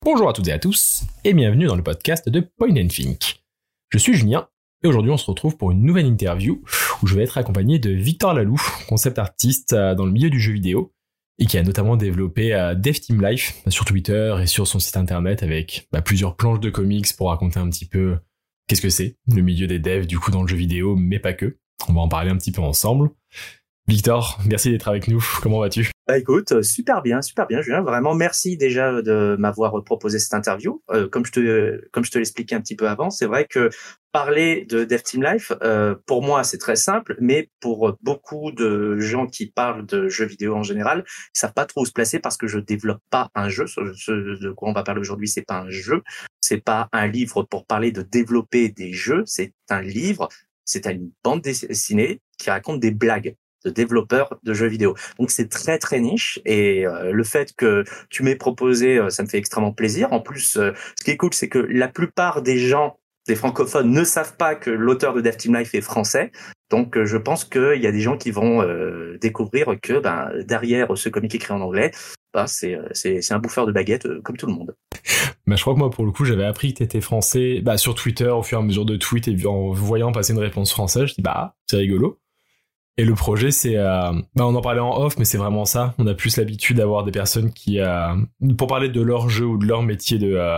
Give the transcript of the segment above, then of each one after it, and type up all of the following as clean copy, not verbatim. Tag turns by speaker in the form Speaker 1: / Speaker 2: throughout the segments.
Speaker 1: Bonjour à toutes et à tous, et bienvenue dans le podcast de Point & Think. Je suis Julien, et aujourd'hui on se retrouve pour une nouvelle interview où je vais être accompagné de Victor Laloux, concept artiste dans le milieu du jeu vidéo, et qui a notamment développé Dev Team Life sur Twitter et sur son site internet avec plusieurs planches de comics pour raconter un petit peu qu'est-ce que c'est, le milieu des devs du coup dans le jeu vidéo, mais pas que. On va en parler un petit peu ensemble. Victor, merci d'être avec nous. Comment vas-tu ?
Speaker 2: Écoute, super bien, Julien. Vraiment, merci déjà de m'avoir proposé cette interview. Comme je te l'expliquais un petit peu avant, c'est vrai que parler de Dev Team Life, pour moi, c'est très simple, mais pour beaucoup de gens qui parlent de jeux vidéo en général, ils savent pas trop où se placer parce que je développe pas un jeu. Ce de quoi on va parler aujourd'hui, c'est pas un jeu, c'est pas un livre pour parler de développer des jeux, c'est un livre, c'est une bande dessinée qui raconte des blagues de développeurs de jeux vidéo. Donc c'est très très niche et le fait que tu m'aies proposé, ça me fait extrêmement plaisir. En plus, ce qui est cool, c'est que la plupart des gens, des francophones, ne savent pas que l'auteur de Dev Team Life est français. Donc je pense qu'il y a des gens qui vont découvrir que derrière ce comic écrit en anglais, c'est un bouffeur de baguettes comme tout le monde.
Speaker 1: Je crois que moi pour le coup j'avais appris que t'étais français sur Twitter au fur et à mesure de tweets et en voyant passer une réponse française, je dis c'est rigolo. Et le projet, c'est... on en parlait en off, mais c'est vraiment ça. On a plus l'habitude d'avoir des personnes qui... pour parler de leur jeu ou de leur métier,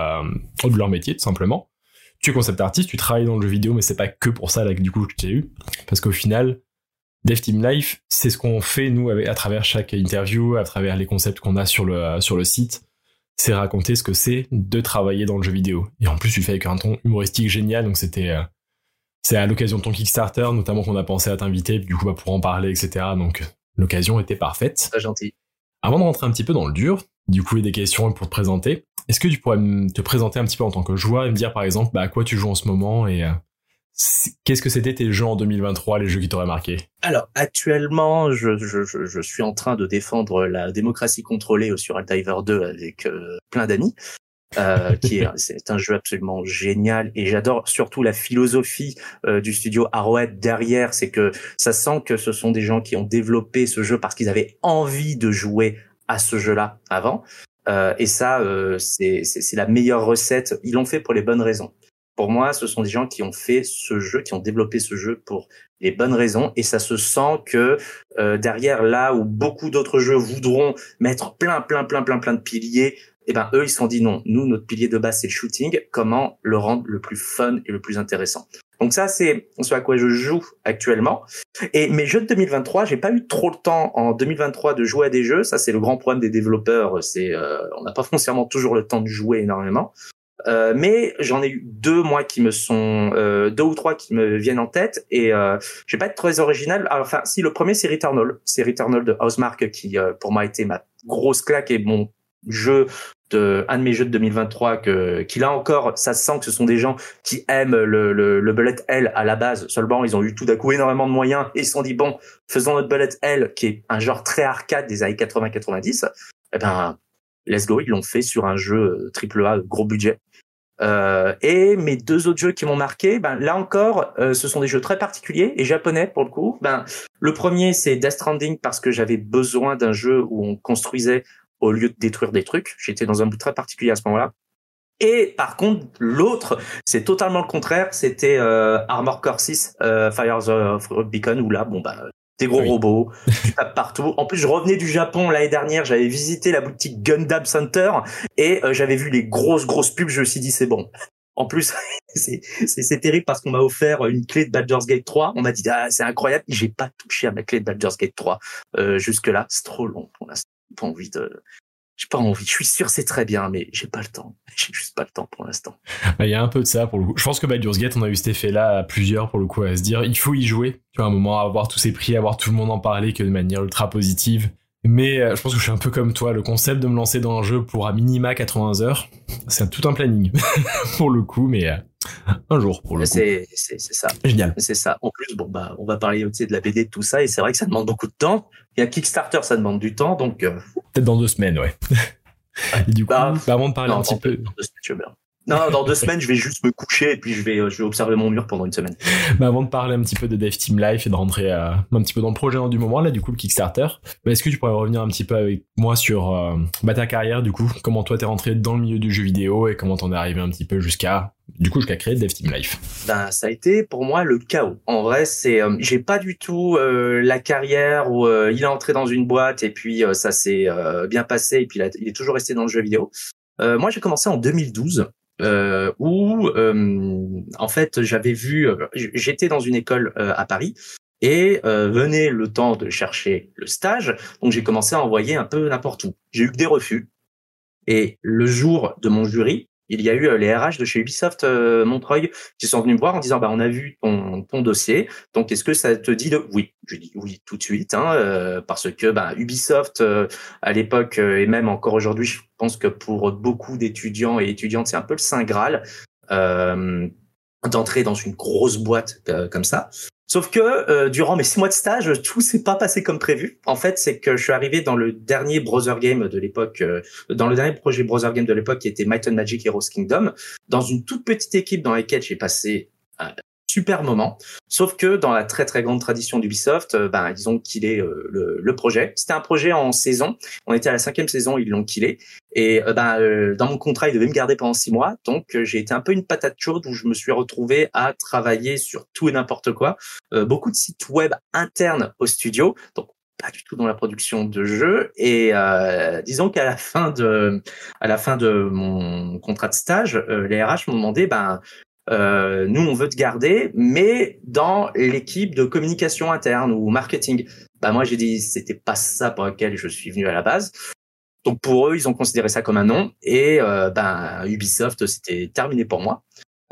Speaker 1: ou de leur métier, tout simplement. Tu es concept artiste, tu travailles dans le jeu vidéo, mais c'est pas que pour ça, là, du coup, que tu as eu. Parce qu'au final, Dev Team Life, c'est ce qu'on fait, nous, à travers chaque interview, à travers les concepts qu'on a sur le site. C'est raconter ce que c'est de travailler dans le jeu vidéo. Et en plus, tu le fais avec un ton humoristique génial, donc c'était... C'est à l'occasion de ton Kickstarter, notamment qu'on a pensé à t'inviter, du coup, pour en parler, etc. Donc, l'occasion était parfaite.
Speaker 2: C'est gentil.
Speaker 1: Avant de rentrer un petit peu dans le dur, du coup, il y a des questions pour te présenter. Est-ce que tu pourrais te présenter un petit peu en tant que joueur et me dire, par exemple, à quoi tu joues en ce moment et qu'est-ce que c'était tes jeux en 2023, les jeux qui t'auraient marqué ?
Speaker 2: Alors, actuellement, je suis en train de défendre la démocratie contrôlée sur Altdiver 2 avec plein d'amis. C'est un jeu absolument génial et j'adore surtout la philosophie du studio Arrowhead derrière. C'est que ça sent que ce sont des gens qui ont développé ce jeu parce qu'ils avaient envie de jouer à ce jeu-là avant. Et ça, c'est la meilleure recette. Ils l'ont fait pour les bonnes raisons. Pour moi, ce sont des gens qui ont fait ce jeu, qui ont développé ce jeu pour les bonnes raisons. Et ça se sent que derrière, là où beaucoup d'autres jeux voudront mettre plein de piliers, eux, ils se sont dit non. Nous, notre pilier de base, c'est le shooting. Comment le rendre le plus fun et le plus intéressant. Donc ça, c'est ce à quoi je joue actuellement. Et mes jeux de 2023, j'ai pas eu trop le temps en 2023 de jouer à des jeux. Ça, c'est le grand problème des développeurs. On n'a pas foncièrement toujours le temps de jouer énormément. Mais j'en ai eu deux ou trois qui me viennent en tête et je vais pas être très original. Enfin, si le premier c'est Returnal de Housemarque qui pour moi a été ma grosse claque et un de mes jeux de 2023 qui là encore ça se sent que ce sont des gens qui aiment le bullet hell à la base. Seulement ils ont eu tout d'un coup énormément de moyens et ils se sont dit bon, faisons notre bullet hell qui est un genre très arcade des années 80-90. Let's go, ils l'ont fait sur un jeu AAA gros budget. Et mes deux autres jeux qui m'ont marqué, là encore, ce sont des jeux très particuliers et japonais pour le coup. Le premier c'est Death Stranding parce que j'avais besoin d'un jeu où on construisait au lieu de détruire des trucs. J'étais dans un mood très particulier à ce moment-là. Et par contre, l'autre, c'est totalement le contraire. C'était Armored Core 6, Fires of Beacon où là, des gros robots, tu tapes partout. En plus, je revenais du Japon l'année dernière, j'avais visité la boutique Gundam Center et j'avais vu les grosses pubs, je me suis dit c'est bon. En plus, c'est terrible parce qu'on m'a offert une clé de Baldur's Gate 3. On m'a dit c'est incroyable, j'ai pas touché à ma clé de Baldur's Gate 3 jusque là, c'est trop long pour l'instant. J'ai pas envie. Je suis sûr c'est très bien, mais j'ai pas le temps. J'ai juste pas le temps pour l'instant.
Speaker 1: Il y a un peu de ça pour le coup. Je pense que Baldur's Gate, on a eu cet effet-là à plusieurs pour le coup, à se dire il faut y jouer. Tu vois, à un moment, avoir tous ces prix, avoir tout le monde en parler que de manière ultra positive. Mais je pense que je suis un peu comme toi. Le concept de me lancer dans un jeu pour à minima 80 heures, c'est tout un planning pour le coup, mais un jour pour le coup.
Speaker 2: C'est ça.
Speaker 1: Génial.
Speaker 2: C'est ça. En plus, on va parler de la BD de tout ça et c'est vrai que ça demande beaucoup de temps. Et un Kickstarter, ça demande du temps, donc.
Speaker 1: Peut-être dans 2 semaines, ouais. Et du coup, avant de parler un petit peu.
Speaker 2: Non, dans 2 semaines, je vais juste me coucher et puis je vais observer mon mur pendant une semaine.
Speaker 1: Bah, avant de parler un petit peu de Dev Team Life et de rentrer un petit peu dans le projet du moment, là, du coup, le Kickstarter, bah, est-ce que tu pourrais revenir un petit peu avec moi sur ta carrière, du coup, comment toi t'es rentré dans le milieu du jeu vidéo et comment t'en es arrivé un petit peu jusqu'à créer Dev Team Life?
Speaker 2: Ben, ça a été pour moi le chaos. En vrai, j'ai pas du tout la carrière où il est entré dans une boîte et puis ça s'est bien passé et puis il est toujours resté dans le jeu vidéo. Moi, j'ai commencé en 2012. Où en fait j'étais dans une école à Paris et venait le temps de chercher le stage, donc j'ai commencé à envoyer un peu n'importe où. J'ai eu que des refus et le jour de mon jury, il y a eu les RH de chez Ubisoft Montreuil qui sont venus me voir en disant on a vu ton dossier, donc est-ce que ça te dit de oui. Je dis oui tout de suite parce que Ubisoft à l'époque et même encore aujourd'hui, je pense que pour beaucoup d'étudiants et étudiantes c'est un peu le saint graal d'entrer dans une grosse boîte comme ça. Sauf que durant mes 6 mois de stage, tout s'est pas passé comme prévu. En fait, c'est que je suis arrivé dans le dernier browser game de l'époque, dans le dernier projet browser game de l'époque qui était Might and Magic Heroes Kingdom, dans une toute petite équipe dans laquelle j'ai passé un super moment. Sauf que dans la très très grande tradition d'Ubisoft, ils ont killé le projet. C'était un projet en saison. On était à la 5e saison, ils l'ont killé. Et dans mon contrat, ils devaient me garder pendant 6 mois. Donc j'ai été un peu une patate chaude où je me suis retrouvé à travailler sur tout et n'importe quoi. Beaucoup de sites web internes au studio. Donc pas du tout dans la production de jeux. Et disons qu'à la fin de mon contrat de stage, les RH m'ont demandé nous on veut te garder mais dans l'équipe de communication interne ou marketing. Moi j'ai dit c'était pas ça pour lequel je suis venu à la base. Donc pour eux ils ont considéré ça comme un non et Ubisoft c'était terminé pour moi.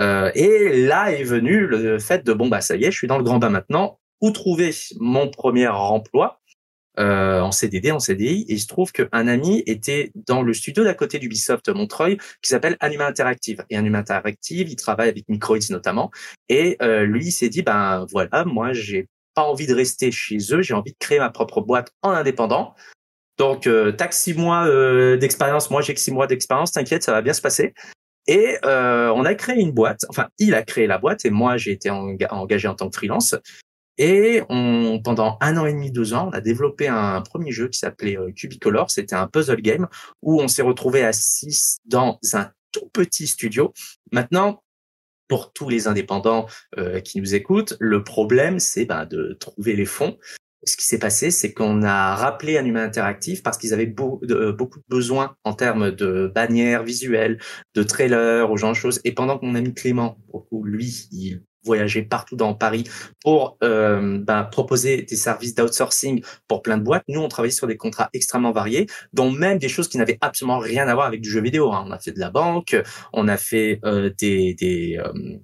Speaker 2: Et là est venu le fait de ça y est, je suis dans le grand bain maintenant. Où trouver mon premier emploi en CDD, en CDI, et il se trouve qu'un ami était dans le studio d'à côté d'Ubisoft Montreuil qui s'appelle Anima Interactive. Et Anima Interactive, il travaille avec Microids notamment. Et lui, il s'est dit, voilà, moi, j'ai pas envie de rester chez eux, j'ai envie de créer ma propre boîte en indépendant. Donc, t'as que 6 mois d'expérience, moi j'ai que 6 mois d'expérience, t'inquiète, ça va bien se passer. Et on a créé une boîte, enfin, il a créé la boîte et moi, j'ai été engagé en tant que freelance. Et pendant 1 an et demi, 2 ans, on a développé un premier jeu qui s'appelait Cubicolor. C'était un puzzle game où on s'est retrouvé à 6 dans un tout petit studio. Maintenant, pour tous les indépendants qui nous écoutent, le problème, c'est de trouver les fonds. Ce qui s'est passé, c'est qu'on a rappelé Anima Interactive parce qu'ils avaient beaucoup de besoins en termes de bannières visuelles, de trailers, ou genre de choses. Et pendant que mon ami Clément, lui, il voyager partout dans Paris pour proposer des services d'outsourcing pour plein de boîtes. Nous, on travaillait sur des contrats extrêmement variés, dont même des choses qui n'avaient absolument rien à voir avec du jeu vidéo. On a fait de la banque, on a fait des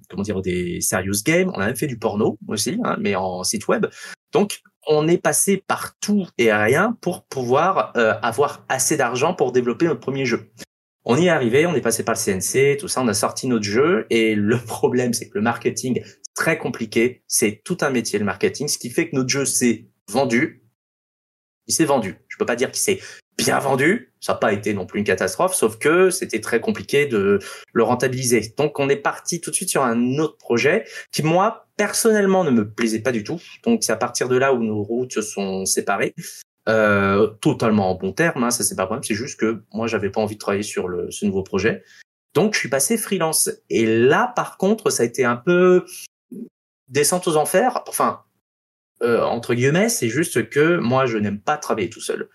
Speaker 2: serious games, on a même fait du porno aussi, mais en site web. Donc, on est passé par tout et rien pour pouvoir avoir assez d'argent pour développer notre premier jeu. On y est arrivé, on est passé par le CNC, tout ça, on a sorti notre jeu et le problème, c'est que le marketing, c'est très compliqué. C'est tout un métier, le marketing, ce qui fait que notre jeu s'est vendu. Il s'est vendu. Je peux pas dire qu'il s'est bien vendu. Ça n'a pas été non plus une catastrophe, sauf que c'était très compliqué de le rentabiliser. Donc, on est parti tout de suite sur un autre projet qui, moi, personnellement, ne me plaisait pas du tout. Donc, c'est à partir de là où nos routes se sont séparées. Totalement en bon terme, ça c'est pas un problème, c'est juste que moi j'avais pas envie de travailler sur ce nouveau projet, donc je suis passé freelance. Et là par contre ça a été un peu descente aux enfers, enfin entre guillemets, c'est juste que moi je n'aime pas travailler tout seul,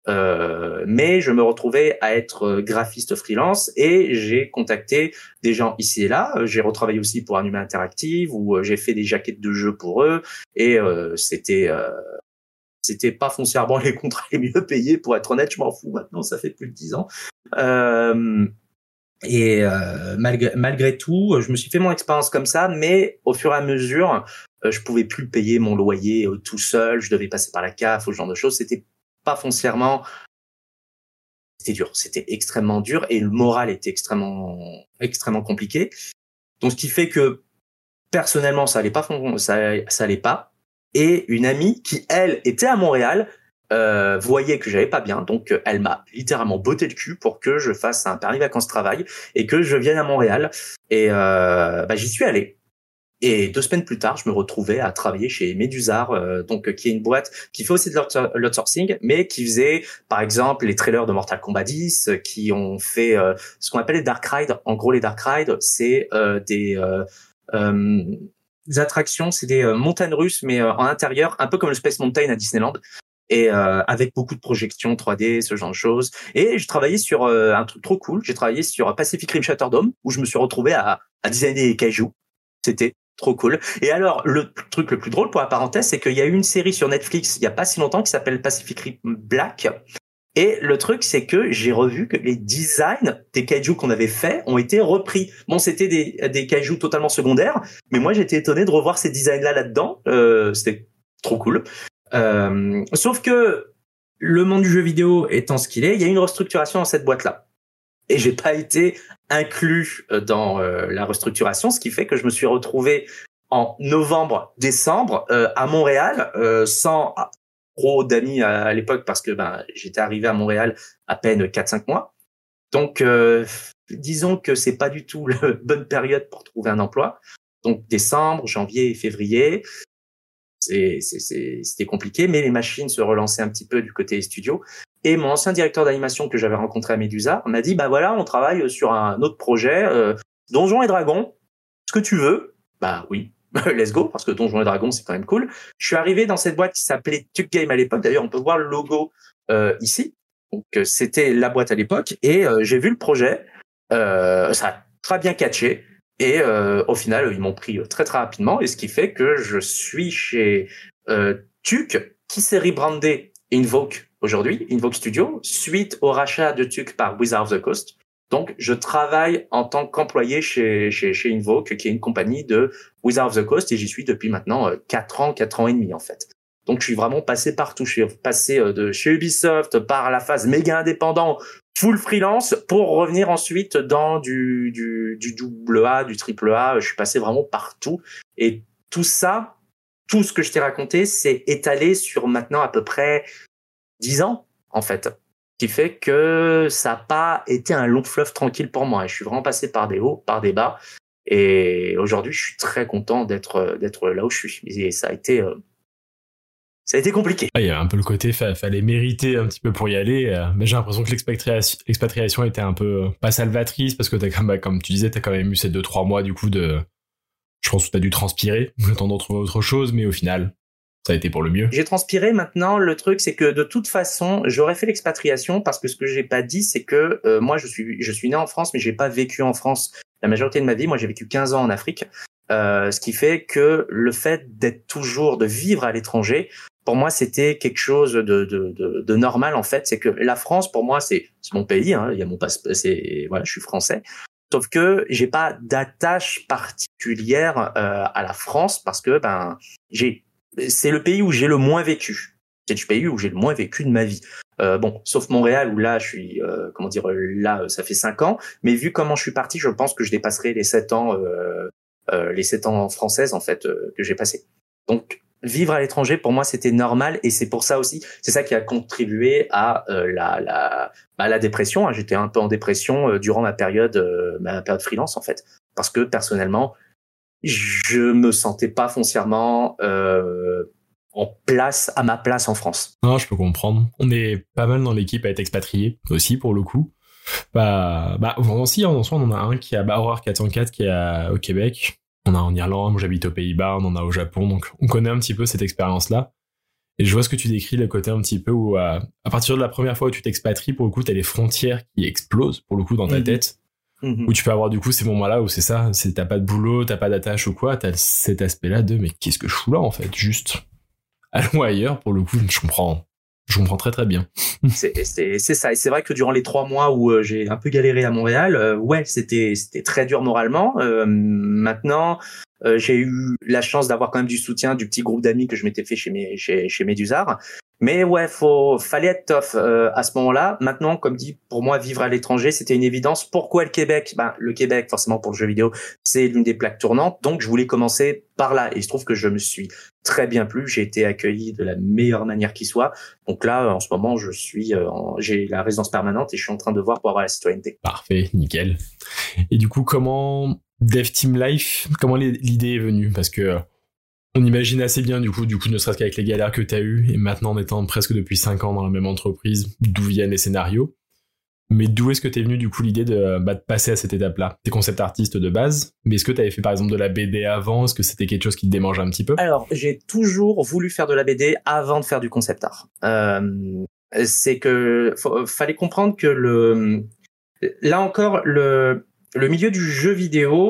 Speaker 2: mais je me retrouvais à être graphiste freelance et j'ai contacté des gens ici et là. J'ai retravaillé aussi pour Anima Interactive où j'ai fait des jaquettes de jeux pour eux et c'était pas foncièrement les contrats les mieux payés, pour être honnête, je m'en fous maintenant, ça fait plus de 10 ans. Malgré tout, je me suis fait mon expérience comme ça, mais au fur et à mesure, je pouvais plus payer mon loyer tout seul, je devais passer par la CAF ou ce genre de choses. C'était pas foncièrement... C'était dur, c'était extrêmement dur et le moral était extrêmement compliqué. Donc, ce qui fait que, personnellement, ça allait pas. Et une amie qui, elle, était à Montréal, voyait que j'allais pas bien, donc elle m'a littéralement botté le cul pour que je fasse un pari vacances travail et que je vienne à Montréal. Et j'y suis allé. Et 2 semaines plus tard, je me retrouvais à travailler chez Medusar, qui est une boîte qui fait aussi de l'outsourcing, mais qui faisait, par exemple, les trailers de Mortal Kombat 10, qui ont fait ce qu'on appelle les Dark Rides. En gros, les Dark Rides, c'est des attractions, c'est des montagnes russes, mais en intérieur, un peu comme le Space Mountain à Disneyland. Et avec beaucoup de projections 3D, ce genre de choses. Et je travaillais sur un truc trop cool. J'ai travaillé sur Pacific Rim Shatterdome, où je me suis retrouvé à designer les kaijus. C'était trop cool. Et alors, le truc le plus drôle pour la parenthèse, c'est qu'il y a eu une série sur Netflix il y a pas si longtemps qui s'appelle Pacific Rim Black. Et le truc, c'est que j'ai revu que les designs des kaijus qu'on avait fait ont été repris. Bon, c'était des kaijus totalement secondaires, mais moi, j'étais étonné de revoir ces designs-là là-dedans. C'était trop cool. Sauf que le monde du jeu vidéo étant ce qu'il est, il y a une restructuration dans cette boîte-là. Et j'ai pas été inclus dans la restructuration, ce qui fait que je me suis retrouvé en novembre-décembre à Montréal sans trop d'amis à l'époque parce que j'étais arrivé à Montréal à peine 4-5 mois. Donc disons que c'est pas du tout la bonne période pour trouver un emploi. Donc décembre, janvier et février, c'était compliqué, mais les machines se relançaient un petit peu du côté studio. Et mon ancien directeur d'animation que j'avais rencontré à Medusa m'a dit, voilà, on travaille sur un autre projet, Donjons et Dragons. Est-ce que tu veux? Bah oui, let's go, parce que Donjons et Dragons, c'est quand même cool. Je suis arrivé dans cette boîte qui s'appelait Tuck Game à l'époque. D'ailleurs, on peut voir le logo ici. Donc, c'était la boîte à l'époque. Et j'ai vu le projet. Ça a très bien catché. Et au final, ils m'ont pris très très rapidement. Et ce qui fait que je suis chez Tuck, qui s'est rebrandé Invoke aujourd'hui, Invoke Studio, suite au rachat de Tuck par Wizards of the Coast. Donc, je travaille en tant qu'employé chez Invoke, qui est une compagnie de Wizards of the Coast, et j'y suis depuis maintenant 4 ans et demi, en fait. Donc, je suis vraiment passé partout. Je suis passé de chez Ubisoft par la phase méga indépendant, full freelance, pour revenir ensuite dans du double A, du triple A. Je suis passé vraiment partout. Et tout ça, tout ce que je t'ai raconté, c'est étalé sur maintenant à peu près 10 ans, en fait. Ce qui fait que ça n'a pas été un long fleuve tranquille pour moi. Et je suis vraiment passé par des hauts, par des bas. Et aujourd'hui, je suis très content d'être là où je suis. Et ça a été compliqué.
Speaker 1: Il y avait un peu le côté, fallait mériter un petit peu pour y aller. Mais j'ai l'impression que l'expatriation était un peu pas salvatrice parce que comme tu disais, t'as quand même eu ces 2-3 mois du coup je pense que t'as dû transpirer le temps d'en trouver autre chose, mais au final, ça a été pour le mieux.
Speaker 2: J'ai transpiré. Maintenant, le truc, c'est que de toute façon, j'aurais fait l'expatriation parce que ce que j'ai pas dit, c'est que moi, je suis né en France, mais j'ai pas vécu en France la majorité de ma vie. Moi, j'ai vécu 15 ans en Afrique, ce qui fait que le fait de vivre à l'étranger, pour moi, c'était quelque chose de normal en fait. C'est que la France, pour moi, c'est mon pays. Hein, il y a mon passeport. Voilà, je suis français. Sauf que j'ai pas d'attache particulière à la France parce que c'est le pays où j'ai le moins vécu. C'est le pays où j'ai le moins vécu de ma vie. Sauf Montréal où là je suis là ça fait 5 ans, mais vu comment je suis parti, je pense que je dépasserai les 7 ans françaises en fait que j'ai passé. Donc vivre à l'étranger pour moi c'était normal et c'est pour ça aussi, c'est ça qui a contribué à la dépression. J'étais un peu en dépression durant ma période freelance en fait, parce que personnellement je me sentais pas foncièrement à ma place en France.
Speaker 1: Non, je peux comprendre. On est pas mal dans l'équipe à être expatriés aussi pour le coup. Aussi, en soi, on en a un qui est à Aurore 404 qui est au Québec. On a en Irlande, moi j'habite aux Pays-Bas, on en a au Japon, donc on connaît un petit peu cette expérience-là. Et je vois ce que tu décris, le côté un petit peu où à partir de la première fois où tu t'expatries, pour le coup, t'as les frontières qui explosent pour le coup dans ta tête. Où tu peux avoir du coup ces moments-là où t'as pas de boulot, t'as pas d'attache ou quoi, t'as cet aspect-là de mais qu'est-ce que je fous là en fait, juste allons ailleurs. Pour le coup, je comprends très très bien.
Speaker 2: C'est ça, et c'est vrai que durant les 3 mois où j'ai un peu galéré à Montréal, c'était très dur moralement. Maintenant, j'ai eu la chance d'avoir quand même du soutien du petit groupe d'amis que je m'étais fait chez Médusard. Mais ouais, fallait être tough à ce moment-là. Maintenant, comme dit, pour moi, vivre à l'étranger, c'était une évidence. Pourquoi le Québec? Le Québec, forcément pour le jeu vidéo, c'est l'une des plaques tournantes. Donc, je voulais commencer par là. Et il se trouve que je me suis très bien plu. J'ai été accueilli de la meilleure manière qui soit. Donc là, en ce moment, j'ai la résidence permanente et je suis en train de voir pour avoir la citoyenneté.
Speaker 1: Parfait, nickel. Et du coup, comment Dev Team Life, comment l'idée est venue? Parce que on imagine assez bien, du coup, ne serait-ce qu'avec les galères que tu as eues, et maintenant en étant presque depuis 5 ans dans la même entreprise, d'où viennent les scénarios. Mais d'où est-ce que t'es venu, du coup, l'idée de passer à cette étape-là? T'es concept artiste de base, mais est-ce que t'avais fait, par exemple, de la BD avant? Est-ce que c'était quelque chose qui te démangeait un petit peu?
Speaker 2: Alors, j'ai toujours voulu faire de la BD avant de faire du concept art. C'est que fallait comprendre que là encore, le milieu du jeu vidéo,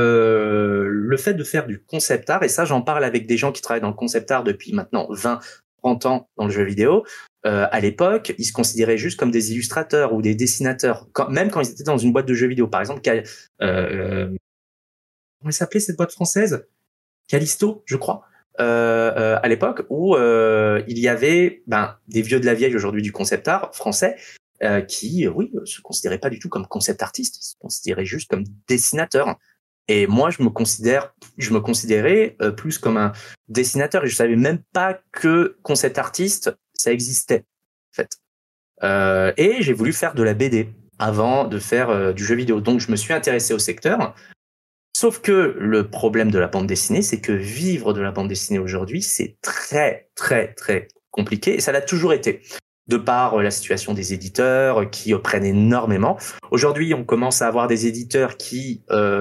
Speaker 2: le fait de faire du concept art, et ça j'en parle avec des gens qui travaillent dans le concept art depuis maintenant 20-30 ans dans le jeu vidéo, à l'époque, ils se considéraient juste comme des illustrateurs ou des dessinateurs, même quand ils étaient dans une boîte de jeux vidéo. Par exemple, comment elle s'appelait cette boîte française? Callisto, je crois. À l'époque où il y avait des vieux de la vieille aujourd'hui du concept art français qui, se considéraient pas du tout comme concept artistes, ils se considéraient juste comme dessinateurs. Et moi, je me considérais plus comme un dessinateur et je savais même pas que concept artiste, ça existait, en fait. Et j'ai voulu faire de la BD avant de faire du jeu vidéo. Donc, je me suis intéressé au secteur. Sauf que le problème de la bande dessinée, c'est que vivre de la bande dessinée aujourd'hui, c'est très, très, très compliqué. Et ça l'a toujours été. De par la situation des éditeurs qui prennent énormément. Aujourd'hui, on commence à avoir des éditeurs qui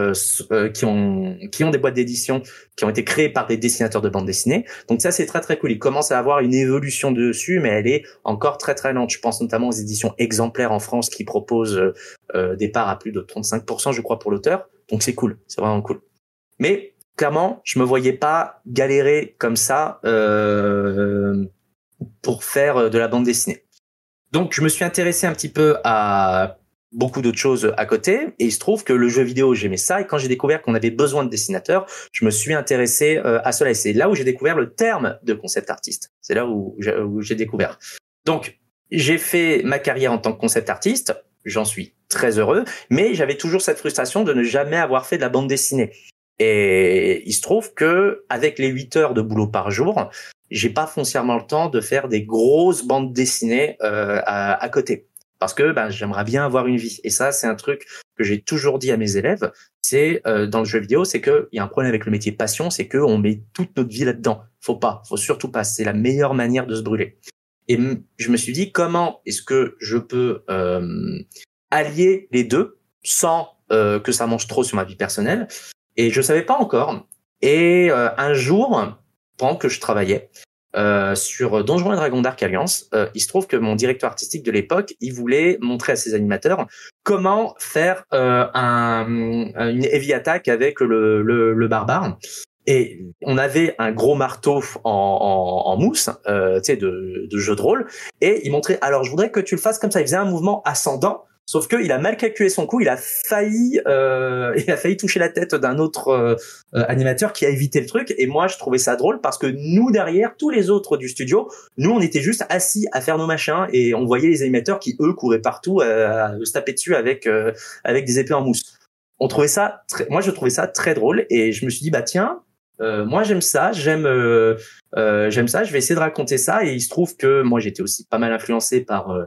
Speaker 2: ont des boîtes d'édition qui ont été créées par des dessinateurs de bande dessinée. Donc ça, c'est très très cool. Ils commencent à avoir une évolution dessus, mais elle est encore très très lente. Je pense notamment aux éditions exemplaires en France qui proposent des parts à plus de 35%, je crois, pour l'auteur. Donc c'est cool, c'est vraiment cool. Mais clairement, je me voyais pas galérer comme ça pour faire de la bande dessinée. Donc, je me suis intéressé un petit peu à beaucoup d'autres choses à côté, et il se trouve que le jeu vidéo, j'aimais ça, et quand j'ai découvert qu'on avait besoin de dessinateurs, je me suis intéressé à cela, et c'est là où j'ai découvert le terme de concept artiste. C'est là où j'ai découvert. Donc, j'ai fait ma carrière en tant que concept artiste, j'en suis très heureux, mais j'avais toujours cette frustration de ne jamais avoir fait de la bande dessinée. Et il se trouve que avec les 8 heures de boulot par jour, j'ai pas foncièrement le temps de faire des grosses bandes dessinées à côté, parce que j'aimerais bien avoir une vie. Et ça, c'est un truc que j'ai toujours dit à mes élèves. C'est dans le jeu vidéo, c'est que il y a un problème avec le métier passion, c'est que on met toute notre vie là-dedans. Faut surtout pas. C'est la meilleure manière de se brûler. Et je me suis dit, comment est-ce que je peux allier les deux sans que ça mange trop sur ma vie personnelle? Et je savais pas encore. Et un jour, pendant que je travaillais sur Donjons et Dragons Dark Alliance, il se trouve que mon directeur artistique de l'époque, il voulait montrer à ses animateurs comment faire une heavy attack avec le barbare. Et on avait un gros marteau en mousse, de jeu de rôle, et il montrait. Alors, je voudrais que tu le fasses comme ça. Il faisait un mouvement ascendant. Sauf que il a mal calculé son coup, il a failli toucher la tête d'un autre animateur qui a évité le truc. Et moi, je trouvais ça drôle parce que nous derrière, tous les autres du studio, nous on était juste assis à faire nos machins et on voyait les animateurs qui eux couraient partout à se taper dessus avec des épées en mousse. Moi je trouvais ça très drôle et je me suis dit tiens. Moi j'aime ça, j'aime ça, je vais essayer de raconter ça. Et il se trouve que moi j'étais aussi pas mal influencé par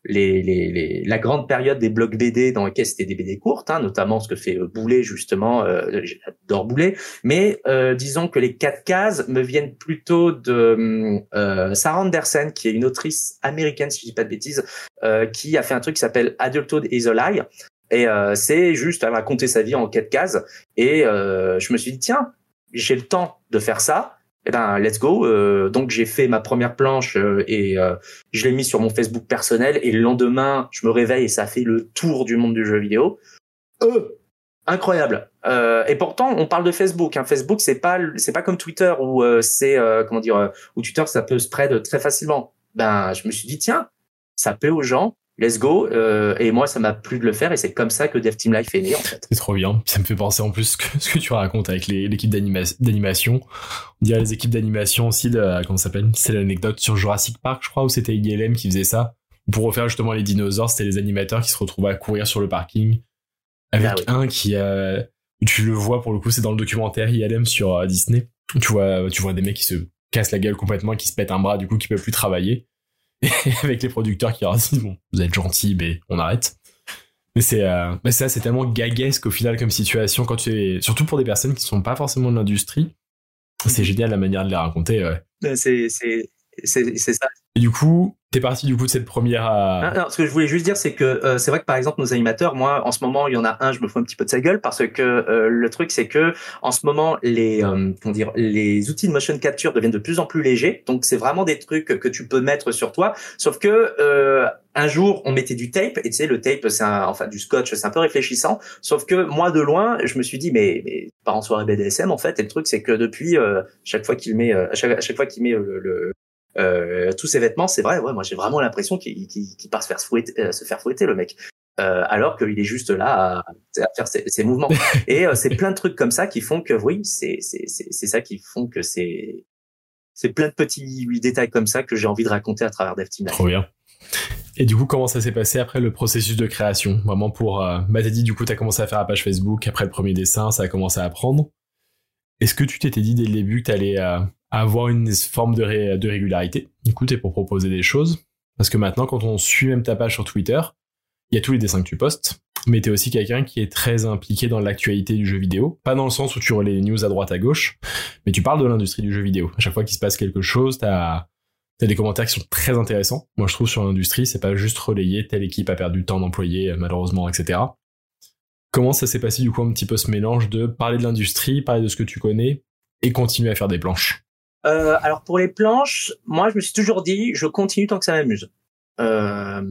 Speaker 2: la grande période des blogs BD dans lesquels c'était des BD courtes, notamment ce que fait Boulet justement. J'adore Boulet, mais disons que les 4 cases me viennent plutôt de Sarah Andersen, qui est une autrice américaine si je dis pas de bêtises, qui a fait un truc qui s'appelle Adulthood is a Lie. Et c'est juste à raconter sa vie en 4 cases. Et je me suis dit tiens, j'ai le temps de faire ça, let's go. Donc j'ai fait ma première planche et je l'ai mis sur mon Facebook personnel et le lendemain je me réveille et ça a fait le tour du monde du jeu vidéo. Incroyable. Et pourtant on parle de Facebook. Facebook c'est pas comme Twitter où où Twitter ça peut spread très facilement. Je me suis dit tiens, ça plaît aux gens. let's go. Et moi, ça m'a plu de le faire et c'est comme ça que Dev Team Life est né en fait.
Speaker 1: C'est trop bien. Ça me fait penser en plus ce que tu racontes avec l'équipe d'animation. On dirait les équipes d'animation aussi comment ça s'appelle? C'est l'anecdote sur Jurassic Park, je crois, où c'était ILM qui faisait ça. Pour refaire justement les dinosaures, c'était les animateurs qui se retrouvaient à courir sur le parking. Avec un qui tu le vois pour le coup, c'est dans le documentaire ILM sur Disney. Tu vois des mecs qui se cassent la gueule complètement, qui se pètent un bras, du coup, qui peuvent plus travailler. Et avec les producteurs qui leur disent, bon, vous êtes gentils, mais on arrête. Mais c'est tellement gaguesque au final comme situation quand surtout pour des personnes qui sont pas forcément de l'industrie. C'est génial la manière de les raconter, ouais.
Speaker 2: C'est ça.
Speaker 1: Et du coup, t'es parti du coup de cette première.
Speaker 2: Non, ce que je voulais juste dire, c'est que c'est vrai que par exemple nos animateurs, moi en ce moment il y en a un, je me fous un petit peu de sa gueule parce que le truc c'est que en ce moment les outils de motion capture deviennent de plus en plus légers, donc c'est vraiment des trucs que tu peux mettre sur toi. Sauf que un jour on mettait du tape et tu sais le tape c'est du scotch, c'est un peu réfléchissant. Sauf que moi de loin je me suis dit mais pas en soirée BDSM en fait. Et le truc c'est que depuis chaque fois qu'il met tous ses vêtements, c'est vrai, ouais, moi j'ai vraiment l'impression qu'il part se faire fouetter le mec, alors qu'il est juste là à faire ses mouvements. Et c'est plein de trucs comme ça qui font que oui, c'est ça qui font que c'est plein de petits détails comme ça que j'ai envie de raconter à travers Dev Team Life.
Speaker 1: Trop bien. Et du coup, comment ça s'est passé après le processus de création? Vraiment t'as dit du coup t'as commencé à faire la page Facebook, après le premier dessin, ça a commencé à prendre. Est-ce que tu t'étais dit dès le début que t'allais avoir une forme de régularité? Du coup, t'es pour proposer des choses. Parce que maintenant, quand on suit même ta page sur Twitter, il y a tous les dessins que tu postes, mais t'es aussi quelqu'un qui est très impliqué dans l'actualité du jeu vidéo. Pas dans le sens où tu relais les news à droite à gauche, mais tu parles de l'industrie du jeu vidéo. À chaque fois qu'il se passe quelque chose, t'as des commentaires qui sont très intéressants. Moi, je trouve sur l'industrie, c'est pas juste relayer telle équipe a perdu tant d'employés, malheureusement, etc. Comment ça s'est passé du coup un petit peu ce mélange de parler de l'industrie, parler de ce que tu connais et continuer à faire des planches?
Speaker 2: Alors pour les planches, moi je me suis toujours dit je continue tant que ça m'amuse. L'un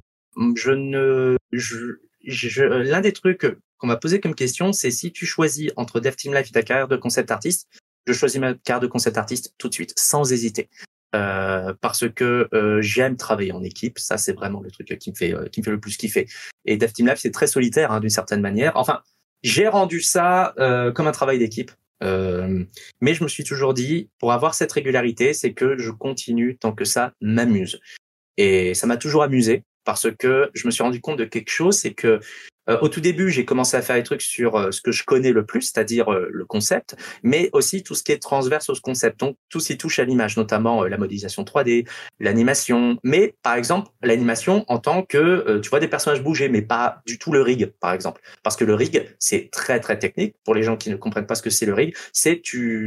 Speaker 2: des trucs qu'on m'a posé comme question, c'est si tu choisis entre Dev Team Life et ta carrière de concept artiste, je choisis ma carrière de concept artiste tout de suite, sans hésiter. Parce que j'aime travailler en équipe, ça c'est vraiment le truc qui me fait le plus kiffer. Et Dev Team Life c'est très solitaire d'une certaine manière. Enfin, j'ai rendu ça comme un travail d'équipe. Mais je me suis toujours dit, pour avoir cette régularité, c'est que je continue tant que ça m'amuse. Et ça m'a toujours amusé parce que je me suis rendu compte de quelque chose, c'est que au tout début, j'ai commencé à faire des trucs sur ce que je connais le plus, c'est-à-dire le concept, mais aussi tout ce qui est transverse au concept, donc tout ce qui touche à l'image, notamment la modélisation 3D, l'animation, mais par exemple l'animation en tant que tu vois des personnages bouger, mais pas du tout le rig, par exemple, parce que le rig c'est très très technique. Pour les gens qui ne comprennent pas ce que c'est le rig, c'est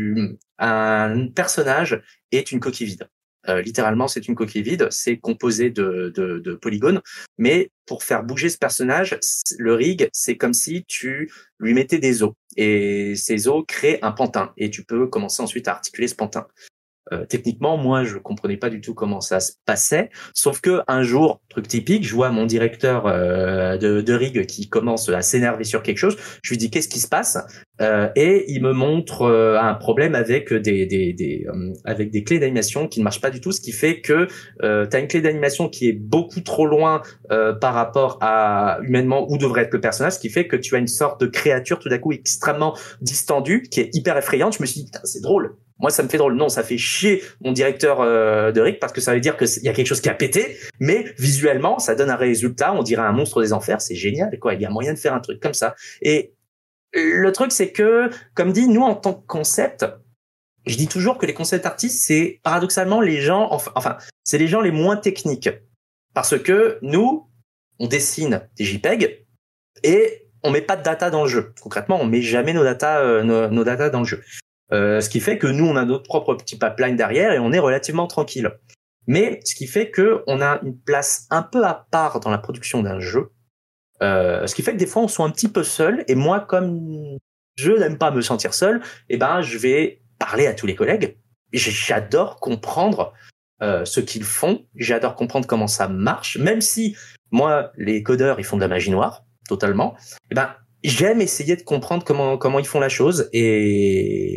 Speaker 2: un personnage est une coquille vide. Littéralement, c'est une coquille vide, c'est composé de polygones, mais pour faire bouger ce personnage, le rig, c'est comme si tu lui mettais des os, et ces os créent un pantin, et tu peux commencer ensuite à articuler ce pantin. Techniquement, moi, je comprenais pas du tout comment ça se passait, sauf que un jour, truc typique, je vois mon directeur de rig qui commence à s'énerver sur quelque chose. Je lui dis qu'est-ce qui se passe, et il me montre un problème avec avec des clés d'animation qui ne marchent pas du tout, ce qui fait que t'as une clé d'animation qui est beaucoup trop loin par rapport à humainement où devrait être le personnage, ce qui fait que tu as une sorte de créature tout d'un coup extrêmement distendue qui est hyper effrayante. Je me suis dit putain, c'est drôle. Moi, ça me fait drôle. Non, ça fait chier mon directeur de rig parce que ça veut dire qu'il y a quelque chose qui a pété, mais visuellement, ça donne un résultat. On dirait un monstre des enfers. C'est génial, quoi. Il y a moyen de faire un truc comme ça. Et le truc, c'est que, comme dit, nous, en tant que concept, je dis toujours que les concept artistes, c'est paradoxalement les gens, c'est les gens les moins techniques. Parce que nous, on dessine des JPEG et on met pas de data dans le jeu. Concrètement, on met jamais nos data dans le jeu. Ce qui fait que nous, on a notre propre petit pipeline derrière et on est relativement tranquille. Mais ce qui fait que on a une place un peu à part dans la production d'un jeu. Ce qui fait que des fois, on soit un petit peu seul. Et moi, comme je n'aime pas me sentir seul, je vais parler à tous les collègues. J'adore comprendre ce qu'ils font. J'adore comprendre comment ça marche. Même si, moi, les codeurs, ils font de la magie noire, totalement. J'aime essayer de comprendre comment ils font la chose et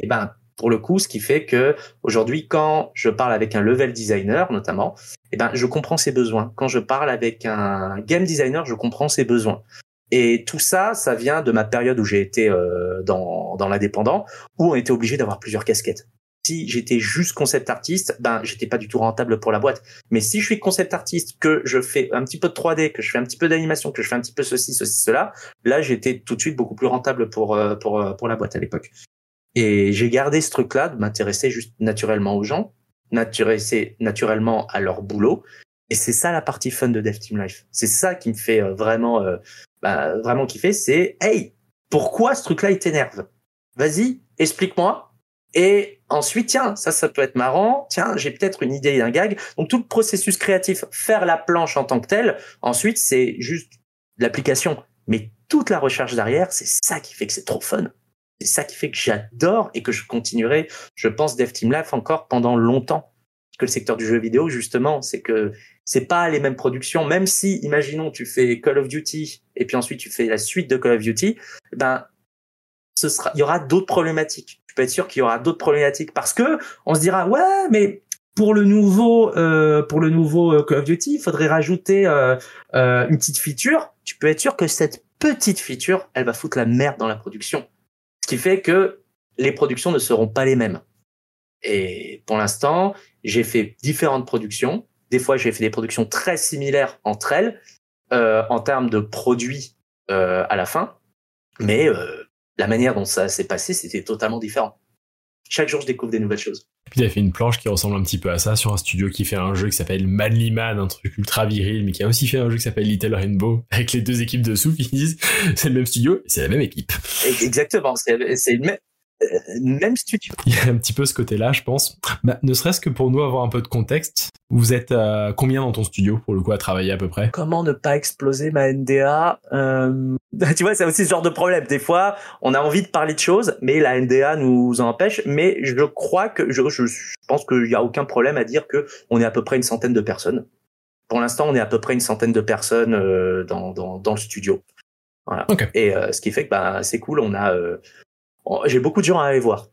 Speaker 2: pour le coup, ce qui fait que aujourd'hui, quand je parle avec un level designer, notamment, eh ben, je comprends ses besoins. Quand je parle avec un game designer, je comprends ses besoins. Et tout ça, ça vient de ma période où j'ai été dans l'indépendant, où on était obligé d'avoir plusieurs casquettes. Si j'étais juste concept artiste, ben j'étais pas du tout rentable pour la boîte. Mais si je suis concept artiste, que je fais un petit peu de 3D, que je fais un petit peu d'animation, que je fais un petit peu ceci, cela, là j'étais tout de suite beaucoup plus rentable pour la boîte à l'époque. Et j'ai gardé ce truc-là de m'intéresser juste naturellement aux gens, m'intéresser naturellement à leur boulot. Et c'est ça la partie fun de Dev Team Life. C'est ça qui me fait vraiment kiffer. C'est hey, pourquoi ce truc-là il t'énerve? Vas-y, explique-moi. Et ensuite, tiens, ça peut être marrant. Tiens, j'ai peut-être une idée d'un gag. Donc tout le processus créatif, faire la planche en tant que telle. Ensuite, c'est juste l'application. Mais toute la recherche derrière, c'est ça qui fait que c'est trop fun. C'est ça qui fait que j'adore et que je continuerai, je pense, Dev Team Life encore pendant longtemps. Parce que le secteur du jeu vidéo, justement, c'est que c'est pas les mêmes productions. Même si, imaginons, tu fais Call of Duty et puis ensuite tu fais la suite de Call of Duty, ben il y aura d'autres problématiques. Tu peux être sûr qu'il y aura d'autres problématiques parce que on se dira ouais, mais pour le nouveau Call of Duty, il faudrait rajouter une petite feature. Tu peux être sûr que cette petite feature, elle va foutre la merde dans la production. Ce qui fait que les productions ne seront pas les mêmes. Et pour l'instant, j'ai fait différentes productions. Des fois, j'ai fait des productions très similaires entre elles en termes de produits à la fin. Mais la manière dont ça s'est passé, c'était totalement différent. Chaque jour, je découvre des nouvelles choses.
Speaker 1: Puis t'as fait une planche qui ressemble un petit peu à ça sur un studio qui fait un jeu qui s'appelle Manly Man, un truc ultra viril, mais qui a aussi fait un jeu qui s'appelle Little Rainbow, avec les deux équipes dessous qui disent c'est le même studio, c'est la même équipe.
Speaker 2: Exactement, c'est le même studio.
Speaker 1: Il y a un petit peu ce côté-là, je pense. Bah, ne serait-ce que pour nous avoir un peu de contexte, vous êtes combien dans ton studio, pour le coup, à travailler à peu près?
Speaker 2: Comment ne pas exploser ma NDA Tu vois, c'est aussi ce genre de problème. Des fois, on a envie de parler de choses, mais la NDA nous en empêche. Mais je crois que je pense qu'il n'y a aucun problème à dire que on est à peu près une centaine de personnes. Pour l'instant, on est à peu près une centaine de personnes dans le studio. Voilà. Okay. Et ce qui fait que c'est cool. J'ai beaucoup de gens à aller voir.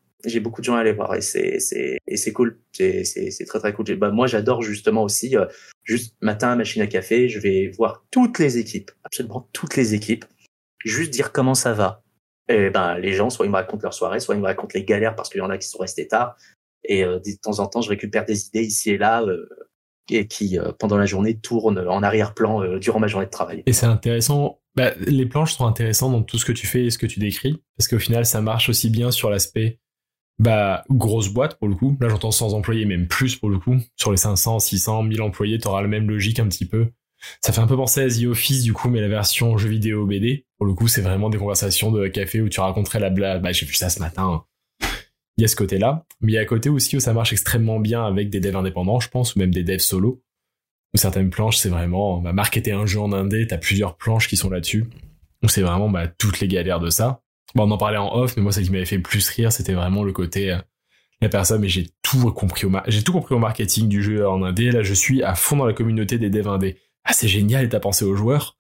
Speaker 2: Et c'est cool. C'est très très cool. Moi j'adore justement aussi juste matin machine à café, je vais voir toutes les équipes, absolument toutes les équipes, juste dire comment ça va. Et les gens soit ils me racontent leur soirée, soit ils me racontent les galères parce qu'il y en a qui sont restés tard et de temps en temps je récupère des idées ici et là et qui pendant la journée tournent en arrière-plan durant ma journée de travail.
Speaker 1: Et c'est intéressant. Les planches sont intéressantes dans tout ce que tu fais et ce que tu décris, parce qu'au final, ça marche aussi bien sur l'aspect grosse boîte pour le coup. Là, j'entends 100 employés, même plus pour le coup. Sur les 500, 600, 1000 employés, t'auras la même logique un petit peu. Ça fait un peu penser à The Office du coup, mais la version jeu vidéo BD. Pour le coup, c'est vraiment des conversations de café où tu raconterais la blague. J'ai vu ça ce matin. Il y a ce côté-là. Mais il y a un côté aussi où ça marche extrêmement bien avec des devs indépendants, je pense, ou même des devs solo. Où certaines planches, c'est vraiment marketer un jeu en indé, t'as plusieurs planches qui sont là-dessus. Donc c'est vraiment toutes les galères de ça. On en parlait en off, mais moi, celle qui m'avait fait le plus rire, c'était vraiment le côté la personne, mais j'ai tout compris au marketing du jeu en indé. Là, je suis à fond dans la communauté des devs indés. Ah, c'est génial, et t'as pensé aux joueurs.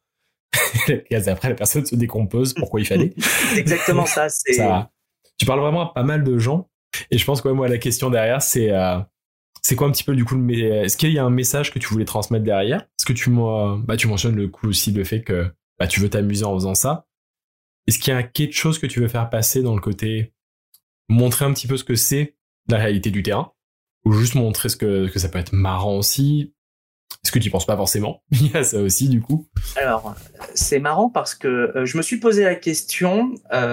Speaker 1: Et après, la personne se décompose, pourquoi il fallait.
Speaker 2: Exactement ça, c'est...
Speaker 1: Ça, tu parles vraiment à pas mal de gens. Et je pense que moi, la question derrière, c'est quoi un petit peu du coup est-ce qu'il y a un message que tu voulais transmettre derrière? Est-ce que tu mentionnes le coup aussi le fait que tu veux t'amuser en faisant ça? Est-ce qu'il y a quelque chose que tu veux faire passer dans le côté montrer un petit peu ce que c'est la réalité du terrain, ou juste montrer ce que ça peut être marrant aussi? Est-ce que tu y penses pas forcément? Il y a ça aussi du coup.
Speaker 2: Alors c'est marrant parce que je me suis posé la question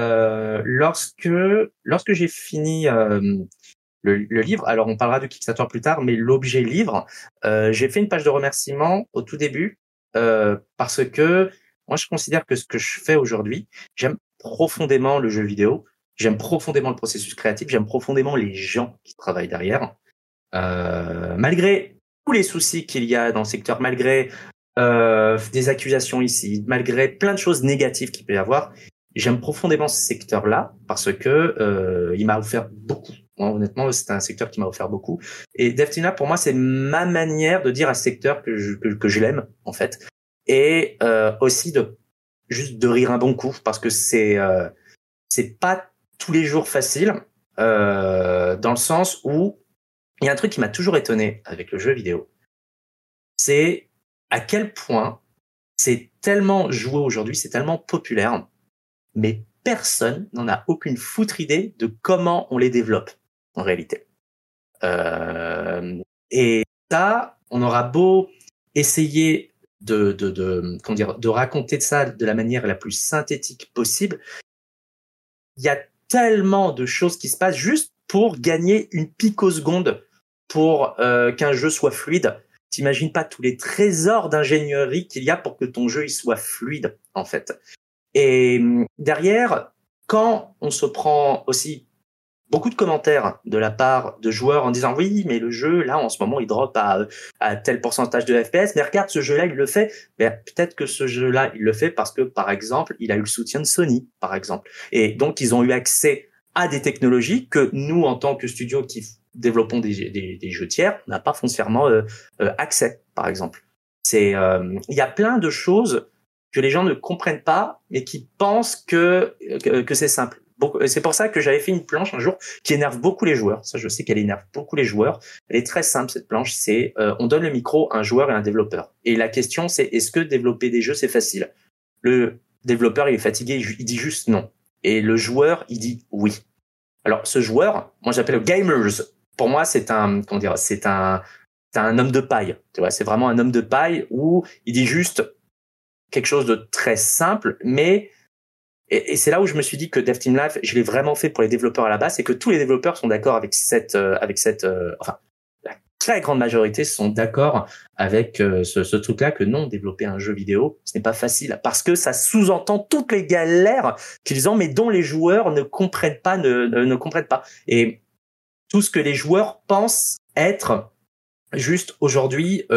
Speaker 2: lorsque j'ai fini le livre. Alors on parlera de Kickstarter plus tard, mais l'objet livre, j'ai fait une page de remerciement au tout début parce que moi je considère que ce que je fais aujourd'hui, j'aime profondément le jeu vidéo, j'aime profondément le processus créatif, j'aime profondément les gens qui travaillent derrière, malgré tous les soucis qu'il y a dans le secteur, malgré des accusations ici, malgré plein de choses négatives qu'il peut y avoir, j'aime profondément ce secteur-là parce que il m'a offert beaucoup. Moi, honnêtement, c'est un secteur qui m'a offert beaucoup. Et Dev Team Life, pour moi, c'est ma manière de dire à ce secteur que je l'aime, en fait. Et aussi juste de rire un bon coup, parce que c'est pas tous les jours facile. dans le sens où il y a un truc qui m'a toujours étonné avec le jeu vidéo, c'est à quel point c'est tellement joué aujourd'hui, c'est tellement populaire, mais personne n'en a aucune foutre idée de comment on les développe en réalité. Et ça, on aura beau essayer de raconter ça de la manière la plus synthétique possible, il y a tellement de choses qui se passent juste pour gagner une picoseconde pour qu'un jeu soit fluide. T'imagines pas tous les trésors d'ingénierie qu'il y a pour que ton jeu il soit fluide en fait. Et derrière, quand on se prend aussi beaucoup de commentaires de la part de joueurs en disant oui, mais le jeu là en ce moment il drop à tel pourcentage de FPS, mais regarde ce jeu-là il le fait. Mais peut-être que ce jeu-là il le fait parce que par exemple il a eu le soutien de Sony par exemple, et donc ils ont eu accès à des technologies que nous en tant que studio qui développons des jeux tiers n'a pas foncièrement accès par exemple. C'est il y a plein de choses que les gens ne comprennent pas mais qui pensent que c'est simple. C'est pour ça que j'avais fait une planche un jour qui énerve beaucoup les joueurs. Ça, je sais qu'elle énerve beaucoup les joueurs. Elle est très simple, cette planche. C'est on donne le micro à un joueur et à un développeur. Et la question, c'est est-ce que développer des jeux, c'est facile? Le développeur, il est fatigué, il dit juste non. Et le joueur, il dit oui. Alors, ce joueur, moi, j'appelle le gamers. Pour moi, c'est un homme de paille. Tu vois, c'est vraiment un homme de paille où il dit juste quelque chose de très simple, mais et c'est là où je me suis dit que Dev Team Live, je l'ai vraiment fait pour les développeurs à la base, c'est que tous les développeurs sont d'accord avec enfin, la très grande majorité sont d'accord avec ce truc-là, que non, développer un jeu vidéo, ce n'est pas facile, parce que ça sous-entend toutes les galères qu'ils ont, mais dont les joueurs ne comprennent pas, ne comprennent pas. Et tout ce que les joueurs pensent être juste aujourd'hui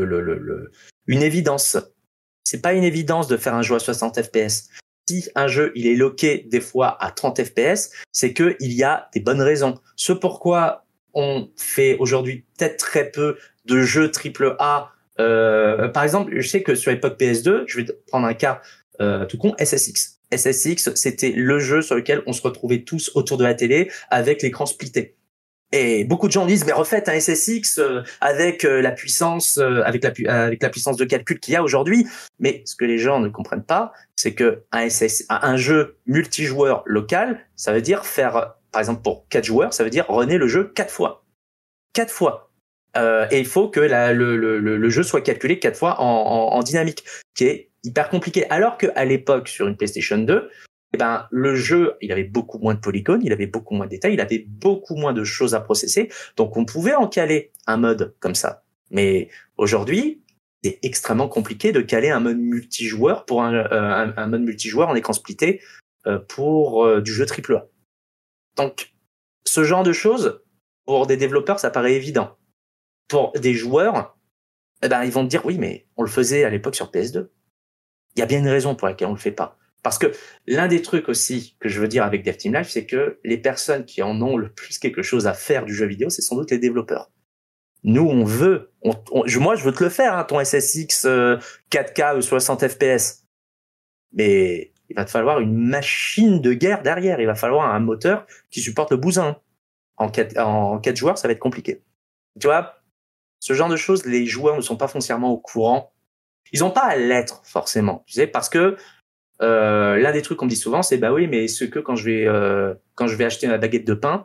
Speaker 2: une évidence. C'est pas une évidence de faire un jeu à 60 FPS. Si un jeu il est loqué des fois à 30 FPS, c'est que il y a des bonnes raisons. Ce pourquoi on fait aujourd'hui peut-être très peu de jeux AAA. Par exemple, je sais que sur l'époque PS2, je vais prendre un cas tout con, SSX. SSX, c'était le jeu sur lequel on se retrouvait tous autour de la télé avec l'écran splitté. Et beaucoup de gens disent mais refaites un SSX avec la puissance avec la puissance de calcul qu'il y a aujourd'hui. Mais ce que les gens ne comprennent pas, c'est que un jeu multijoueur local, ça veut dire faire par exemple pour 4 joueurs, ça veut dire runner le jeu 4 fois. 4 fois. Et il faut que le jeu soit calculé 4 fois en dynamique, qui est hyper compliqué. Alors qu'à l'époque sur une PlayStation 2, eh ben, le jeu, il avait beaucoup moins de polygones, il avait beaucoup moins de détails, il avait beaucoup moins de choses à processer. Donc, on pouvait en caler un mode comme ça. Mais aujourd'hui, c'est extrêmement compliqué de caler un mode multijoueur pour un mode multijoueur en écran splitté pour du jeu AAA. Donc, ce genre de choses, pour des développeurs, ça paraît évident. Pour des joueurs, eh ben, ils vont te dire, oui, mais on le faisait à l'époque sur PS2. Il y a bien une raison pour laquelle on le fait pas. Parce que l'un des trucs aussi que je veux dire avec Dev Team Live, c'est que les personnes qui en ont le plus quelque chose à faire du jeu vidéo, c'est sans doute les développeurs. Nous, moi, je veux te le faire, hein, ton SSX 4K 60 FPS. Mais il va te falloir une machine de guerre derrière. Il va falloir un moteur qui supporte le bousin. En 4 joueurs, ça va être compliqué. Tu vois, ce genre de choses, les joueurs ne sont pas foncièrement au courant. Ils n'ont pas à l'être, forcément. Tu sais, parce que l'un des trucs qu'on me dit souvent, c'est bah oui, mais ce que quand je vais acheter ma baguette de pain,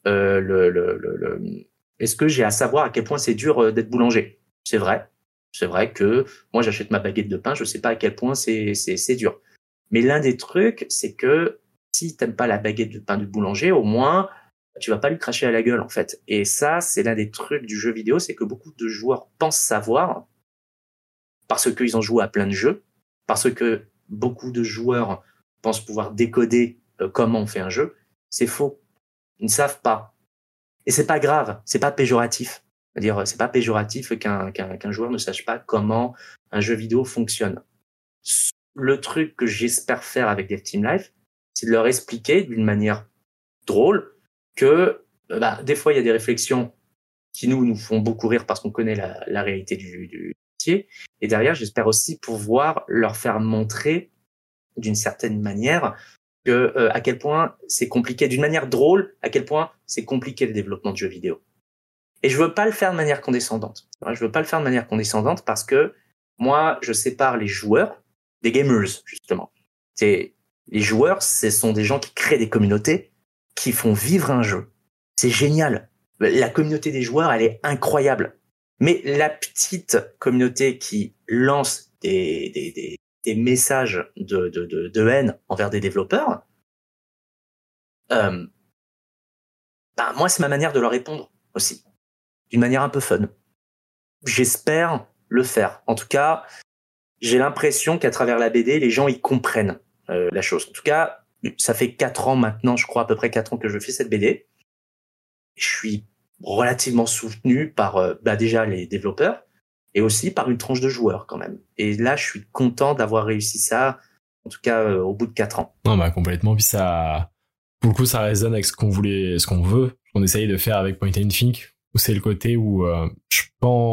Speaker 2: est-ce que j'ai à savoir à quel point c'est dur d'être boulanger? C'est vrai que moi j'achète ma baguette de pain, je sais pas à quel point c'est dur. Mais l'un des trucs, c'est que si t'aimes pas la baguette de pain du boulanger, au moins tu vas pas lui cracher à la gueule en fait. Et ça, c'est l'un des trucs du jeu vidéo, c'est que beaucoup de joueurs pensent savoir parce qu'ils ont joué à plein de jeux, parce que beaucoup de joueurs pensent pouvoir décoder comment on fait un jeu. C'est faux. Ils ne savent pas. Et c'est pas grave. C'est pas péjoratif. C'est-à-dire, c'est pas péjoratif qu'un joueur ne sache pas comment un jeu vidéo fonctionne. Le truc que j'espère faire avec Dev Team Live, c'est de leur expliquer d'une manière drôle que, des fois, il y a des réflexions qui nous font beaucoup rire parce qu'on connaît la réalité du métier. Et derrière, j'espère aussi pouvoir leur faire montrer d'une certaine manière que à quel point c'est compliqué, d'une manière drôle, à quel point c'est compliqué le développement de jeux vidéo. Et je veux pas le faire de manière condescendante. Je veux pas le faire de manière condescendante parce que moi, je sépare les joueurs des gamers, justement. Les joueurs, ce sont des gens qui créent des communautés, qui font vivre un jeu. C'est génial. La communauté des joueurs, elle est incroyable. Mais la petite communauté qui lance des messages de haine envers des développeurs, moi, c'est ma manière de leur répondre aussi. D'une manière un peu fun. J'espère le faire. En tout cas, j'ai l'impression qu'à travers la BD, les gens y comprennent la chose. En tout cas, ça fait 4 ans maintenant, je crois à peu près 4 ans que je fais cette BD. Je suis relativement soutenu par déjà les développeurs et aussi par une tranche de joueurs quand même. Et là, je suis content d'avoir réussi ça, en tout cas au bout de 4 ans.
Speaker 1: Non, bah complètement. Puis ça, pour le coup, ça résonne avec ce qu'on veut, ce qu'on essaye de faire avec Point and Think, où c'est le côté où je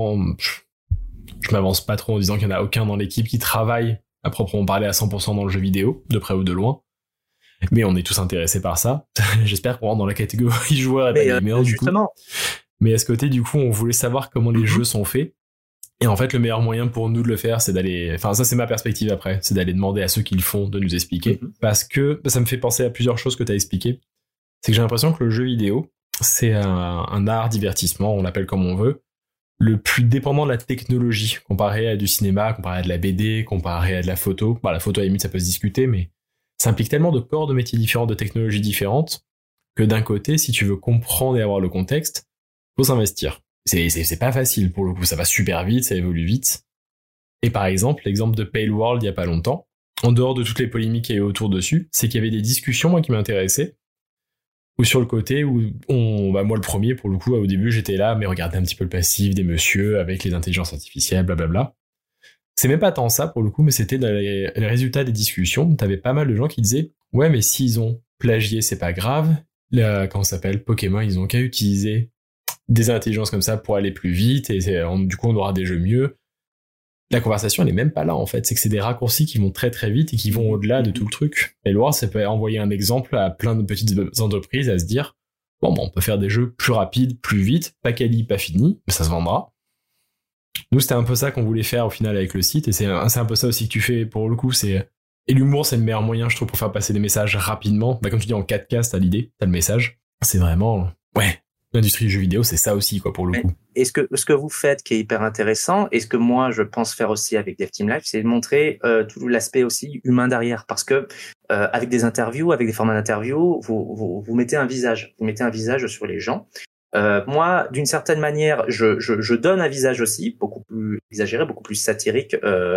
Speaker 1: m'avance pas trop en disant qu'il n'y en a aucun dans l'équipe qui travaille à proprement parler à 100% dans le jeu vidéo, de près ou de loin. Mais on est tous intéressés par ça. J'espère qu'on rentre dans la catégorie joueur et pas gamer, du coup. Mais à ce côté, du coup, on voulait savoir comment les jeux sont faits. Et en fait, le meilleur moyen pour nous de le faire, c'est d'aller... Enfin, ça, c'est ma perspective après. C'est d'aller demander à ceux qui le font de nous expliquer. Parce que ça me fait penser à plusieurs choses que tu as expliquées. C'est que j'ai l'impression que le jeu vidéo, c'est un art divertissement, on l'appelle comme on veut, le plus dépendant de la technologie, comparé à du cinéma, comparé à de la BD, comparé à de la photo. Bah, la photo, à la limite, ça peut se discuter, mais ça implique tellement de corps de métiers différents, de technologies différentes, que d'un côté, si tu veux comprendre et avoir le contexte, faut s'investir. C'est pas facile pour le coup, ça va super vite, ça évolue vite. Et par exemple, l'exemple de Pale World il y a pas longtemps, en dehors de toutes les polémiques qu'il y a eu autour dessus, c'est qu'il y avait des discussions, moi, qui m'intéressaient, ou sur le côté où moi le premier, pour le coup, au début, j'étais là, mais regardez un petit peu le passif des messieurs avec les intelligences artificielles, blablabla. C'est même pas tant ça, pour le coup, mais c'était les résultats des discussions. T'avais pas mal de gens qui disaient, ouais, mais s'ils ont plagié, c'est pas grave. Comment ça s'appelle, Pokémon, ils ont qu'à utiliser des intelligences comme ça pour aller plus vite, et du coup, on aura des jeux mieux. La conversation, elle est même pas là, en fait. C'est que c'est des raccourcis qui vont très très vite et qui vont au-delà de tout le truc. Et Loire, ça peut envoyer un exemple à plein de petites entreprises à se dire, bon, on peut faire des jeux plus rapides, plus vite, pas quali, pas fini, mais ça se vendra. Nous, c'était un peu ça qu'on voulait faire au final avec le site, et c'est un peu ça aussi que tu fais pour le coup, et l'humour, c'est le meilleur moyen, je trouve, pour faire passer des messages rapidement. Bah, comme tu dis, en 4K, t'as l'idée, t'as le message. C'est vraiment, l'industrie du jeu vidéo, c'est ça aussi, quoi, pour le coup.
Speaker 2: Et ce que vous faites qui est hyper intéressant, et ce que moi je pense faire aussi avec Dev Team Live, c'est de montrer tout l'aspect aussi humain derrière, parce que avec des interviews, avec des formats d'interviews, vous mettez un visage, sur les gens. Moi, d'une certaine manière, je donne un visage aussi beaucoup plus exagéré, beaucoup plus satirique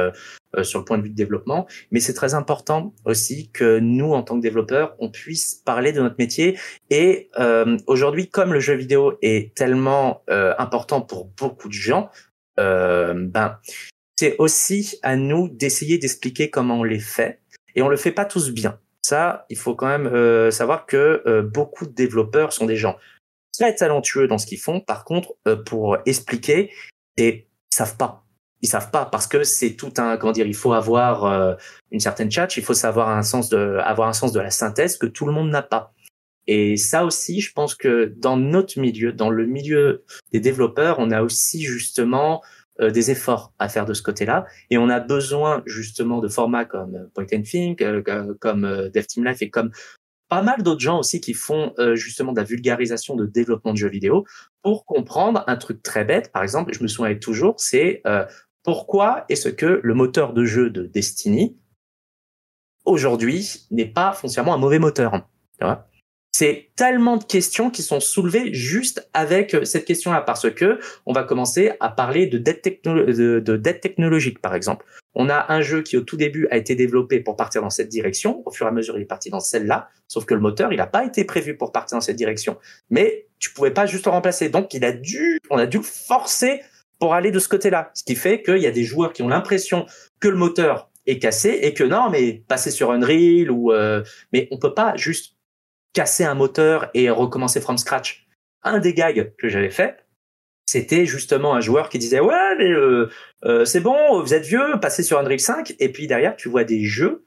Speaker 2: sur le point de vue de développement, mais c'est très important aussi que nous, en tant que développeurs, on puisse parler de notre métier. Et aujourd'hui, comme le jeu vidéo est tellement important pour beaucoup de gens, c'est aussi à nous d'essayer d'expliquer comment on les fait, et on le fait pas tous bien. Ça, il faut quand même savoir que beaucoup de développeurs sont des gens très talentueux dans ce qu'ils font. Par contre, pour expliquer, ils savent pas parce que c'est tout un, il faut avoir une certaine tchatch, il faut savoir avoir un sens de la synthèse que tout le monde n'a pas. Et ça aussi, je pense que dans notre milieu, dans le milieu des développeurs, on a aussi justement des efforts à faire de ce côté-là, et on a besoin justement de formats comme Point and Think, comme Dev Team Life, et comme pas mal d'autres gens aussi qui font justement de la vulgarisation de développement de jeux vidéo pour comprendre un truc très bête. Par exemple, je me souviens toujours, c'est pourquoi est-ce que le moteur de jeu de Destiny aujourd'hui n'est pas foncièrement un mauvais moteur, tu vois. C'est tellement de questions qui sont soulevées juste avec cette question-là, parce que on va commencer à parler de dette technologique, par exemple. On a un jeu qui, au tout début, a été développé pour partir dans cette direction. Au fur et à mesure, il est parti dans celle-là. Sauf que le moteur, il n'a pas été prévu pour partir dans cette direction. Mais tu pouvais pas juste le remplacer. Donc, on a dû le forcer pour aller de ce côté-là. Ce qui fait qu'il y a des joueurs qui ont l'impression que le moteur est cassé et que non, mais passer sur Unreal mais on peut pas juste casser un moteur et recommencer from scratch. Un des gags que j'avais fait, c'était justement un joueur qui disait ouais mais c'est bon, vous êtes vieux, passez sur Unreal 5, et puis derrière tu vois des jeux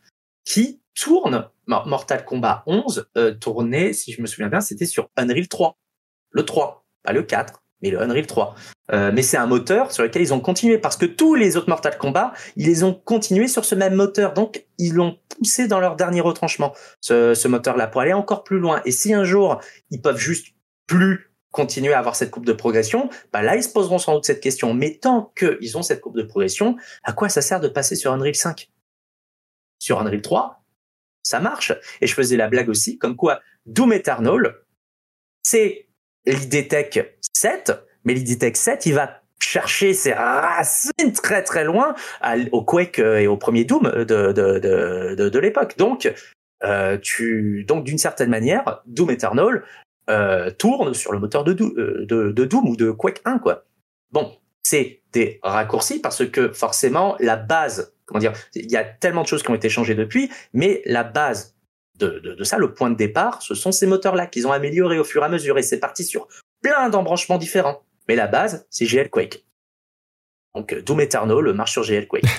Speaker 2: qui tourne. Mortal Kombat 11 tournait, si je me souviens bien, c'était sur Unreal 3. Le 3, pas le 4, mais le Unreal 3. Mais c'est un moteur sur lequel ils ont continué, parce que tous les autres Mortal Kombat, ils les ont continués sur ce même moteur. Donc, ils l'ont poussé dans leur dernier retranchement, ce moteur-là, pour aller encore plus loin. Et si un jour, ils peuvent juste plus continuer à avoir cette courbe de progression, bah là, ils se poseront sans doute cette question. Mais tant qu'ils ont cette courbe de progression, à quoi ça sert de passer sur Unreal 5 ? Sur Unreal 3, ça marche. Et je faisais la blague aussi, comme quoi Doom Eternal, c'est l'IDTech 7, mais l'IDTech 7, il va chercher ses racines très très loin au Quake et au premier Doom de l'époque. Donc, d'une certaine manière, Doom Eternal tourne sur le moteur de Doom ou de Quake 1, quoi. Bon, c'est des raccourcis parce que forcément, la base, il y a tellement de choses qui ont été changées depuis, mais la base de ça, le point de départ, ce sont ces moteurs-là qu'ils ont améliorés au fur et à mesure, et c'est parti sur plein d'embranchements différents. Mais la base, c'est GL Quake. Donc, Doom Eternal marche sur GL Quake.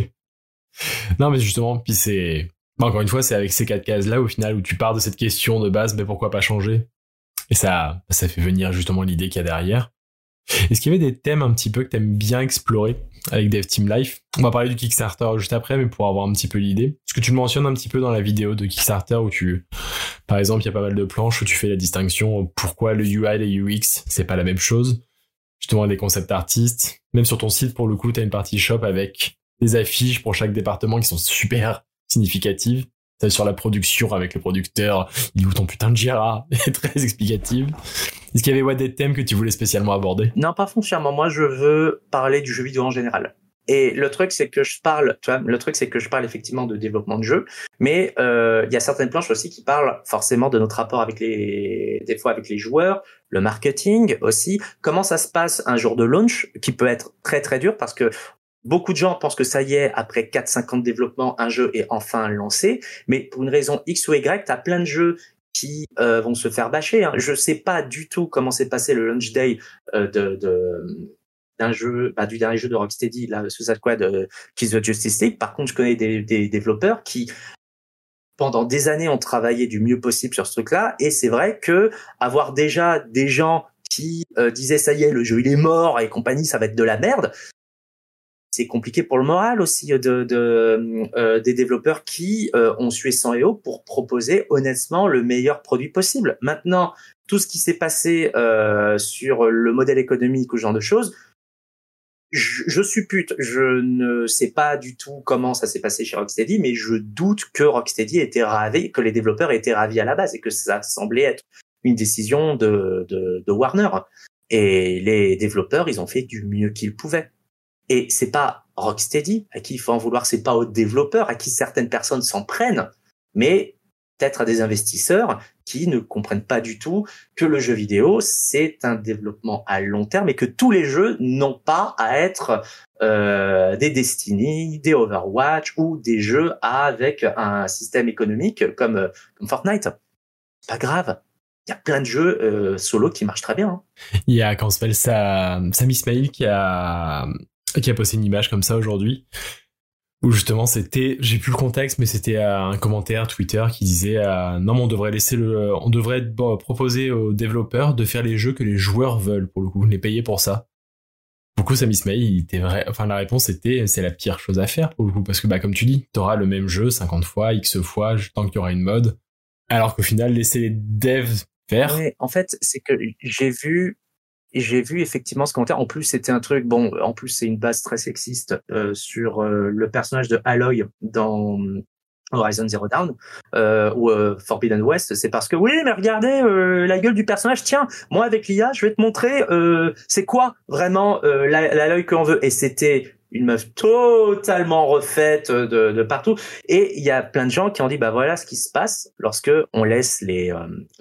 Speaker 1: Non, mais justement, puis c'est... encore une fois, c'est avec ces 4 cases-là, au final, où tu pars de cette question de base, mais pourquoi pas changer ? Et ça fait venir justement l'idée qu'il y a derrière. Est-ce qu'il y avait des thèmes un petit peu que t'aimes bien explorer avec Dev Team Life ? On va parler du Kickstarter juste après, mais pour avoir un petit peu l'idée. Parce que tu le mentionnes un petit peu dans la vidéo de Kickstarter où par exemple, il y a pas mal de planches où tu fais la distinction pourquoi le UI et le UX, c'est pas la même chose. Justement, des concepts artistes. Même sur ton site, pour le coup, t'as une partie shop avec des affiches pour chaque département qui sont super significatives. T'as sur la production avec le producteur, il est où ton putain de Jira, très explicative. Est-ce qu'il y avait des thèmes que tu voulais spécialement aborder ?
Speaker 2: Non, pas foncièrement. Moi, je veux parler du jeu vidéo en général. Et le truc, c'est que je parle effectivement de développement de jeu, mais il y a certaines planches aussi qui parlent forcément de notre rapport avec des fois avec les joueurs, le marketing aussi, comment ça se passe un jour de launch, qui peut être très très dur parce que beaucoup de gens pensent que ça y est, après 4-5 ans de développement, un jeu est enfin lancé, mais pour une raison X ou Y, t'as plein de jeux qui vont se faire bâcher. Hein. Je sais pas du tout comment s'est passé le launch day d'un jeu, du dernier jeu de Rocksteady, là, Suicide Squad, qui est The Justice League. Par contre, je connais des développeurs qui, pendant des années, ont travaillé du mieux possible sur ce truc-là, et c'est vrai que avoir déjà des gens qui disaient ça y est, le jeu il est mort et compagnie, ça va être de la merde. C'est compliqué pour le moral aussi des développeurs qui ont sué sang et eau pour proposer honnêtement le meilleur produit possible. Maintenant, tout ce qui s'est passé sur le modèle économique ou ce genre de choses, je suppute, je ne sais pas du tout comment ça s'est passé chez Rocksteady, mais je doute que Rocksteady était ravi, que les développeurs étaient ravis à la base et que ça semblait être une décision de Warner. Et les développeurs, ils ont fait du mieux qu'ils pouvaient. Et c'est pas Rocksteady à qui il faut en vouloir, c'est pas aux développeurs à qui certaines personnes s'en prennent, mais peut-être à des investisseurs qui ne comprennent pas du tout que le jeu vidéo, c'est un développement à long terme et que tous les jeux n'ont pas à être des Destiny, des Overwatch ou des jeux avec un système économique comme Fortnite. C'est pas grave. Il y a plein de jeux solo qui marchent très bien. Hein.
Speaker 1: Il y a, comment s'appelle ça, Sam Ismail qui a posté une image comme ça aujourd'hui, où justement c'était, j'ai plus le contexte, mais c'était un commentaire Twitter qui disait non mais on devrait proposer aux développeurs de faire les jeux que les joueurs veulent, pour le coup, les payer pour ça. Pour le coup, Sam Ismail, il était vrai, enfin la réponse était c'est la pire chose à faire pour le coup, parce que comme tu dis, t'auras le même jeu 50 fois, X fois, tant qu'il y aura une mode, alors qu'au final laisser les devs faire.
Speaker 2: Ouais, en fait, c'est que j'ai vu effectivement ce commentaire. En plus, c'était un truc, en plus, c'est une base très sexiste sur le personnage de Aloy dans Horizon Zero Dawn ou Forbidden West. C'est parce que, oui, mais regardez la gueule du personnage. Tiens, moi, avec l'IA, je vais te montrer c'est quoi vraiment l'Aloy qu'on veut. Et c'était une meuf totalement refaite de partout. Et il y a plein de gens qui ont dit, voilà ce qui se passe lorsque on laisse les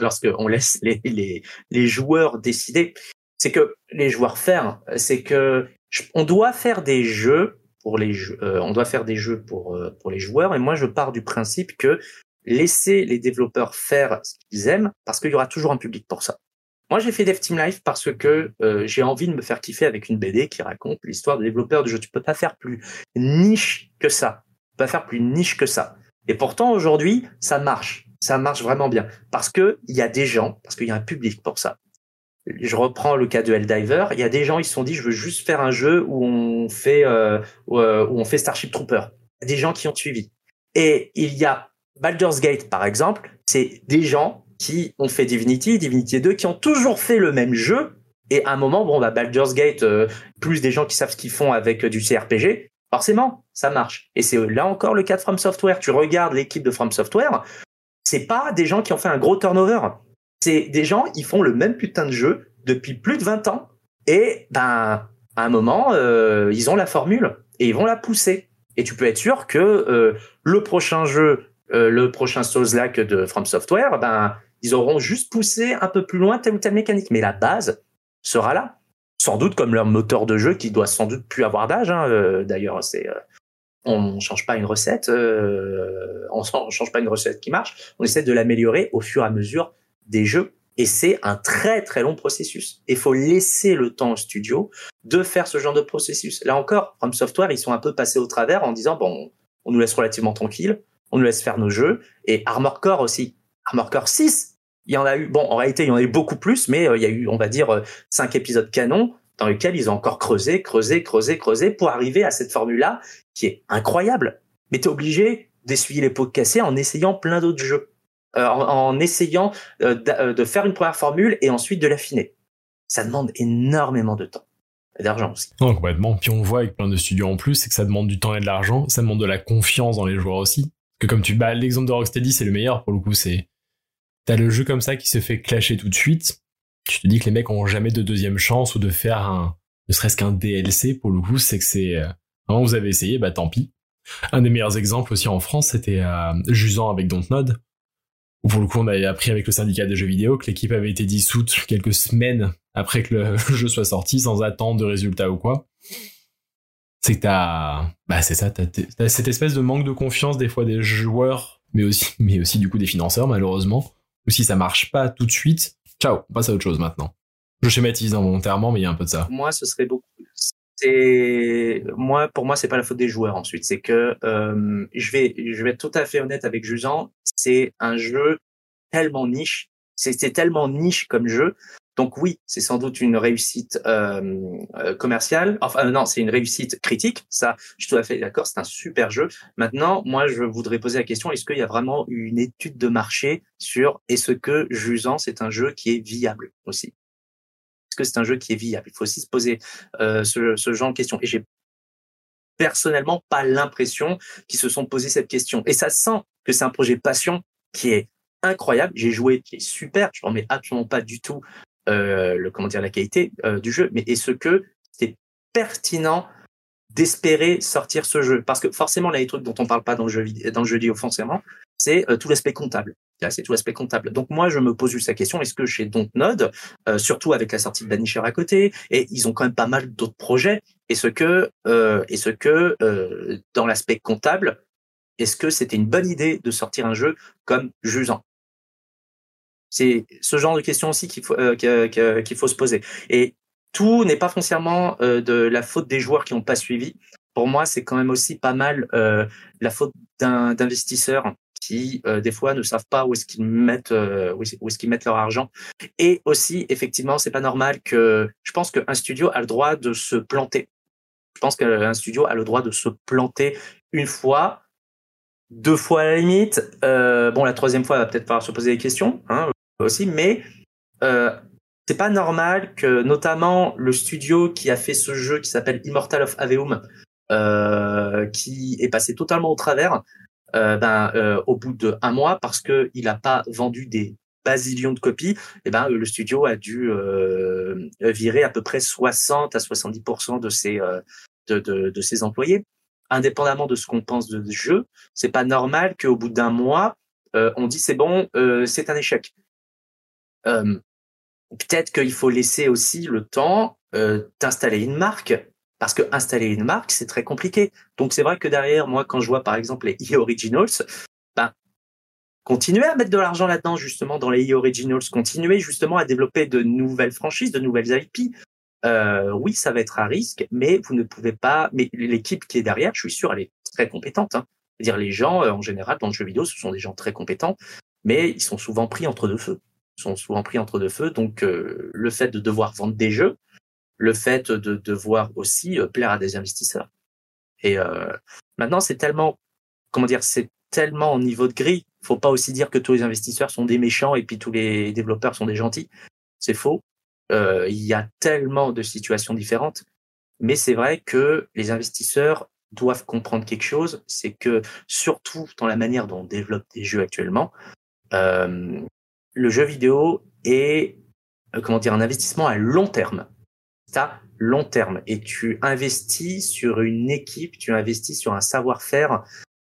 Speaker 2: joueurs décider. C'est que les joueurs faire, c'est que on doit faire des jeux pour les joueurs, et moi je pars du principe que laisser les développeurs faire ce qu'ils aiment, parce qu'il y aura toujours un public pour ça. Moi j'ai fait Dev Team Life parce que j'ai envie de me faire kiffer avec une BD qui raconte l'histoire de développeurs de jeux. Tu peux pas faire plus niche que ça. Et pourtant, aujourd'hui, ça marche. Ça marche vraiment bien. Parce que il y a des gens, parce qu'il y a un public pour ça. Je reprends le cas de Helldiver. Il y a des gens, ils se sont dit, je veux juste faire un jeu où on fait Starship Trooper. Il y a des gens qui ont suivi. Et il y a Baldur's Gate, par exemple. C'est des gens qui ont fait Divinity 2, qui ont toujours fait le même jeu. Et à un moment, Baldur's Gate, plus des gens qui savent ce qu'ils font avec du CRPG, forcément, ça marche. Et c'est là encore le cas de From Software. Tu regardes l'équipe de From Software, c'est pas des gens qui ont fait un gros turnover. C'est des gens, ils font le même putain de jeu depuis plus de 20 ans. Et à un moment, ils ont la formule et ils vont la pousser. Et tu peux être sûr que le prochain jeu, le prochain Souls-like de From Software, ils auront juste poussé un peu plus loin telle ou telle mécanique. Mais la base sera là. Sans doute comme leur moteur de jeu qui doit sans doute plus avoir d'âge. D'ailleurs, on change pas une recette, on change pas une recette qui marche. On essaie de l'améliorer au fur et à mesure des jeux. Et c'est un très très long processus. Il faut laisser le temps au studio de faire ce genre de processus. Là encore, From Software, ils sont un peu passés au travers en disant on nous laisse relativement tranquille, on nous laisse faire nos jeux. Et Armored Core aussi. Armored Core 6, il y en a eu, en réalité, il y en a eu beaucoup plus, mais il y a eu, on va dire, 5 épisodes canon dans lesquels ils ont encore creusé pour arriver à cette formule-là qui est incroyable. Mais t'es obligé d'essuyer les pots cassés en essayant plein d'autres jeux. En essayant de faire une première formule et ensuite de l'affiner. Ça demande énormément de temps et d'argent aussi.
Speaker 1: Non, complètement. Puis on le voit avec plein de studios en plus, c'est que ça demande du temps et de l'argent, ça demande de la confiance dans les joueurs aussi. Parce que comme l'exemple de Rocksteady, c'est le meilleur pour le coup, t'as le jeu comme ça qui se fait clasher tout de suite, tu te dis que les mecs ont jamais de deuxième chance ou de faire ne serait-ce qu'un DLC pour le coup, c'est que c'est vraiment vous avez essayé, tant pis. Un des meilleurs exemples aussi en France, c'était Jusant avec Dontnod, où pour le coup on avait appris avec le syndicat des jeux vidéo que l'équipe avait été dissoute quelques semaines après que le jeu soit sorti sans attendre de résultats ou quoi. C'est que t'as cette espèce de manque de confiance des fois des joueurs, mais aussi du coup des financeurs malheureusement, ou si ça marche pas tout de suite, ciao, on passe à autre chose maintenant. Je schématise involontairement, mais il y a un peu de ça.
Speaker 2: Moi, ce serait beaucoup. Pour moi, c'est pas la faute des joueurs ensuite. C'est que je vais être tout à fait honnête avec Jusant. C'est un jeu tellement niche. C'est tellement niche comme jeu. Donc oui, c'est sans doute une réussite commerciale. Enfin non, c'est une réussite critique. Ça, je suis tout à fait d'accord. C'est un super jeu. Maintenant, moi, je voudrais poser la question, est-ce qu'il y a vraiment une étude de marché sur est-ce que Jusant, c'est un jeu qui est viable aussi? Est-ce que c'est un jeu qui est viable? Il faut aussi se poser ce genre de questions. Et j'ai personnellement pas l'impression qu'ils se sont posé cette question. Et ça sent que c'est un projet passion qui est incroyable. J'ai joué, qui est super. Je ne remets absolument pas du tout la qualité du jeu, mais est-ce que c'est pertinent d'espérer sortir ce jeu? Parce que forcément, là, les trucs dont on parle pas dans le jeu vidéo forcément, c'est tout l'aspect comptable. C'est tout l'aspect comptable. Donc moi, je me pose juste la question, est-ce que chez Dontnod, surtout avec la sortie de Vanisher à côté, et ils ont quand même pas mal d'autres projets, est-ce que dans l'aspect comptable, est-ce que c'était une bonne idée de sortir un jeu comme Jusant? C'est ce genre de questions aussi qu'il faut se poser. Et tout n'est pas foncièrement de la faute des joueurs qui n'ont pas suivi. Pour moi, c'est quand même aussi pas mal la faute d'investisseurs qui des fois ne savent pas où est-ce qu'ils mettent leur argent. Et aussi, effectivement, c'est pas normal que. Je pense qu'un studio a le droit de se planter. Je pense qu'un studio a le droit de se planter une fois, 2 fois à la limite. La troisième fois, il va peut-être falloir se poser des questions aussi, mais c'est pas normal que notamment le studio qui a fait ce jeu qui s'appelle Immortal of Aveum, qui est passé totalement au travers, au bout d'1 mois parce que il a pas vendu des bazillions de copies, le studio a dû virer à peu près 60 à 70% de ses employés. Indépendamment de ce qu'on pense de ce jeu, c'est pas normal qu'au bout d'1 mois, on dit c'est bon, c'est un échec. Peut-être qu'il faut laisser aussi le temps d'installer une marque, parce que installer une marque, c'est très compliqué. Donc c'est vrai que derrière, moi, quand je vois par exemple les EA Originals, continuer à mettre de l'argent là-dedans, justement, dans les EA Originals, continuer justement à développer de nouvelles franchises, de nouvelles IP. Oui, ça va être à risque, mais vous ne pouvez pas. Mais l'équipe qui est derrière, je suis sûr, elle est très compétente. C'est-à-dire les gens, en général, dans le jeu vidéo, ce sont des gens très compétents, mais ils sont souvent pris entre deux feux. Donc, le fait de devoir vendre des jeux, le fait de devoir aussi plaire à des investisseurs. Et maintenant, c'est tellement en niveau de grille. Faut pas aussi dire que tous les investisseurs sont des méchants et puis tous les développeurs sont des gentils. C'est faux. Il y a tellement de situations différentes. Mais c'est vrai que les investisseurs doivent comprendre quelque chose, c'est que surtout dans la manière dont on développe des jeux actuellement, le jeu vidéo est un investissement à long terme. Ça, long terme. Et tu investis sur une équipe, tu investis sur un savoir-faire.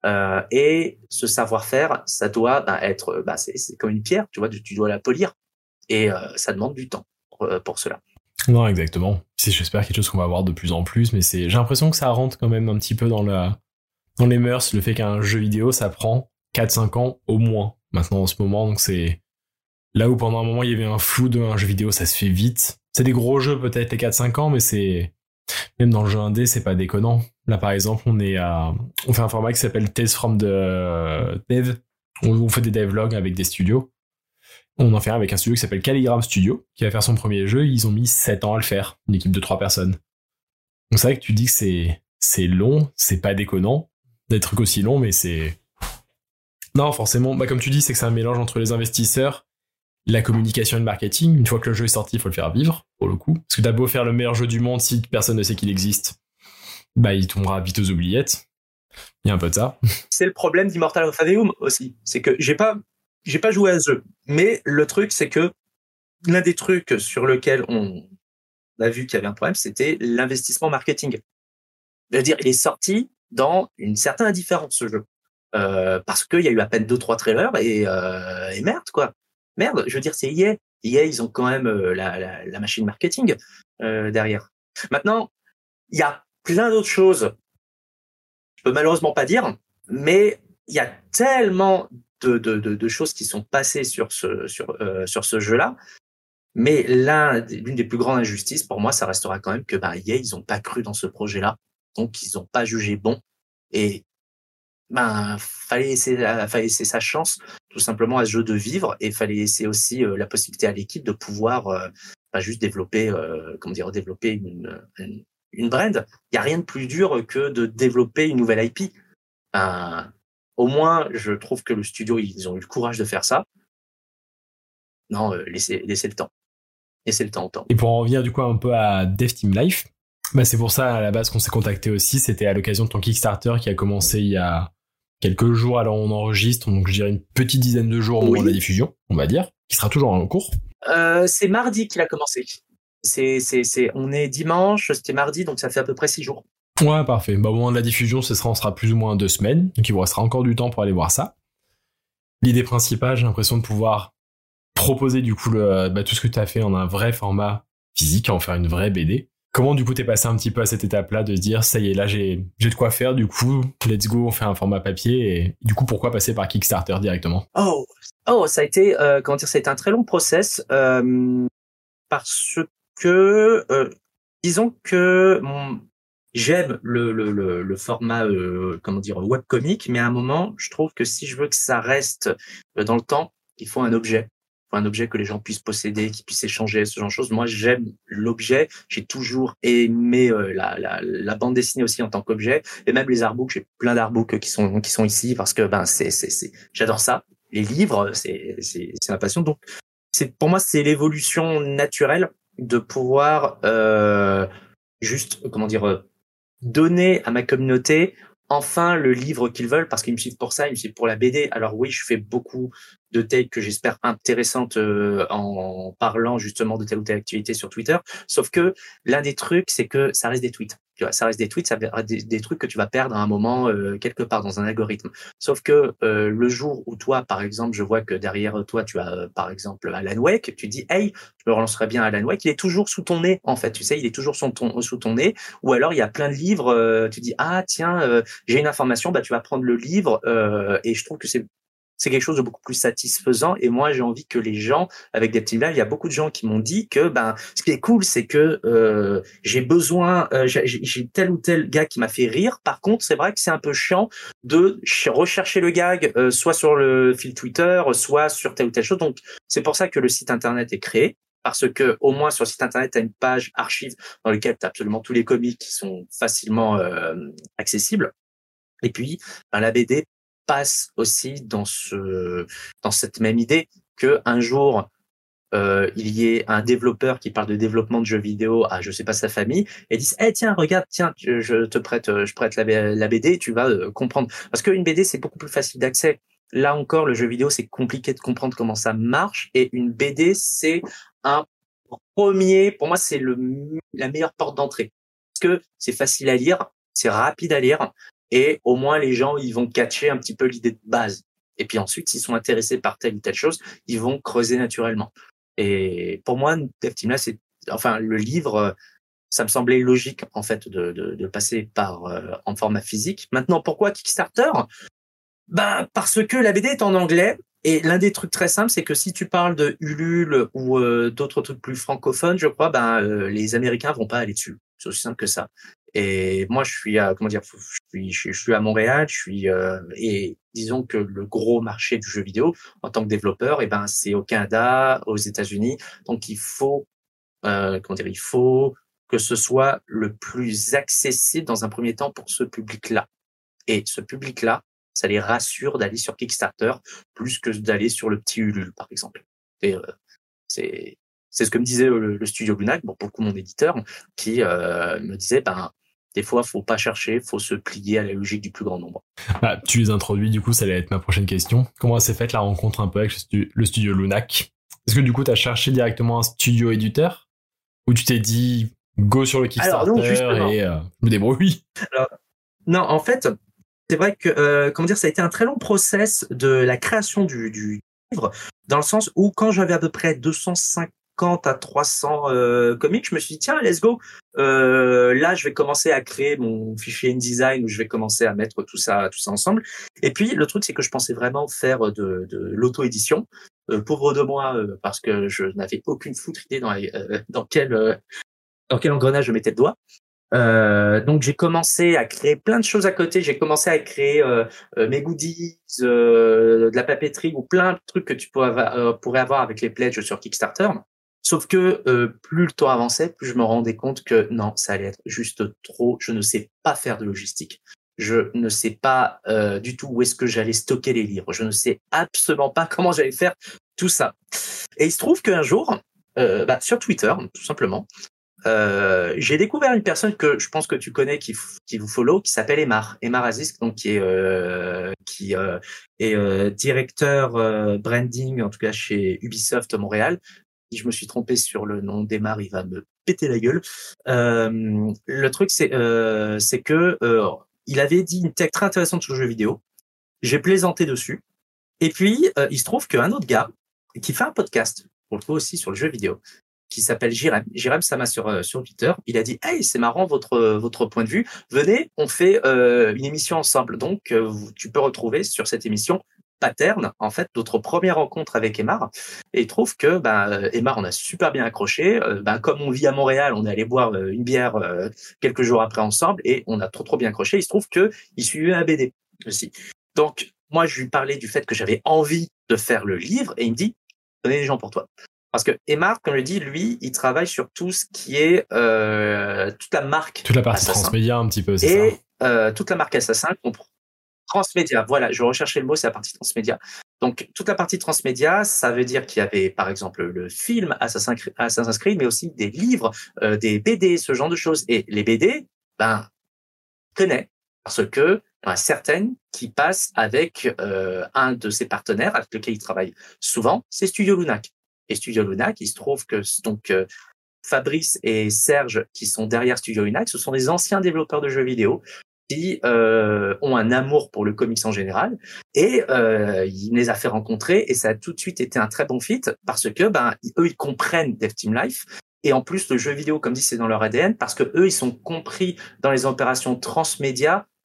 Speaker 2: Et ce savoir-faire, ça doit être, c'est comme une pierre, tu vois, tu dois la polir. Et ça demande du temps pour cela.
Speaker 1: Non, exactement. C'est, j'espère, quelque chose qu'on va voir de plus en plus, mais j'ai l'impression que ça rentre quand même un petit peu dans les mœurs, le fait qu'un jeu vidéo, ça prend 4-5 ans au moins, maintenant en ce moment, donc c'est là où pendant un moment il y avait un flou d'un jeu vidéo, ça se fait vite. C'est des gros jeux peut-être les 4-5 ans, mais même dans le jeu indé, c'est pas déconnant. Là, par exemple, on fait un format qui s'appelle Tales from the Dev. On fait des devlogs avec des studios. On en fait un avec un studio qui s'appelle Calligram Studio, qui va faire son premier jeu. Ils ont mis 7 ans à le faire, une équipe de 3 personnes. Donc c'est vrai que tu dis que c'est long, c'est pas déconnant d'être trucs aussi long, mais c'est... Non, forcément, comme tu dis, c'est que c'est un mélange entre les investisseurs, la communication et le marketing. Une fois que le jeu est sorti, il faut le faire vivre, pour le coup. Parce que t'as beau faire le meilleur jeu du monde, si personne ne sait qu'il existe, il tombera vite aux oubliettes. Il y a un peu de ça.
Speaker 2: C'est le problème d'Immortal of Aveum aussi. C'est que j'ai pas joué à ce jeu. Mais le truc, c'est que l'un des trucs sur lequel on a vu qu'il y avait un problème, c'était l'investissement marketing. Je veux dire, il est sorti dans une certaine indifférence, ce jeu. Parce qu'il y a eu à peine 2-3 trailers et merde, quoi. Merde, je veux dire, c'est EA. EA, ils ont quand même la machine marketing derrière. Maintenant, il y a plein d'autres choses. Je peux malheureusement pas dire, mais il y a tellement de choses qui sont passées sur ce jeu-là. Mais l'une des plus grandes injustices, pour moi, ça restera quand même que EA, ils ont pas cru dans ce projet-là. Donc, ils ont pas jugé bon. Et fallait laisser sa chance tout simplement à ce jeu de vivre, et fallait laisser aussi la possibilité à l'équipe de pouvoir juste développer une brand. Il y a rien de plus dur que de développer une nouvelle IP. Au moins, je trouve que le studio, ils ont eu le courage de faire ça. Non, laissez le temps. Laissez le temps au temps.
Speaker 1: Et pour en revenir du coup un peu à Dev Team Life, c'est pour ça à la base qu'on s'est contacté aussi. C'était à l'occasion de ton Kickstarter qui a commencé il y a quelques jours. Alors on enregistre, donc je dirais une petite dizaine de jours au moment de la diffusion, on va dire, qui sera toujours en cours.
Speaker 2: C'est mardi qu'il a commencé. On est dimanche, c'était mardi, donc ça fait à peu près 6 jours.
Speaker 1: Ouais, parfait. Au moment de la diffusion, on sera plus ou moins 2 semaines, donc il vous restera encore du temps pour aller voir ça. L'idée principale, j'ai l'impression de pouvoir proposer du coup tout ce que tu as fait en un vrai format physique, en faire une vraie BD. Comment du coup t'es passé un petit peu à cette étape-là de se dire ça y est, là j'ai de quoi faire, du coup let's go, on fait un format papier, et du coup pourquoi passer par Kickstarter directement?
Speaker 2: Ça a été ça a été un très long process parce que disons que j'aime le format webcomic, mais à un moment je trouve que si je veux que ça reste dans le temps, il faut un objet. Un objet que les gens puissent posséder, qui puissent échanger, ce genre de choses. Moi, j'aime l'objet. J'ai toujours aimé la bande dessinée aussi en tant qu'objet, et même les artbooks. J'ai plein d'artbooks qui sont ici parce que j'adore ça. Les livres, c'est ma passion. Donc, pour moi, c'est l'évolution naturelle de pouvoir donner à ma communauté enfin le livre qu'ils veulent, parce qu'ils me suivent pour ça, ils me suivent pour la BD. Alors oui, je fais beaucoup de takes que j'espère intéressantes en parlant justement de telle ou telle activité sur Twitter. Sauf que l'un des trucs, c'est que ça reste des tweets. Tu vois, ça reste des tweets, ça reste des trucs que tu vas perdre à un moment quelque part dans un algorithme. Sauf que le jour où toi, par exemple, je vois que derrière toi, tu as par exemple Alan Wake, tu dis hey, je me relancerai bien Alan Wake, il est toujours sous ton nez en fait, tu sais, il est toujours sous ton nez. Ou alors il y a plein de livres, tu dis ah tiens, j'ai une information, tu vas prendre le livre, et je trouve que c'est quelque chose de beaucoup plus satisfaisant. Et moi, j'ai envie que les gens, avec des petits lives, il y a beaucoup de gens qui m'ont dit que, ce qui est cool, c'est que j'ai besoin, j'ai tel ou tel gag qui m'a fait rire. Par contre, c'est vrai que c'est un peu chiant de rechercher le gag, soit sur le fil Twitter, soit sur telle ou telle chose. Donc, c'est pour ça que le site internet est créé. Parce que au moins sur le site internet, tu as une page archive dans laquelle tu as absolument tous les comics qui sont facilement accessibles. Et puis, la BD passe aussi dans cette même idée que un jour il y ait un développeur qui parle de développement de jeux vidéo à je sais pas sa famille et dise tiens regarde je prête la BD, tu vas comprendre, parce qu'une BD c'est beaucoup plus facile d'accès. Là encore, le jeu vidéo c'est compliqué de comprendre comment ça marche, et une BD c'est un premier, pour moi c'est la meilleure porte d'entrée, parce que c'est facile à lire, c'est rapide à lire, et au moins les gens ils vont catcher un petit peu l'idée de base. Et puis ensuite, s'ils sont intéressés par telle ou telle chose, ils vont creuser naturellement. Et pour moi, Dev Team là, le livre, ça me semblait logique en fait de passer par en format physique. Maintenant, pourquoi Kickstarter? Parce que la BD est en anglais. Et l'un des trucs très simples, c'est que si tu parles de Ulule ou d'autres trucs plus francophones, je crois, les Américains vont pas aller dessus. C'est aussi simple que ça. Et moi, je suis à Montréal, et disons que le gros marché du jeu vidéo en tant que développeur, c'est au Canada, aux États-Unis. Donc il faut il faut que ce soit le plus accessible dans un premier temps pour ce public-là. Et ce public-là, ça les rassure d'aller sur Kickstarter plus que d'aller sur le petit Ulule, par exemple. Et c'est ce que me disait le studio Lunac, pour le coup mon éditeur, qui me disait des fois faut pas chercher, faut se plier à la logique du plus grand nombre.
Speaker 1: Tu les introduis, du coup ça allait être ma prochaine question. Comment s'est faite la rencontre un peu avec le studio Lunac? Est-ce que du coup tu as cherché directement un studio éditeur, ou tu t'es dit go sur le Kickstarter? Alors, non, et je me débrouille?
Speaker 2: Alors, non, en fait, c'est vrai que ça a été un très long process de la création du livre, dans le sens où quand j'avais à peu près 250 à 300 comics, je me suis dit tiens, let's go. Là, je vais commencer à créer mon fichier InDesign où je vais commencer à mettre tout ça ensemble. Et puis le truc, c'est que je pensais vraiment faire de l'auto-édition. Pauvre de moi, parce que je n'avais aucune foutre idée dans quel engrenage je mettais le doigt. Donc j'ai commencé à créer plein de choses à côté. J'ai commencé à créer mes goodies, de la papeterie ou plein de trucs que tu pourrais avoir avec les pledges sur Kickstarter. Sauf que plus le temps avançait, plus je me rendais compte que non, ça allait être juste trop. Je ne sais pas faire de logistique. Je ne sais pas du tout où est-ce que j'allais stocker les livres. Je ne sais absolument pas comment j'allais faire tout ça. Et il se trouve qu'un jour, sur Twitter, tout simplement, j'ai découvert une personne que je pense que tu connais, qui vous follow, qui s'appelle Emar Aziz, donc qui est directeur branding, en tout cas chez Ubisoft Montréal. Si je me suis trompé sur le nom d'Emar, il va me péter la gueule. Le truc, c'est que il avait dit une tech très intéressante sur le jeu vidéo. J'ai plaisanté dessus. Et puis, il se trouve qu'un autre gars qui fait un podcast, pour le coup aussi sur le jeu vidéo, qui s'appelle Jirem Sama sur Twitter, il a dit hey, c'est marrant votre point de vue, venez, on fait une émission ensemble. Donc tu peux retrouver sur cette émission Pattern, en fait, notre première rencontre avec Emar. Et il trouve que Emar, on a super bien accroché. Comme on vit à Montréal, on est allé boire une bière quelques jours après ensemble, et on a trop bien accroché. Il se trouve que il suivait un BD aussi. Donc moi, je lui parlais du fait que j'avais envie de faire le livre, et il me dit donnez des gens pour toi. Parce que Emar, comme je dis, lui, il travaille sur tout ce qui est toute la marque.
Speaker 1: Toute la partie Assassin. Transmédia, un petit peu, c'est ça.
Speaker 2: Et toute la marque Assassin, transmédia. Voilà, je recherchais le mot, c'est la partie transmédia. Donc, toute la partie transmédia, ça veut dire qu'il y avait, par exemple, le film Assassin's Creed, mais aussi des livres, des BD, ce genre de choses. Et les BD, je connais, parce que il y en a certaines qui passent avec un de ses partenaires, avec lequel il travaille souvent, c'est Studio Lunac. Et Studio Lunac, il se trouve que Fabrice et Serge, qui sont derrière Studio Lunac, ce sont des anciens développeurs de jeux vidéo qui ont un amour pour le comics en général, et il les a fait rencontrer, et ça a tout de suite été un très bon fit, parce que eux, ils comprennent Dev Team Life, et en plus le jeu vidéo, comme dit, c'est dans leur ADN, parce que eux, ils sont compris dans les opérations transmédia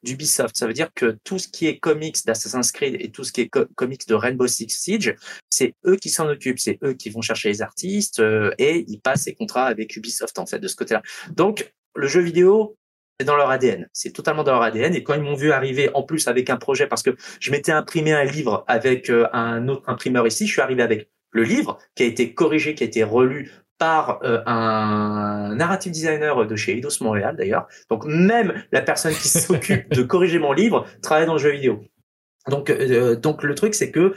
Speaker 2: d'Ubisoft. Ça veut dire que tout ce qui est comics d'Assassin's Creed et tout ce qui est comics de Rainbow Six Siege, c'est eux qui s'en occupent, c'est eux qui vont chercher les artistes et ils passent ces contrats avec Ubisoft en fait de ce côté-là. Donc le jeu vidéo, c'est dans leur ADN, c'est totalement dans leur ADN. Et quand ils m'ont vu arriver en plus avec un projet, parce que je m'étais imprimé un livre avec un autre imprimeur ici, je suis arrivé avec le livre qui a été corrigé, qui a été relu par un narrative designer de chez Eidos Montréal d'ailleurs. Donc même la personne qui s'occupe de corriger mon livre travaille dans le jeu vidéo. Donc le truc c'est que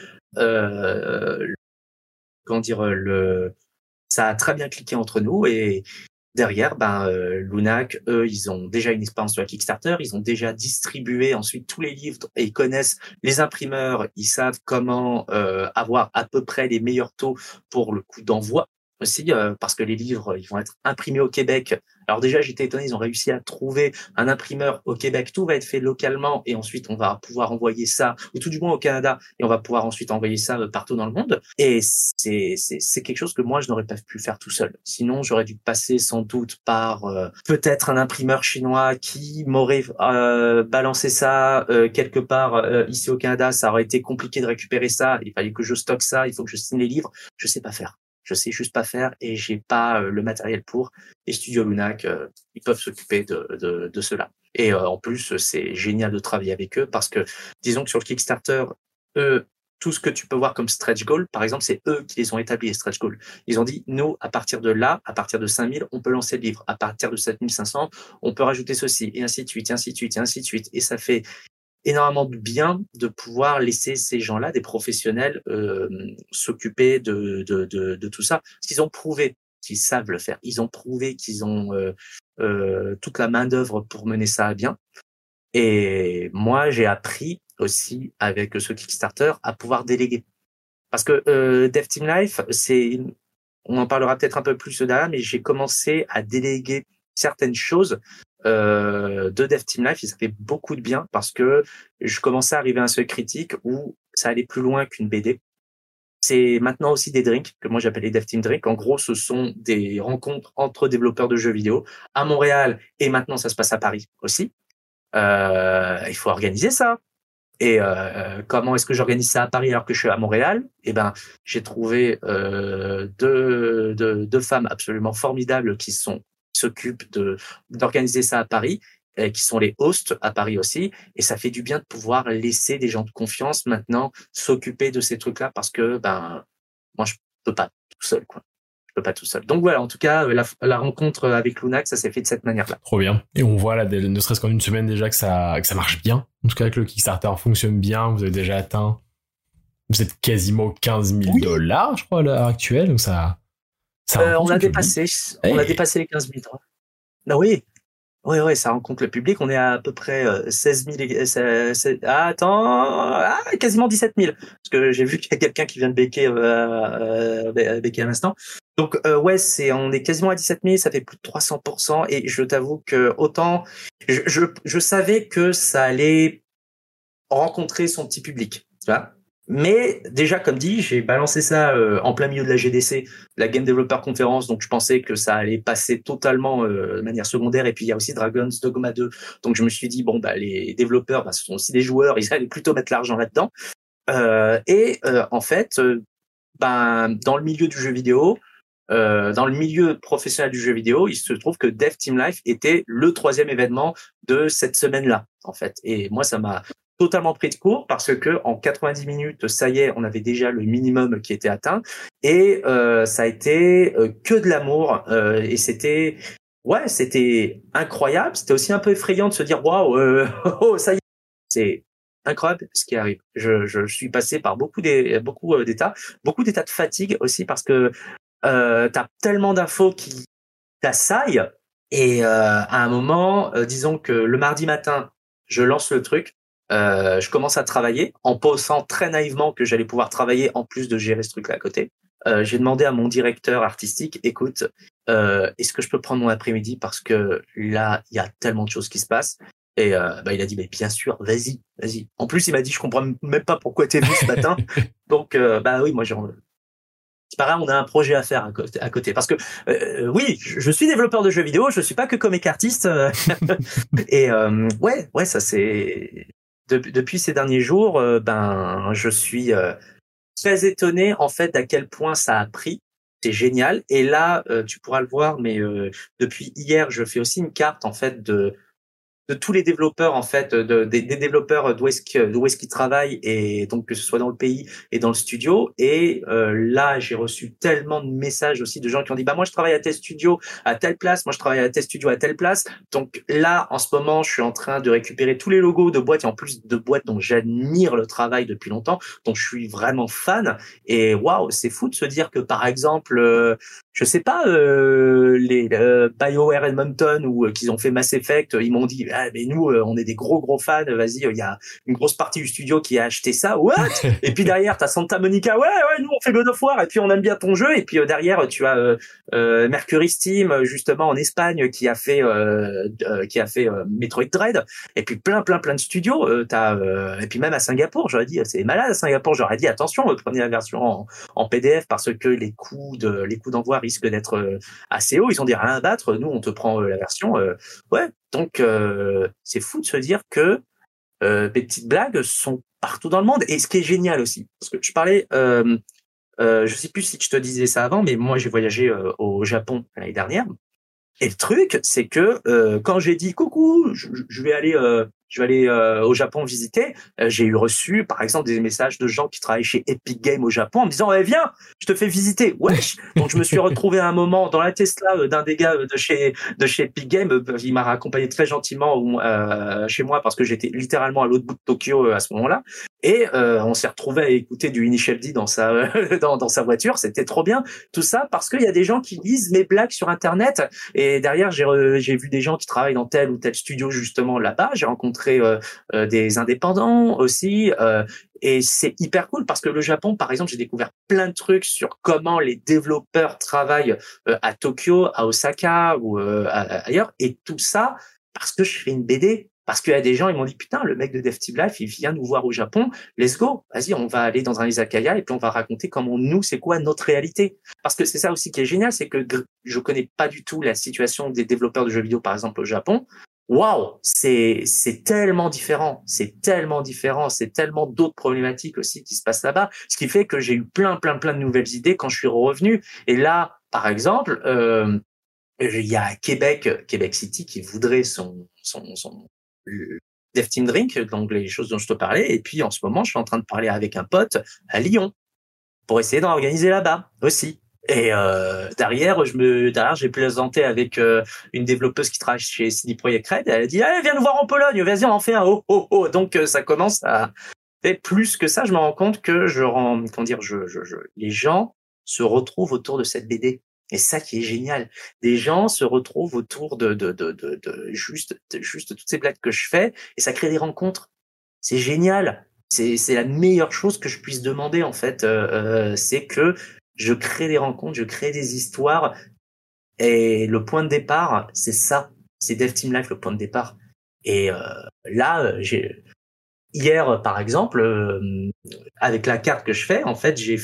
Speaker 2: comment dire ça a très bien cliqué entre nous et derrière, Lunac, eux, ils ont déjà une expérience sur la Kickstarter, ils ont déjà distribué ensuite tous les livres et ils connaissent les imprimeurs, ils savent comment avoir à peu près les meilleurs taux pour le coût d'envoi aussi, parce que les livres, ils vont être imprimés au Québec. Alors déjà, j'étais étonné, ils ont réussi à trouver un imprimeur au Québec. Tout va être fait localement et ensuite on va pouvoir envoyer ça, ou tout du moins au Canada, et on va pouvoir ensuite envoyer ça partout dans le monde. Et c'est quelque chose que moi, je n'aurais pas pu faire tout seul. Sinon, j'aurais dû passer sans doute par peut-être un imprimeur chinois qui m'aurait balancé ça quelque part ici au Canada. Ça aurait été compliqué de récupérer ça. Il fallait que je stocke ça, il faut que je signe les livres. Je sais pas faire. Je sais juste pas faire et j'ai pas le matériel pour. Et Studio Lunac, ils peuvent s'occuper de cela. Et en plus, c'est génial de travailler avec eux parce que, disons que sur le Kickstarter, tout ce que tu peux voir comme stretch goal, par exemple, c'est eux qui les ont établis, les stretch goals. Ils ont dit, nous, à partir de là, à partir de 5000, on peut lancer le livre. À partir de 7500, on peut rajouter ceci, et ainsi de suite, et ainsi de suite, et ainsi de suite. Et ça fait énormément de bien de pouvoir laisser ces gens-là, des professionnels, s'occuper de tout ça. Parce qu'ils ont prouvé qu'ils savent le faire. Ils ont prouvé qu'ils ont toute la main-d'œuvre pour mener ça à bien. Et moi, j'ai appris aussi avec ce Kickstarter à pouvoir déléguer. Parce que Dev Team Life, on en parlera peut-être un peu plus derrière, mais j'ai commencé à déléguer certaines choses de Dev Team Life et ça fait beaucoup de bien parce que je commençais à arriver à un seuil critique où ça allait plus loin qu'une BD. C'est maintenant aussi des drinks que moi j'appelle les Dev Team Drinks. En gros, ce sont des rencontres entre développeurs de jeux vidéo à Montréal et maintenant ça se passe à Paris aussi. Il faut organiser ça. Et comment est-ce que j'organise ça à Paris alors que je suis à Montréal? Eh ben, j'ai trouvé deux femmes absolument formidables qui s'occupent d'organiser ça à Paris, et qui sont les hosts à Paris aussi. Et ça fait du bien de pouvoir laisser des gens de confiance maintenant s'occuper de ces trucs-là parce que moi je peux pas tout seul, quoi. Je peux pas tout seul. Donc voilà, en tout cas, la rencontre avec Lunac, ça s'est fait de cette manière-là.
Speaker 1: Trop bien. Et on voit là, ne serait-ce qu'en une semaine déjà que ça marche bien. En tout cas, que le Kickstarter fonctionne bien. Vous avez déjà atteint, vous êtes quasiment 15 000 $, je crois, à l'heure actuelle. Donc ça
Speaker 2: on a dépassé les 15 000 $. Ah oui. Oui, ça rencontre le public. On est à peu près 16 000. Quasiment 17 000. Parce que j'ai vu qu'il y a quelqu'un qui vient de béquer à l'instant. Donc on est quasiment à 17 000. Ça fait plus de 300%. Et je t'avoue que autant je savais que ça allait rencontrer son petit public. Tu vois. Mais déjà, comme dit, j'ai balancé ça en plein milieu de la GDC, la Game Developer Conference, donc je pensais que ça allait passer totalement de manière secondaire. Et puis il y a aussi Dragon's Dogma 2, donc je me suis dit les développeurs, ce sont aussi des joueurs, ils allaient plutôt mettre l'argent là-dedans. En fait, dans le milieu du jeu vidéo, dans le milieu professionnel du jeu vidéo, il se trouve que Dev Team Life était le 3e événement de cette semaine-là, en fait. Et moi, ça m'a totalement pris de court parce que en 90 minutes, ça y est, on avait déjà le minimum qui était atteint et ça a été que de l'amour et c'était incroyable. C'était aussi un peu effrayant de se dire waouh, ça y est, c'est incroyable ce qui arrive. Je suis passé par beaucoup d'états de fatigue aussi parce que t'as tellement d'infos qui t'assaillent et à un moment, disons que le mardi matin, je lance le truc. Je commence à travailler en pensant très naïvement que j'allais pouvoir travailler en plus de gérer ce truc-là à côté. J'ai demandé à mon directeur artistique, écoute, est-ce que je peux prendre mon après-midi parce que là, il y a tellement de choses qui se passent. Et il a dit, mais bien sûr, vas-y. En plus, il m'a dit, je comprends même pas pourquoi t'es venu ce matin. Donc, oui, moi, j'ai un pareil, on a un projet à faire à côté. Parce que oui, je suis développeur de jeux vidéo, je suis pas que comic artiste. Et ouais, ça c'est depuis ces derniers jours, ben je suis très étonné en fait à quel point ça a pris. C'est génial. Et là, tu pourras le voir, mais depuis hier, je fais aussi une carte en fait de tous les développeurs en fait, des développeurs d'où est-ce qu'ils travaillent, et donc que ce soit dans le pays et dans le studio. Et là, j'ai reçu tellement de messages aussi de gens qui ont dit bah moi je travaille à tel studio à telle place, moi je travaille à tel studio à telle place. Donc là, en ce moment, je suis en train de récupérer tous les logos de boîtes, et en plus de boîtes dont j'admire le travail depuis longtemps, donc je suis vraiment fan. Et waouh, c'est fou de se dire que par exemple je sais pas, les BioWare Edmonton ou qu'ils ont fait Mass Effect, ils m'ont dit ah mais nous on est des gros fans, vas-y, il y a une grosse partie du studio qui a acheté ça. What? Et puis derrière t'as Santa Monica, ouais nous on fait God of War et puis on aime bien ton jeu. Et puis derrière tu as Mercury Steam justement en Espagne qui a fait Metroid Dread. Et puis plein de studios, et puis même à Singapour, j'aurais dit c'est malade à Singapour, j'aurais dit attention, prenez la version en PDF parce que les coûts d'envoi risquent d'être assez hauts. Ils ont dit rien à battre, nous on te prend la version. Ouais, donc c'est fou de se dire que des petites blagues sont partout dans le monde. Et ce qui est génial aussi, parce que je parlais, je sais plus si je te disais ça avant, mais moi j'ai voyagé au Japon l'année dernière. Et le truc, c'est que quand j'ai dit coucou, je vais aller au Japon visiter, j'ai eu reçu par exemple des messages de gens qui travaillent chez Epic Games au Japon en me disant viens, je te fais visiter. Wesh. Donc je me suis retrouvé à un moment dans la Tesla d'un des gars de chez Epic Games. Il m'a raccompagné très gentiment chez moi parce que j'étais littéralement à l'autre bout de Tokyo à ce moment-là. Et on s'est retrouvé à écouter du Initial D dans sa dans sa voiture. C'était trop bien. Tout ça parce qu'il y a des gens qui lisent mes blagues sur Internet. Et derrière, j'ai vu des gens qui travaillent dans tel ou tel studio justement là-bas. J'ai rencontré des indépendants aussi. Et c'est hyper cool parce que le Japon, par exemple, j'ai découvert plein de trucs sur comment les développeurs travaillent à Tokyo, à Osaka ou ailleurs. Et tout ça parce que je fais une BD. Parce qu'il y a des gens, ils m'ont dit, putain, le mec de Dev Team Life, il vient nous voir au Japon. Let's go. Vas-y, on va aller dans un izakaya et puis on va raconter comment nous, c'est quoi notre réalité. Parce que c'est ça aussi qui est génial, c'est que je connais pas du tout la situation des développeurs de jeux vidéo, par exemple, au Japon. Waouh, c'est tellement différent. C'est tellement différent. C'est tellement d'autres problématiques aussi qui se passent là-bas. Ce qui fait que j'ai eu plein de nouvelles idées quand je suis revenu. Et là, par exemple, il y a Québec City qui voudrait son Dev Team Drink, donc les choses dont je te parlais. Et puis en ce moment, je suis en train de parler avec un pote à Lyon pour essayer d'en organiser là-bas aussi. Et derrière, j'ai plaisanté avec une développeuse qui travaille chez CD Projekt Red. Elle a dit viens nous voir en Pologne, vas-y on en fait un. Oh. Donc ça commence à. Et plus que ça, je me rends compte que les gens se retrouvent autour de cette BD. Et ça qui est génial. Des gens se retrouvent autour de juste toutes ces blagues que je fais, et ça crée des rencontres. C'est génial. C'est la meilleure chose que je puisse demander, en fait. C'est que je crée des rencontres, je crée des histoires. Et le point de départ, c'est ça. C'est Dev Team Life, le point de départ. Et là, hier, par exemple, avec la carte que je fais, en fait, j'ai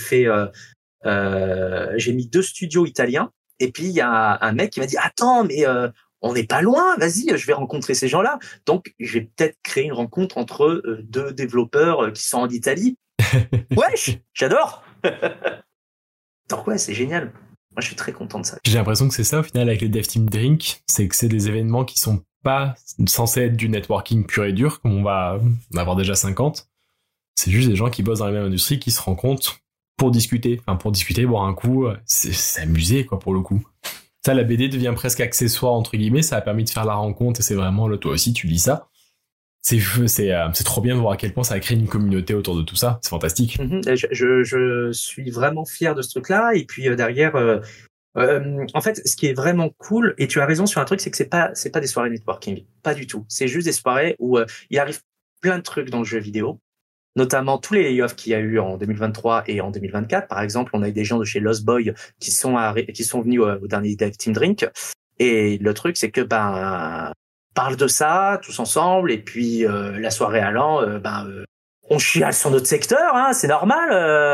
Speaker 2: mis 2 studios italiens, et puis il y a un mec qui m'a dit attends mais on n'est pas loin, vas-y, je vais rencontrer ces gens-là. Donc je vais peut-être créer une rencontre entre 2 développeurs qui sont en Italie. Wesh, j'adore. Donc ouais, c'est génial. Moi je suis très content de ça.
Speaker 1: J'ai l'impression que c'est ça au final avec les Dev Team Drink, c'est que c'est des événements qui sont pas censés être du networking pur et dur comme on va en avoir déjà 50. C'est juste des gens qui bossent dans la même industrie qui se rencontrent pour discuter, boire un coup, c'est s'amuser quoi pour le coup. Ça, la BD devient presque accessoire entre guillemets, ça a permis de faire la rencontre et c'est vraiment là, toi aussi tu lis ça. C'est trop bien de voir à quel point ça a créé une communauté autour de tout ça, c'est fantastique.
Speaker 2: Je suis vraiment fier de ce truc-là, et puis derrière, en fait, ce qui est vraiment cool, et tu as raison sur un truc, c'est que c'est pas des soirées networking, pas du tout. C'est juste des soirées où il arrive plein de trucs dans le jeu vidéo. Notamment tous les layoffs qu'il y a eu en 2023 et en 2024. Par exemple, on a eu des gens de chez Lost Boy qui sont venus au dernier Dev Team Drink. Et le truc, c'est que parle de ça tous ensemble, et puis la soirée allant, on chiale sur notre secteur, hein, c'est normal.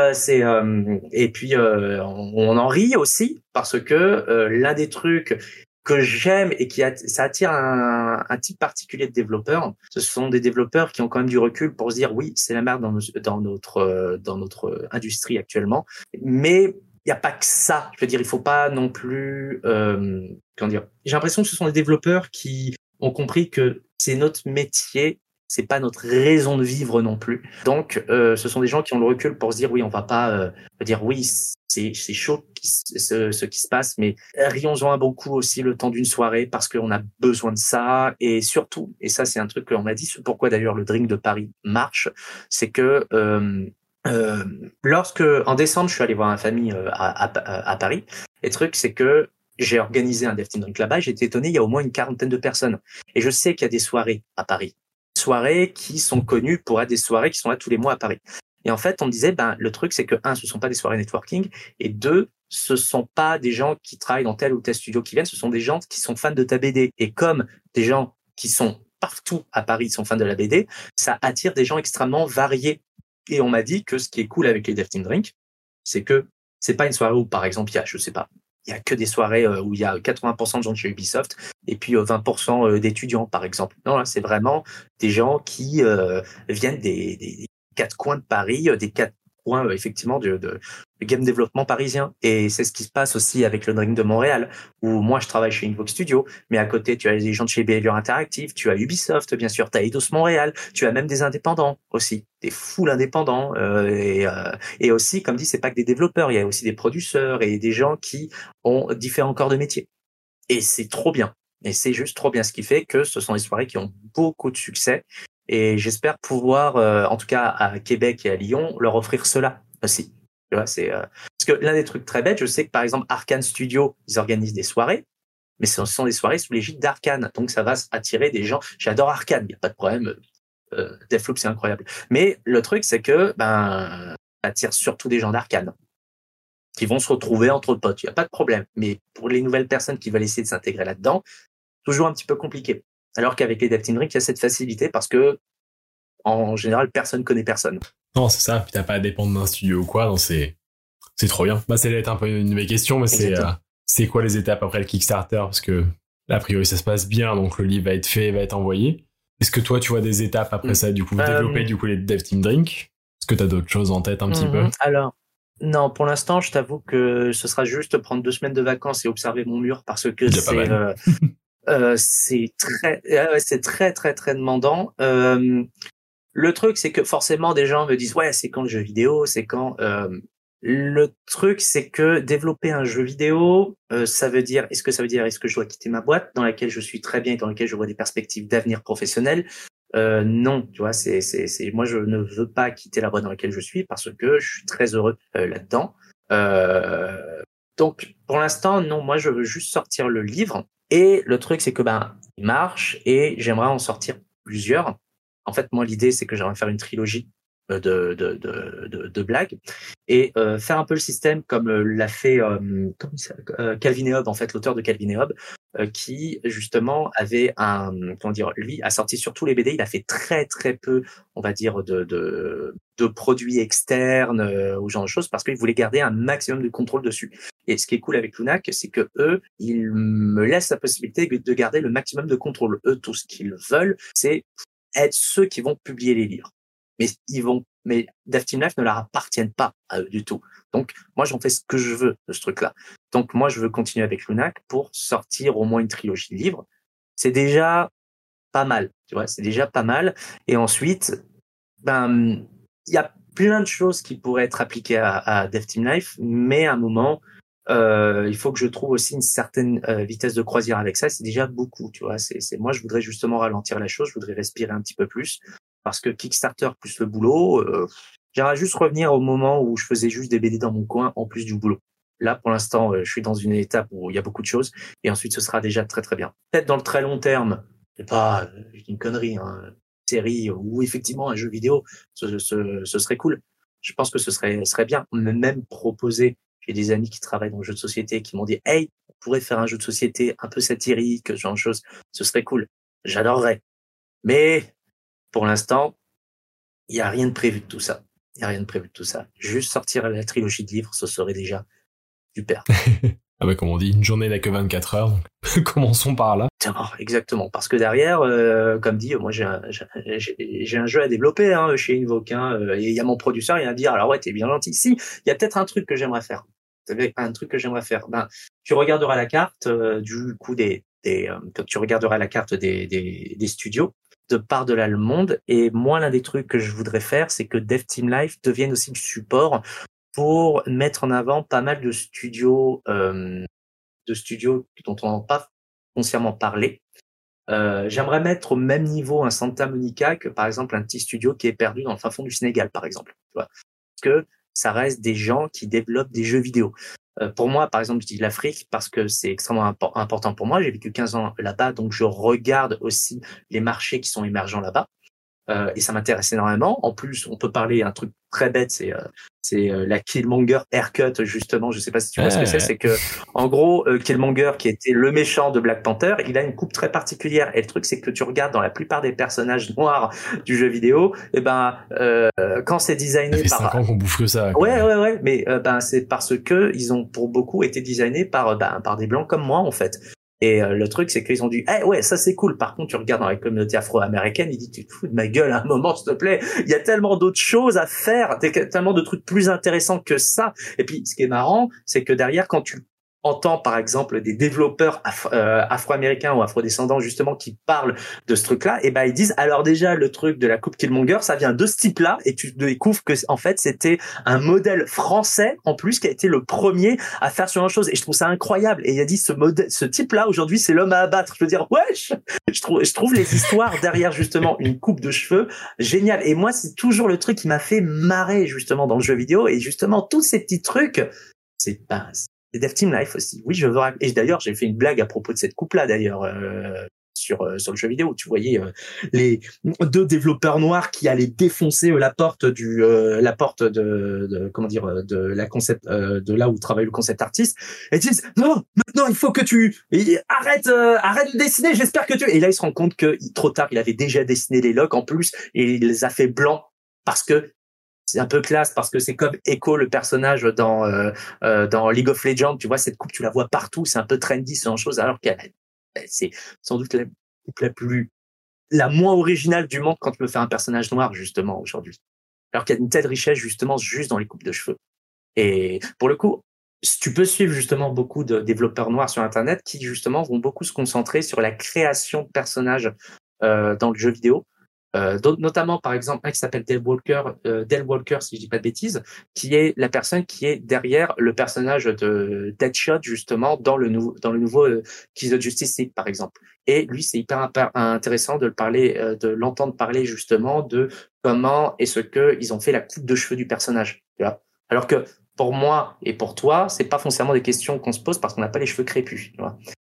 Speaker 2: Et puis on en rit aussi parce que l'un des trucs que j'aime et ça attire un type particulier de développeurs. Ce sont des développeurs qui ont quand même du recul pour se dire oui, c'est la merde dans notre industrie actuellement, mais il y a pas que ça. Je veux dire, il faut pas non plus comment dire. J'ai l'impression que ce sont des développeurs qui ont compris que c'est notre métier. C'est pas notre raison de vivre non plus. Donc, ce sont des gens qui ont le recul pour se dire oui, on va pas dire oui, c'est chaud ce qui se passe, mais rions-en un bon coup aussi le temps d'une soirée parce qu'on a besoin de ça. Et surtout, et ça c'est un truc qu'on m'a dit, c'est pourquoi d'ailleurs le drink de Paris marche, c'est que lorsque en décembre je suis allé voir ma famille à Paris, et le truc c'est que j'ai organisé un Dev Team Drink là-bas et j'ai été étonné, il y a au moins une quarantaine de personnes. Et je sais qu'il y a des soirées à Paris. Soirées qui sont connues pour être des soirées qui sont là tous les mois à Paris. Et en fait, on me disait, le truc, c'est que, un, ce sont pas des soirées networking, et deux, ce sont pas des gens qui travaillent dans tel ou tel studio qui viennent, ce sont des gens qui sont fans de ta BD. Et comme des gens qui sont partout à Paris sont fans de la BD, ça attire des gens extrêmement variés. Et on m'a dit que ce qui est cool avec les Dev Team Drink, c'est que c'est pas une soirée où, par exemple, il y a, je sais pas, il y a que des soirées où il y a 80% de gens de chez Ubisoft et puis 20% d'étudiants, par exemple. Non, là, c'est vraiment des gens qui viennent des quatre coins de Paris, des quatre coins effectivement de game développement parisien. Et c'est ce qui se passe aussi avec le Drink de Montréal, où moi je travaille chez Invox Studio, mais à côté tu as des gens de chez Behavior Interactive, tu as Ubisoft bien sûr, tu as Eidos Montréal, tu as même des indépendants aussi, des full indépendants et aussi comme dit c'est pas que des développeurs, il y a aussi des producteurs et des gens qui ont différents corps de métier. Et c'est trop bien. Et c'est juste trop bien, ce qui fait que ce sont des soirées qui ont beaucoup de succès. Et j'espère pouvoir, en tout cas à Québec et à Lyon, leur offrir cela aussi. Tu vois, parce que l'un des trucs très bêtes, je sais que par exemple Arkane Studio, ils organisent des soirées, mais ce sont des soirées sous l'égide d'Arkane. Donc ça va attirer des gens. J'adore Arkane, il n'y a pas de problème. Deathloop, c'est incroyable. Mais le truc, c'est que ça attire surtout des gens d'Arkane qui vont se retrouver entre potes. Il n'y a pas de problème. Mais pour les nouvelles personnes qui veulent essayer de s'intégrer là-dedans, toujours un petit peu compliqué. Alors qu'avec les Dev Team Drink, il y a cette facilité parce que, en général, personne connaît personne.
Speaker 1: Non, c'est ça. Puis t'as pas à dépendre d'un studio ou quoi. Donc c'est trop bien. Ça allait être un peu une de mes questions, mais c'est quoi les étapes après le Kickstarter? Parce que, là, a priori, ça se passe bien. Donc le livre va être fait, va être envoyé. Est-ce que toi, tu vois des étapes après ça, du coup, développer, du coup, les Dev Team Drink? Est-ce que t'as d'autres choses en tête un petit peu?
Speaker 2: Alors, non, pour l'instant, je t'avoue que ce sera juste prendre 2 semaines de vacances et observer mon mur parce que c'est très très très demandant. Le truc, c'est que forcément des gens me disent ouais, c'est quand le jeu vidéo, c'est quand. Le truc, c'est que développer un jeu vidéo, ça veut dire est-ce que je dois quitter ma boîte dans laquelle je suis très bien et dans laquelle je vois des perspectives d'avenir professionnel? Non, tu vois, c'est moi je ne veux pas quitter la boîte dans laquelle je suis parce que je suis très heureux là-dedans. Donc pour l'instant, non, moi je veux juste sortir le livre. Et le truc, c'est que il marche et j'aimerais en sortir plusieurs. En fait, moi, l'idée, c'est que j'aimerais faire une trilogie de blagues et faire un peu le système comme l'a fait Calvin et Hobbes, en fait, l'auteur de Calvin et Hobbes, qui justement avait lui a sorti sur tous les BD, il a fait très très peu, on va dire, de produits externes ou genre de choses parce qu'il voulait garder un maximum de contrôle dessus. Et ce qui est cool avec Lunac, c'est que eux, ils me laissent la possibilité de garder le maximum de contrôle. Eux, tout ce qu'ils veulent, c'est être ceux qui vont publier les livres. Mais Dev Team Life ne leur appartiennent pas à eux du tout. Donc, moi, j'en fais ce que je veux de ce truc-là. Donc, moi, je veux continuer avec Lunac pour sortir au moins une trilogie de livres. C'est déjà pas mal, tu vois, c'est déjà pas mal. Et ensuite, il y a plein de choses qui pourraient être appliquées à Dev Team Life, mais à un moment, il faut que je trouve aussi une certaine vitesse de croisière avec ça. C'est déjà beaucoup, tu vois. Moi, je voudrais justement ralentir la chose. Je voudrais respirer un petit peu plus parce que Kickstarter plus le boulot, j'aimerais juste revenir au moment où je faisais juste des BD dans mon coin en plus du boulot. Là, pour l'instant, je suis dans une étape où il y a beaucoup de choses et ensuite ce sera déjà très très bien. Peut-être dans le très long terme, c'est pas une connerie, hein, une série ou effectivement un jeu vidéo, ce serait cool. Je pense que ce serait bien. On m'a même proposé. J'ai des amis qui travaillent dans le jeu de société qui m'ont dit « Hey, on pourrait faire un jeu de société un peu satirique, ce genre de choses. Ce serait cool. » J'adorerais. Mais pour l'instant, il y a rien de prévu de tout ça. Il y a rien de prévu de tout ça. Juste sortir la trilogie de livres, ce serait déjà super.
Speaker 1: Ah bah comme on dit, une journée n'a que 24 heures, donc commençons par là.
Speaker 2: Exactement, parce que derrière, comme dit, moi j'ai un jeu à développer chez Invoke, et il y a mon producteur, il va me dire, alors ouais, t'es bien gentil. Si, il y a peut-être un truc que j'aimerais faire. Un truc que j'aimerais faire. Ben, tu regarderas la carte du coup quand tu regarderas la carte des studios de par de là le monde. Et moi, l'un des trucs que je voudrais faire, c'est que Dev Team Life devienne aussi du support pour mettre en avant pas mal de studios dont on n'a pas foncièrement parlé. J'aimerais mettre au même niveau un Santa Monica que par exemple un petit studio qui est perdu dans le fin fond du Sénégal, par exemple. Tu vois, parce que ça reste des gens qui développent des jeux vidéo. Pour moi, par exemple, je dis l'Afrique parce que c'est extrêmement important pour moi. J'ai vécu 15 ans là-bas, donc je regarde aussi les marchés qui sont émergents là-bas. Et ça m'intéresse énormément. En plus, on peut parler un truc très bête, c'est la Killmonger haircut, justement. Je sais pas si tu vois ce que c'est. C'est que, en gros, Killmonger, qui était le méchant de Black Panther, il a une coupe très particulière. Et le truc, c'est que tu regardes dans la plupart des personnages noirs du jeu vidéo, et quand c'est designé
Speaker 1: ça fait
Speaker 2: par
Speaker 1: 5 ans qu'on bouffe que ça.
Speaker 2: Quoi. Ouais. Mais c'est parce que ils ont pour beaucoup été designés par des blancs comme moi, en fait. Et le truc, c'est qu'ils ont dit, ouais, ça c'est cool. Par contre, tu regardes dans la communauté afro-américaine, ils disent, tu te fous de ma gueule à un moment, s'il te plaît. Il y a tellement d'autres choses à faire, tellement de trucs plus intéressants que ça. Et puis, ce qui est marrant, c'est que derrière, quand tu entends, par exemple, des développeurs afro-américains ou afro-descendants, justement, qui parlent de ce truc-là, et ils disent, alors déjà, le truc de la coupe Killmonger, ça vient de ce type-là, et tu découvres que, en fait, c'était un modèle français, en plus, qui a été le premier à faire ce genre de choses. Et je trouve ça incroyable. Et il a dit, ce type-là, aujourd'hui, c'est l'homme à abattre. Je veux dire, wesh! Je trouve les histoires derrière, justement, une coupe de cheveux génial. Et moi, c'est toujours le truc qui m'a fait marrer, justement, dans le jeu vidéo. Et justement, tous ces petits trucs, c'est Dev Team Life aussi. Oui, je veux. Et d'ailleurs, j'ai fait une blague à propos de cette coupe-là, d'ailleurs, sur le jeu vidéo. Tu voyais les deux développeurs noirs qui allaient défoncer la porte de la concept, de là où travaille le concept artiste, et disent non, maintenant il faut que tu arrête de dessiner. J'espère que tu. Et là, il se rend compte que trop tard, il avait déjà dessiné les locks en plus, et il les a fait blancs parce que c'est un peu classe, parce que c'est comme Echo, le personnage dans League of Legends. Tu vois, cette coupe, tu la vois partout. C'est un peu trendy, ce genre de choses, alors qu'elle, c'est sans doute la coupe la moins originale du monde quand tu veux faire un personnage noir, justement, aujourd'hui. Alors qu'il y a une telle richesse, justement, juste dans les coupes de cheveux. Et pour le coup, tu peux suivre justement beaucoup de développeurs noirs sur Internet qui, justement, vont beaucoup se concentrer sur la création de personnages dans le jeu vidéo. Notamment par exemple un qui s'appelle Dale Walker, si je dis pas de bêtises, qui est la personne qui est derrière le personnage de Deadshot, justement, dans le nouveau Kiss of Justice League, par exemple. Et lui, c'est hyper intéressant de l'entendre parler, justement, de comment et ce que ils ont fait la coupe de cheveux du personnage, tu vois. Alors que pour moi et pour toi, c'est pas foncièrement des questions qu'on se pose parce qu'on n'a pas les cheveux crépus, tu vois.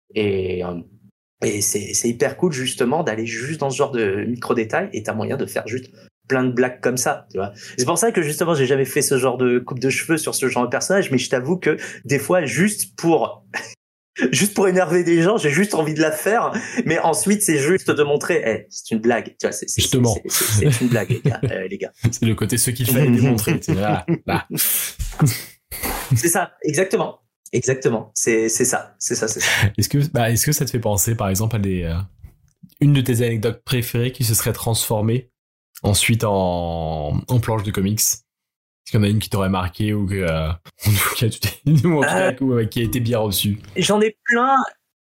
Speaker 2: Et c'est hyper cool, justement, d'aller juste dans ce genre de micro-détails, et t'as moyen de faire juste plein de blagues comme ça, tu vois. C'est pour ça que, justement, j'ai jamais fait ce genre de coupe de cheveux sur ce genre de personnage, mais je t'avoue que, des fois, juste pour énerver des gens, j'ai juste envie de la faire, mais ensuite, c'est juste de montrer, c'est une blague, tu vois, c'est une blague, les gars.
Speaker 1: C'est le côté ce qu'il fallait démontrer, là.
Speaker 2: C'est ça, exactement. Exactement, c'est ça.
Speaker 1: Est-ce que ça te fait penser, par exemple, à une de tes anecdotes préférées qui se serait transformée ensuite en planche de comics? Est-ce qu'il y en a une qui t'aurait marqué ou que en tout cas, qui a été bien reçue?
Speaker 2: J'en ai plein.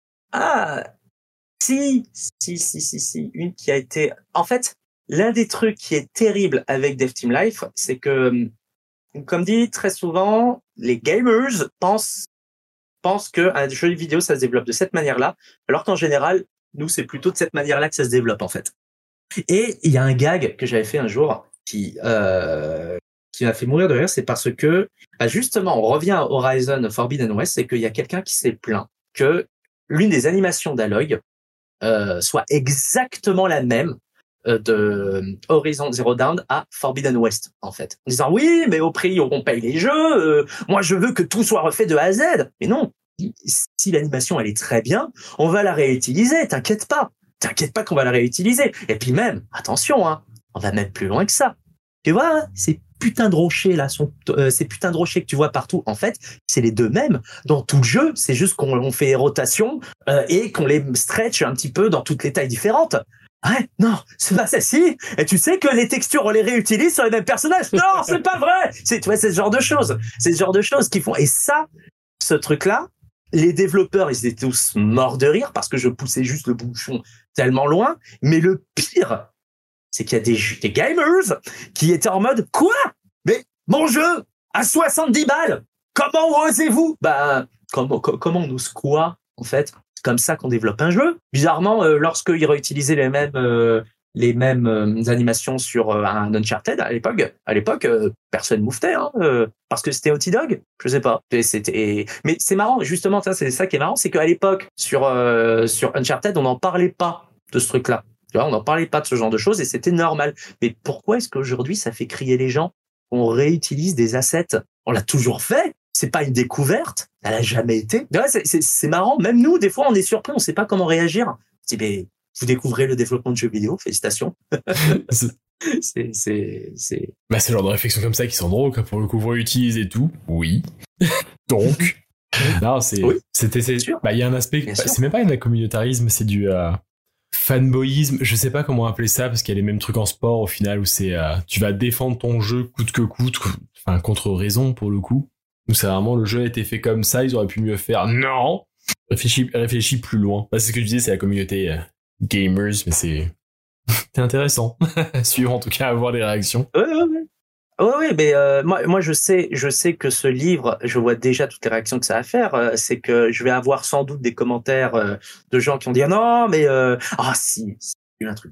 Speaker 2: Si, une qui a été. En fait, l'un des trucs qui est terrible avec Dev Team Life, c'est que, comme dit très souvent, les gamers pensent qu'un jeu vidéo, ça se développe de cette manière-là, alors qu'en général, nous, c'est plutôt de cette manière-là que ça se développe, en fait. Et il y a un gag que j'avais fait un jour qui m'a fait mourir de rire, c'est parce que, justement, on revient à Horizon Forbidden West, c'est qu'il y a quelqu'un qui s'est plaint que l'une des animations d'Aloy soit exactement la même de Horizon Zero Dawn à Forbidden West, en fait. En disant, oui, mais au prix où on paye les jeux, moi je veux que tout soit refait de A à Z. Mais non, si l'animation elle est très bien, on va la réutiliser, t'inquiète pas qu'on va la réutiliser. Et puis même, attention, on va même plus loin que ça. Tu vois, ces putains de rochers là, ces putains de rochers que tu vois partout, en fait, c'est les deux mêmes dans tout le jeu. C'est juste qu'on fait des rotations et qu'on les stretch un petit peu dans toutes les tailles différentes. Ouais, non, c'est pas ça, si. Et tu sais que les textures, on les réutilise sur les mêmes personnages. Non, c'est pas vrai. Tu vois, c'est ce genre de choses. C'est ce genre de choses qui font. Et ça, ce truc-là, les développeurs, ils étaient tous morts de rire parce que je poussais juste le bouchon tellement loin. Mais le pire, c'est qu'il y a des gamers qui étaient en mode, quoi? Mais mon jeu, à 70 balles, comment osez-vous? Bah, comment on ose quoi, en fait? C'est comme ça qu'on développe un jeu. Bizarrement, lorsqu'ils réutilisaient les mêmes animations sur un Uncharted à l'époque, personne mouftait, hein, parce que c'était Naughty Dog. Je sais pas. Mais c'est marrant, justement, c'est ça qui est marrant, c'est qu'à l'époque, sur Uncharted, on n'en parlait pas de ce truc-là. Tu vois, on n'en parlait pas de ce genre de choses et c'était normal. Mais pourquoi est-ce qu'aujourd'hui, ça fait crier les gens? On réutilise des assets. On l'a toujours fait. C'est pas une découverte. Elle a jamais été. C'est marrant. Même nous, des fois, on est surpris. On sait pas comment réagir. On se dit, mais vous découvrez le développement de jeux vidéo. Félicitations. c'est.
Speaker 1: Bah, c'est le genre de réflexions comme ça qui sont drôles, pour le coup, vous réutilisez tout. Oui. Donc. Non, c'était sûr. Bah, il y a un aspect, c'est même pas de la communautarisme, c'est du, fanboyisme, je sais pas comment appeler ça parce qu'il y a les mêmes trucs en sport au final où c'est tu vas défendre ton jeu coûte que coûte, enfin contre raison pour le coup. Donc c'est vraiment le jeu a été fait comme ça, ils auraient pu mieux faire. Non, réfléchis plus loin. Bah, c'est ce que je disais, c'est la communauté gamers, mais c'est intéressant. Suivre en tout cas à voir les réactions.
Speaker 2: Oui, mais moi je sais que ce livre, je vois déjà toutes les réactions que ça va faire. C'est que je vais avoir sans doute des commentaires de gens qui vont dire non, mais si, j'ai eu un truc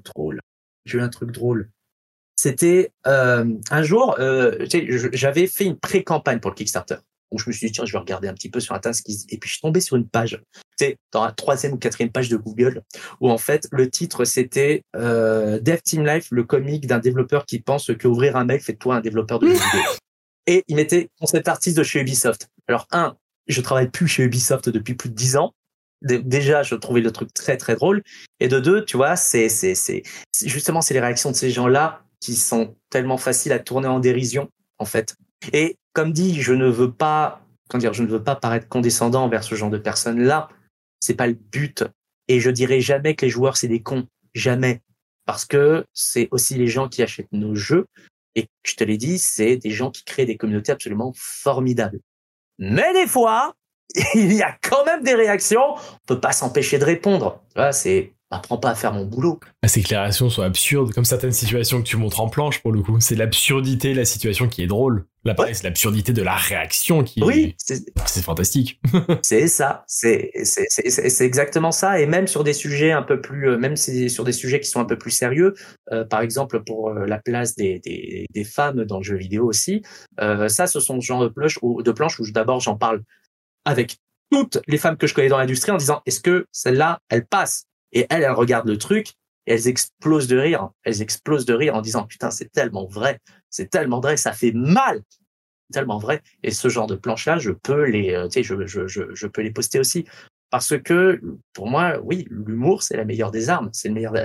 Speaker 2: drôle. C'était un jour, j'avais fait une pré-campagne pour le Kickstarter. Donc je me suis dit tiens, je vais regarder un petit peu sur Internet et puis je suis tombé sur une page, dans la 3e ou 4e page de Google, où en fait le titre c'était Dev Team Life, le comique d'un développeur qui pense que ouvrir un mail fait de toi un développeur de jeux vidéo. Et il mettait concept artiste de chez Ubisoft. Alors je travaille plus chez Ubisoft depuis plus de 10 ans. Déjà, je trouvais le truc très très drôle. Et de deux, tu vois, c'est justement c'est les réactions de ces gens-là qui sont tellement faciles à tourner en dérision en fait. Et comme dit, je ne veux pas paraître condescendant envers ce genre de personnes-là. C'est pas le but. Et je dirais jamais que les joueurs, c'est des cons. Jamais. Parce que c'est aussi les gens qui achètent nos jeux. Et je te l'ai dit, c'est des gens qui créent des communautés absolument formidables. Mais des fois, il y a quand même des réactions. On peut pas s'empêcher de répondre. Tu vois, m'apprends pas à faire mon boulot.
Speaker 1: Ces déclarations sont absurdes, comme certaines situations que tu montres en planche pour le coup. C'est l'absurdité de la situation qui est drôle. Là, pareil, c'est l'absurdité de la réaction qui c'est fantastique.
Speaker 2: C'est ça. C'est exactement ça. Et même sur des sujets un peu plus, sur des sujets qui sont un peu plus sérieux, par exemple pour la place des femmes dans le jeu vidéo aussi. Ça, ce sont ce genre de planches où d'abord j'en parle avec toutes les femmes que je connais dans l'industrie en disant est-ce que celle-là, elle passe? Et elles regardent le truc et elles explosent de rire. Elles explosent de rire en disant putain, c'est tellement vrai, ça fait mal, tellement vrai. Et ce genre de planches-là, je peux je peux les poster aussi parce que pour moi, oui, l'humour c'est la meilleure des armes, c'est le meilleur.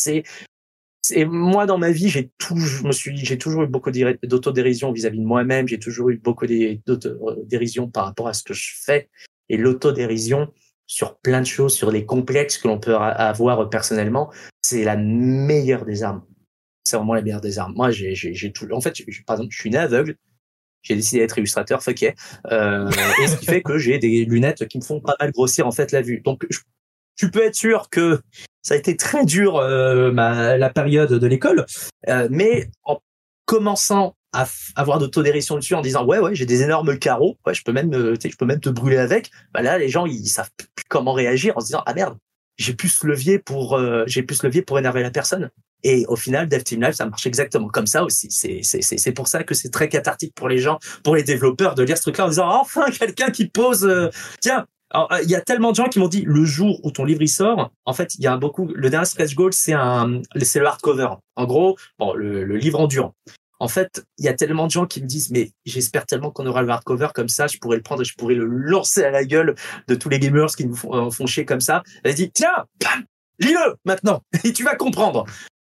Speaker 2: Et moi dans ma vie, j'ai toujours eu beaucoup d'autodérision vis-à-vis de moi-même. J'ai toujours eu beaucoup d'autodérision par rapport à ce que je fais et l'autodérision sur plein de choses, sur les complexes que l'on peut avoir personnellement, c'est la meilleure des armes. C'est vraiment la meilleure des armes. Moi, j'ai tout. En fait, par exemple, je suis né aveugle. J'ai décidé d'être illustrateur, fuck yeah. Et ce qui fait que j'ai des lunettes qui me font pas mal grossir en fait la vue. Donc, tu peux être sûr que ça a été très dur la période de l'école, mais en commençant à avoir d'autodérision dessus en disant ouais j'ai des énormes carreaux, je peux même te brûler avec. Bah là les gens ils savent plus comment réagir en se disant ah merde, j'ai plus ce levier pour énerver la personne. Et au final Dev Team Life ça marche exactement comme ça aussi. C'est pour ça que c'est très cathartique pour les gens, pour les développeurs de lire ce truc-là en disant enfin quelqu'un qui pose tiens. Alors, il y a tellement de gens qui m'ont dit le jour où ton livre il sort, en fait, il y a le dernier stretch goal, c'est le hardcover. En gros, le livre endurant. En fait, il y a tellement de gens qui me disent mais j'espère tellement qu'on aura le hardcover comme ça, je pourrais le prendre et je pourrais le lancer à la gueule de tous les gamers qui nous font chier comme ça. Elle dit tiens, bam, lis-le maintenant et tu vas comprendre.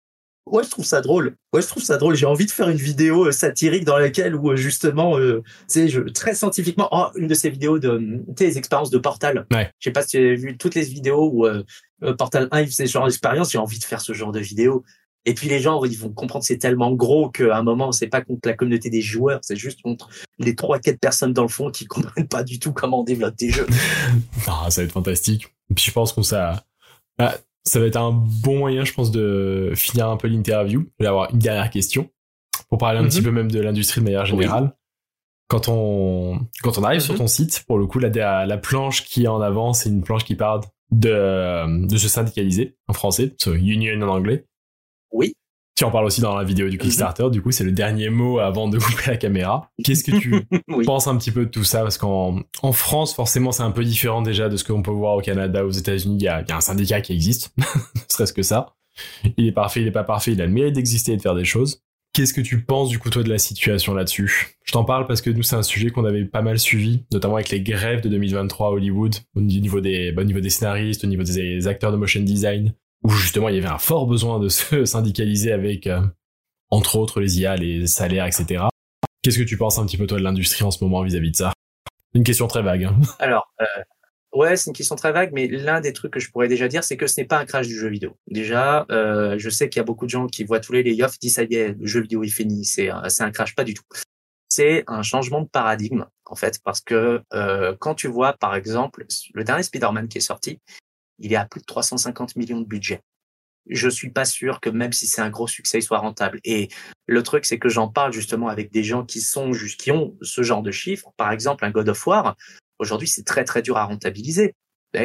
Speaker 2: Ouais, je trouve ça drôle. Ouais, je trouve ça drôle. J'ai envie de faire une vidéo satirique dans laquelle où justement, tu sais, très scientifiquement, une de ces vidéos de, tu sais, les expériences de Portal.
Speaker 1: Ouais.
Speaker 2: Je sais pas si tu as vu toutes les vidéos où Portal 1 il faisait ce genre d'expérience. J'ai envie de faire ce genre de vidéo. Et puis les gens, ils vont comprendre que c'est tellement gros qu'à un moment, c'est pas contre la communauté des joueurs, c'est juste contre les 3-4 personnes dans le fond qui comprennent pas du tout comment on développe des jeux.
Speaker 1: Ah, ça va être fantastique. Et puis je pense qu'on ça va être un bon moyen, je pense, de finir un peu l'interview. Je vais avoir une dernière question pour parler un petit peu même de l'industrie de manière générale. Oui. Quand on arrive sur ton site, pour le coup, la planche qui est en avant, c'est une planche qui parle de se syndicaliser en français, union en anglais.
Speaker 2: Oui.
Speaker 1: Tu en parles aussi dans la vidéo du Kickstarter, du coup, c'est le dernier mot avant de couper la caméra. Qu'est-ce que tu penses un petit peu de tout ça? Parce qu'en France, forcément, c'est un peu différent déjà de ce qu'on peut voir au Canada, aux États-Unis. Il y a un syndicat qui existe, ne serait-ce que ça. Il est parfait, il est pas parfait, il a le mérite d'exister et de faire des choses. Qu'est-ce que tu penses, du coup, toi, de la situation là-dessus? Je t'en parle parce que nous, c'est un sujet qu'on avait pas mal suivi, notamment avec les grèves de 2023 à Hollywood, au niveau des scénaristes, au niveau des acteurs de motion design, où justement il y avait un fort besoin de se syndicaliser avec, entre autres, les IA, les salaires, etc. Qu'est-ce que tu penses un petit peu, toi, de l'industrie en ce moment vis-à-vis de ça? Une question très vague. Hein.
Speaker 2: Alors, ouais, c'est une question très vague, mais l'un des trucs que je pourrais déjà dire, c'est que ce n'est pas un crash du jeu vidéo. Déjà, je sais qu'il y a beaucoup de gens qui voient tous les layoffs, disent ça y est, le jeu vidéo est fini, c'est un crash, pas du tout. C'est un changement de paradigme, en fait, parce que quand tu vois, par exemple, le dernier Spider-Man qui est sorti, il est à plus de 350 millions de budget. Je suis pas sûr que même si c'est un gros succès, il soit rentable. Et le truc, c'est que j'en parle justement avec des gens qui ont ce genre de chiffres. Par exemple, un God of War, aujourd'hui, c'est très très dur à rentabiliser.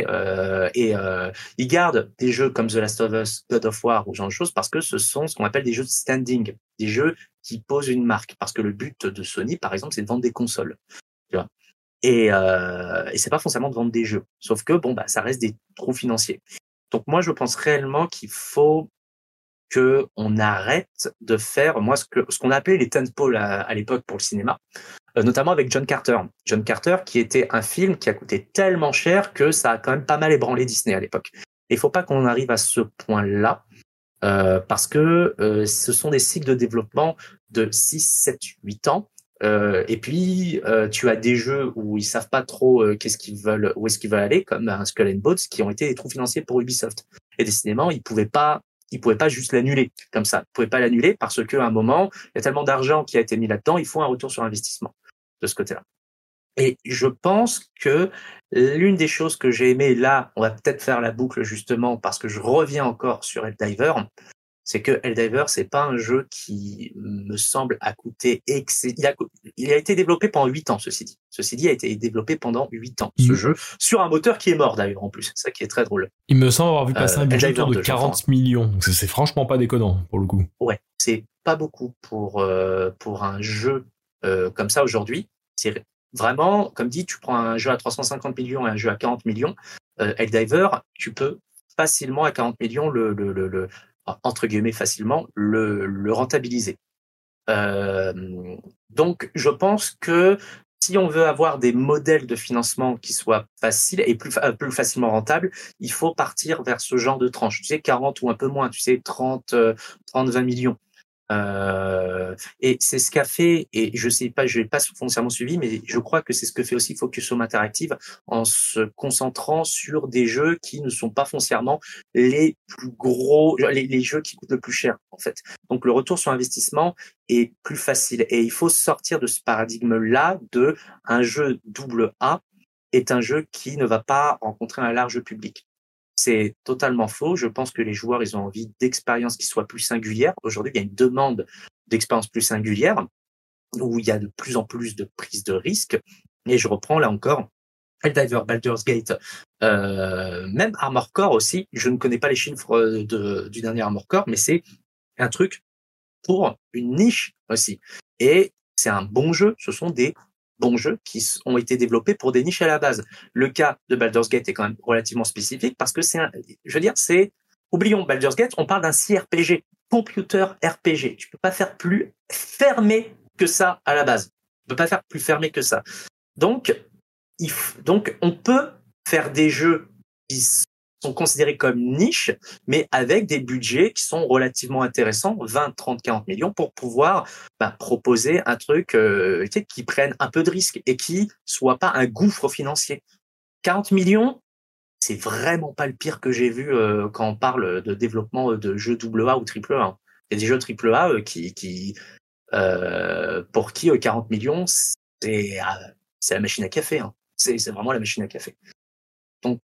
Speaker 2: Ils gardent des jeux comme The Last of Us, God of War ou ce genre de choses parce que ce sont ce qu'on appelle des jeux de standing, des jeux qui posent une marque. Parce que le but de Sony, par exemple, c'est de vendre des consoles. Tu vois. Et c'est pas forcément de vendre des jeux. Sauf que ça reste des trous financiers. Donc moi, je pense réellement qu'il faut que on arrête de faire ce qu'on appelait les tentpoles à l'époque pour le cinéma, notamment avec John Carter. John Carter, qui était un film qui a coûté tellement cher que ça a quand même pas mal ébranlé Disney à l'époque. Et il faut pas qu'on arrive à ce point-là, parce que ce sont des cycles de développement de 6, 7, 8 ans. Et puis tu as des jeux où ils savent pas trop où est-ce qu'ils veulent aller, comme un Skull and Bones, qui ont été des trous financiers pour Ubisoft. Et décidément, ils pouvaient pas juste l'annuler comme ça. Ils pouvaient pas l'annuler parce qu'à un moment, il y a tellement d'argent qui a été mis là-dedans, il faut un retour sur investissement de ce côté-là. Et je pense que l'une des choses que j'ai aimé, là, on va peut-être faire la boucle justement parce que je reviens encore sur Helldivers, c'est que Helldivers, c'est pas un jeu qui me semble a coûté il a été développé pendant 8 ans, ceci dit. Ceci dit, a été développé pendant 8 ans, ce jeu, sur un moteur qui est mort d'ailleurs en plus. C'est ça qui est très drôle.
Speaker 1: Il me semble avoir vu passer un budget autour de 40 millions. Donc c'est franchement pas déconnant pour le coup.
Speaker 2: Ouais, c'est pas beaucoup pour un jeu comme ça aujourd'hui. C'est vraiment, comme dit, tu prends un jeu à 350 millions et un jeu à 40 millions. Helldivers, tu peux facilement à 40 millions entre guillemets facilement le rentabiliser. Donc je pense que si on veut avoir des modèles de financement qui soient faciles et plus facilement rentables, il faut partir vers ce genre de tranche. Tu sais, 40 ou un peu moins, tu sais, 30, 20 millions. Et c'est ce qu'a fait, et je sais pas, je l'ai pas foncièrement suivi, mais je crois que c'est ce que fait aussi Focus Home Interactive en se concentrant sur des jeux qui ne sont pas foncièrement les plus gros, les jeux qui coûtent le plus cher, en fait. Donc, le retour sur investissement est plus facile et il faut sortir de ce paradigme-là de un jeu double A est un jeu qui ne va pas rencontrer un large public. C'est totalement faux. Je pense que les joueurs, ils ont envie d'expériences qui soient plus singulières. Aujourd'hui, il y a une demande d'expériences plus singulières où il y a de plus en plus de prise de risque. Et je reprends là encore Helldivers, Baldur's Gate, même Armored Core aussi. Je ne connais pas les chiffres du dernier Armored Core, mais c'est un truc pour une niche aussi. Et c'est un bon jeu. Ce sont des bons jeux qui ont été développés pour des niches à la base. Le cas de Baldur's Gate est quand même relativement spécifique parce que oublions Baldur's Gate, on parle d'un CRPG, computer RPG. Tu peux pas faire plus fermé que ça à la base. Tu peux pas faire plus fermé que ça. Donc on peut faire des jeux qui sont considérés comme niche, mais avec des budgets qui sont relativement intéressants, 20, 30, 40 millions, pour pouvoir proposer un truc qui prenne un peu de risque et qui soit pas un gouffre financier. 40 millions, c'est vraiment pas le pire que j'ai vu quand on parle de développement de jeux AA ou AAA. Il y a des jeux AAA pour qui 40 millions, c'est la machine à café. Hein. C'est vraiment la machine à café. Donc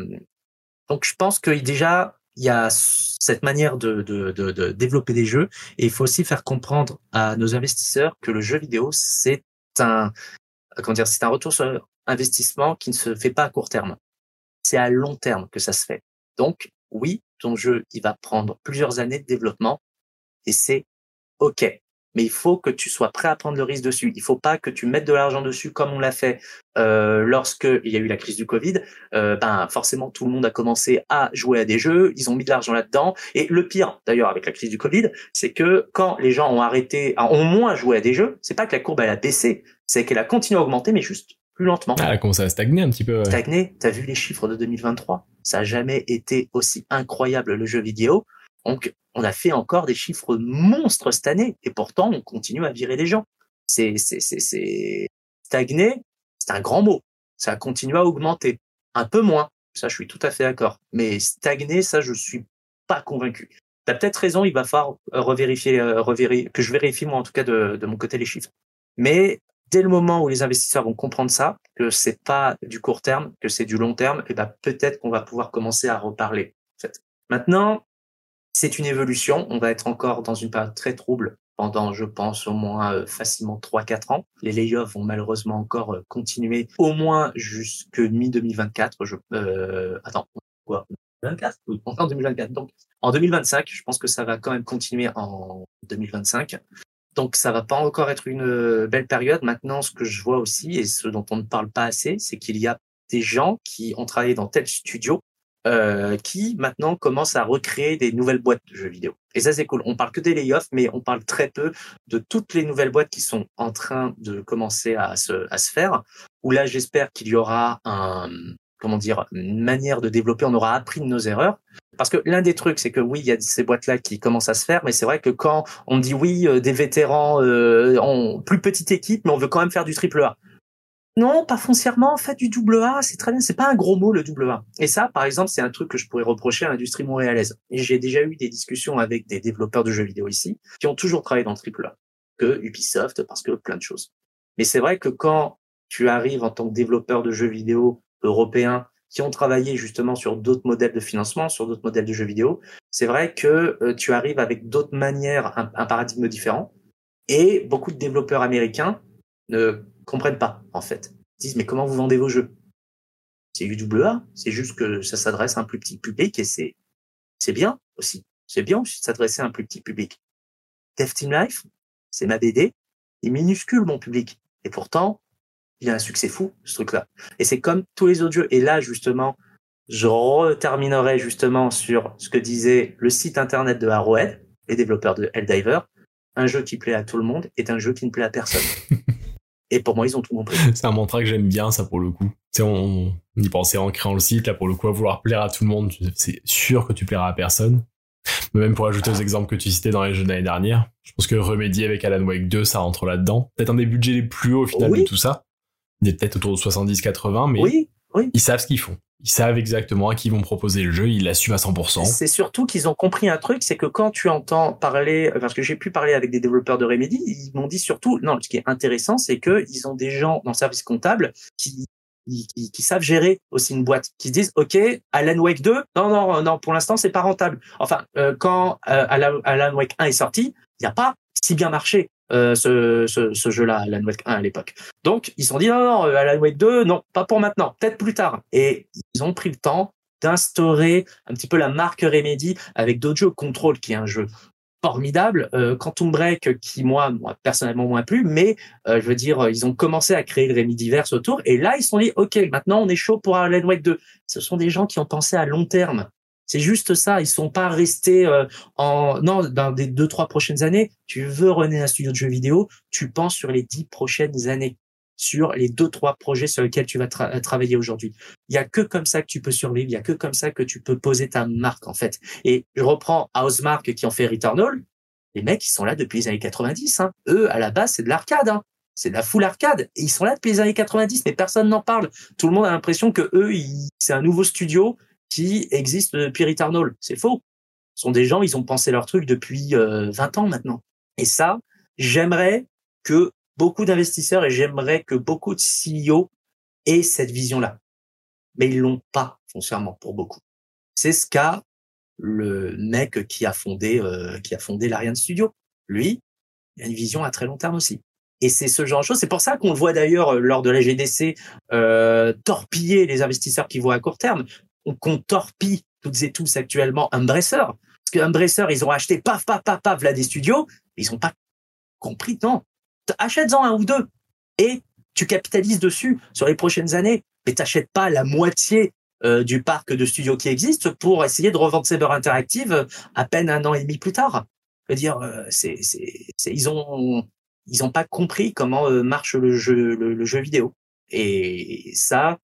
Speaker 2: je pense que déjà, il y a cette manière de développer des jeux et il faut aussi faire comprendre à nos investisseurs que le jeu vidéo, c'est un retour sur investissement qui ne se fait pas à court terme. C'est à long terme que ça se fait. Donc, oui, ton jeu, il va prendre plusieurs années de développement et c'est OK. Mais il faut que tu sois prêt à prendre le risque dessus. Il faut pas que tu mettes de l'argent dessus comme on l'a fait lorsque il y a eu la crise du Covid. Forcément, tout le monde a commencé à jouer à des jeux. Ils ont mis de l'argent là-dedans. Et le pire, d'ailleurs, avec la crise du Covid, c'est que quand les gens ont moins joué à des jeux, c'est pas que la courbe elle a baissé, c'est qu'elle a continué à augmenter, mais juste plus lentement.
Speaker 1: Elle a commencé à stagner un petit peu. Ouais.
Speaker 2: Stagner. T'as vu les chiffres de 2023 ? Ça a jamais été aussi incroyable le jeu vidéo. Donc, on a fait encore des chiffres monstres cette année, et pourtant, on continue à virer des gens. C'est stagner, c'est un grand mot. Ça continue à augmenter. Un peu moins. Ça, je suis tout à fait d'accord. Mais stagner, ça, je suis pas convaincu. T'as peut-être raison, il va falloir revérifier, que je vérifie, moi, en tout cas, de mon côté, les chiffres. Mais, dès le moment où les investisseurs vont comprendre ça, que c'est pas du court terme, que c'est du long terme, et peut-être qu'on va pouvoir commencer à reparler, en fait. Maintenant, c'est une évolution. On va être encore dans une période très trouble pendant, je pense, au moins facilement 3-4 ans. Les layoffs vont malheureusement encore continuer au moins jusque mi-2024. Attends, quoi 2024 ? Oui, en 2024. Donc, en 2025, je pense que ça va quand même continuer en 2025. Donc, ça va pas encore être une belle période. Maintenant, ce que je vois aussi, et ce dont on ne parle pas assez, c'est qu'il y a des gens qui ont travaillé dans tel studio qui maintenant commencent à recréer des nouvelles boîtes de jeux vidéo. Et ça, c'est cool. On parle que des layoffs, mais on parle très peu de toutes les nouvelles boîtes qui sont en train de commencer à se faire. Où là, j'espère qu'il y aura une manière de développer. On aura appris de nos erreurs. Parce que l'un des trucs, c'est que oui, il y a ces boîtes-là qui commencent à se faire, mais c'est vrai que quand on dit oui, des vétérans en plus petite équipe, mais on veut quand même faire du AAA. Non, pas foncièrement. En fait, du AA, c'est très bien. C'est pas un gros mot, le AA. Et ça, par exemple, c'est un truc que je pourrais reprocher à l'industrie montréalaise. Et j'ai déjà eu des discussions avec des développeurs de jeux vidéo ici, qui ont toujours travaillé dans le AAA. Que Ubisoft, parce que plein de choses. Mais c'est vrai que quand tu arrives en tant que développeur de jeux vidéo européens, qui ont travaillé justement sur d'autres modèles de financement, sur d'autres modèles de jeux vidéo, c'est vrai que tu arrives avec d'autres manières, un paradigme différent. Et beaucoup de développeurs américains ne comprennent pas, en fait. Ils disent, mais comment vous vendez vos jeux ? C'est UAA, c'est juste que ça s'adresse à un plus petit public et c'est bien aussi. C'est bien aussi de s'adresser à un plus petit public. Dev Team Life, c'est ma BD, il est minuscule, mon public. Et pourtant, il a un succès fou, ce truc-là. Et c'est comme tous les autres jeux. Et là, justement, je terminerai justement sur ce que disait le site internet de Arrowhead, les développeurs de Helldivers. Un jeu qui plaît à tout le monde est un jeu qui ne plaît à personne. Et pour moi, ils ont tout compris.
Speaker 1: C'est un mantra que j'aime bien, ça, pour le coup. Tu sais, on y pensait en créant le site, là, pour le coup, à vouloir plaire à tout le monde. C'est sûr que tu plairas à personne. Mais même pour ajouter aux exemples que tu citais dans les jeux de l'année dernière, je pense que Remedy avec Alan Wake 2, ça rentre là-dedans. Peut-être un des budgets les plus hauts, au final, de tout ça. Il est peut-être autour de 70-80, mais
Speaker 2: oui.
Speaker 1: Ils savent ce qu'ils font. Ils savent exactement à qui ils vont proposer le jeu, ils l'assument à 100%.
Speaker 2: C'est surtout qu'ils ont compris un truc, c'est que quand tu entends parler, parce que j'ai pu parler avec des développeurs de Remedy, ils m'ont dit surtout, non, ce qui est intéressant, c'est que ils ont des gens dans le service comptable qui savent gérer aussi une boîte, qui se disent, OK, Alan Wake 2, non, pour l'instant, c'est pas rentable. Enfin, quand Alan Wake 1 est sorti, il n'y a pas si bien marché. Ce jeu-là, Alan Wake 1 à l'époque. Donc, ils se sont dit, non, Alan Wake 2, non, pas pour maintenant, peut-être plus tard. Et ils ont pris le temps d'instaurer un petit peu la marque Remedy avec d'autres jeux. Control, qui est un jeu formidable, Quantum Break, qui moi personnellement moins plu, mais je veux dire, ils ont commencé à créer le Remedyverse autour, et là, ils se sont dit, OK, maintenant, on est chaud pour Alan Wake 2. Ce sont des gens qui ont pensé à long terme. C'est juste ça, ils sont pas restés dans des 2-3 prochaines années. Tu veux renaître un studio de jeux vidéo, tu penses sur les 10 prochaines années. sur les 2-3 projets sur lesquels tu vas travailler aujourd'hui. Il y a que comme ça que tu peux survivre, il y a que comme ça que tu peux poser ta marque, en fait. Et je reprends Housemarque qui ont fait Returnal. Les mecs, ils sont là depuis les années 90, hein. Eux, à la base, c'est de l'arcade, hein. C'est de la full arcade. Et ils sont là depuis les années 90, mais personne n'en parle. Tout le monde a l'impression que eux, c'est un nouveau studio qui existe depuis Returnal. C'est faux. Ce sont des gens, ils ont pensé leur truc depuis 20 ans maintenant. Et ça, j'aimerais que beaucoup d'investisseurs et j'aimerais que beaucoup de CEO aient cette vision-là. Mais ils l'ont pas, foncièrement, pour beaucoup. C'est ce qu'a le mec qui a fondé l'Ariane Studio. Lui, il a une vision à très long terme aussi. Et c'est ce genre de choses. C'est pour ça qu'on le voit d'ailleurs lors de la GDC torpiller les investisseurs qui voient à court terme. Qu'on torpille toutes et tous actuellement Embracer. Parce que Embracer, ils ont acheté paf, là des studios. Ils ont pas compris, non. Achète-en un ou deux. Et tu capitalises dessus sur les prochaines années. Mais t'achètes pas la moitié du parc de studios qui existe pour essayer de revendre Saber Interactive à peine 1 an et demi plus tard. Je veux dire, ils ont pas compris comment marche le jeu vidéo. Et ça,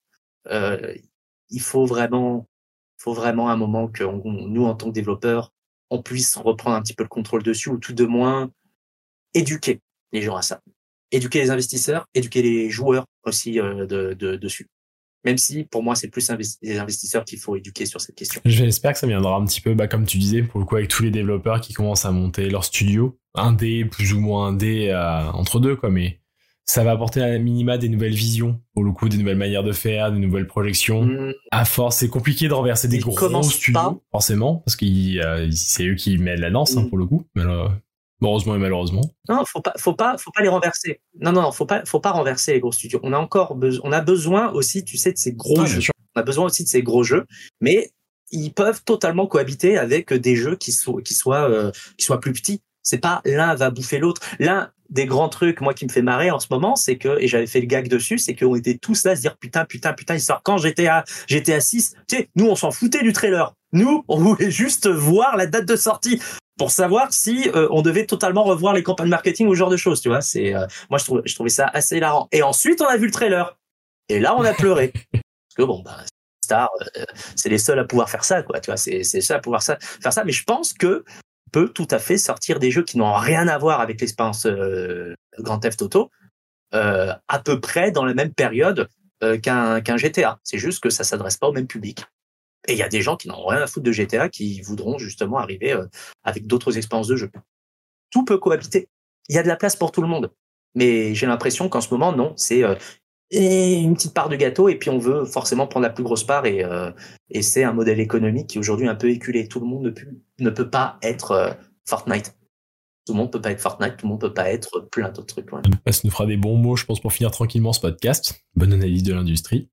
Speaker 2: il faut vraiment un moment que nous, en tant que développeurs, on puisse reprendre un petit peu le contrôle dessus, ou tout de moins éduquer les gens à ça. Éduquer les investisseurs, éduquer les joueurs aussi dessus. Même si, pour moi, c'est plus les investisseurs qu'il faut éduquer sur cette question.
Speaker 1: J'espère que ça viendra un petit peu, comme tu disais, pour le coup, avec tous les développeurs qui commencent à monter leur studio. Indé, plus ou moins indé, entre deux, quoi, mais ça va apporter à minima des nouvelles visions, pour le coup, des nouvelles manières de faire, des nouvelles projections. À force, c'est compliqué de renverser des gros studios, forcément, parce que c'est eux qui mènent la danse, pour le coup. Mais là, heureusement et malheureusement.
Speaker 2: Non, faut pas les renverser. Non, faut pas renverser les gros studios. On a besoin aussi, tu sais, de ces gros jeux. On a besoin aussi de ces gros jeux, mais ils peuvent totalement cohabiter avec des jeux qui soient plus petits. C'est pas l'un va bouffer l'autre. L'un des grands trucs, moi, qui me fait marrer en ce moment, c'est que, et j'avais fait le gag dessus, c'est qu'on était tous là à se dire putain, il sort quand GTA 6. Tu sais, nous, on s'en foutait du trailer. Nous, on voulait juste voir la date de sortie pour savoir si on devait totalement revoir les campagnes marketing ou ce genre de choses, tu vois. C'est moi je trouvais ça assez hilarant. Et ensuite on a vu le trailer. Et là on a pleuré. Parce que bon Star c'est les seuls à pouvoir faire ça, quoi, tu vois, c'est les seuls à pouvoir faire ça, mais je pense que peut tout à fait sortir des jeux qui n'ont rien à voir avec l'expérience Grand Theft Auto à peu près dans la même période qu'un GTA. C'est juste que ça s'adresse pas au même public. Et il y a des gens qui n'ont rien à foutre de GTA qui voudront justement arriver avec d'autres expériences de jeu. Tout peut cohabiter. Il y a de la place pour tout le monde. Mais j'ai l'impression qu'en ce moment, non, c'est une petite part de gâteau et puis on veut forcément prendre la plus grosse part et c'est un modèle économique qui est aujourd'hui un peu éculé. Tout le monde ne peut pas être Fortnite. Tout le monde peut pas être Fortnite, tout le monde peut pas être plein d'autres trucs. Ouais.
Speaker 1: Ça nous fera des bons mots, je pense, pour finir tranquillement ce podcast. Bonne analyse de l'industrie.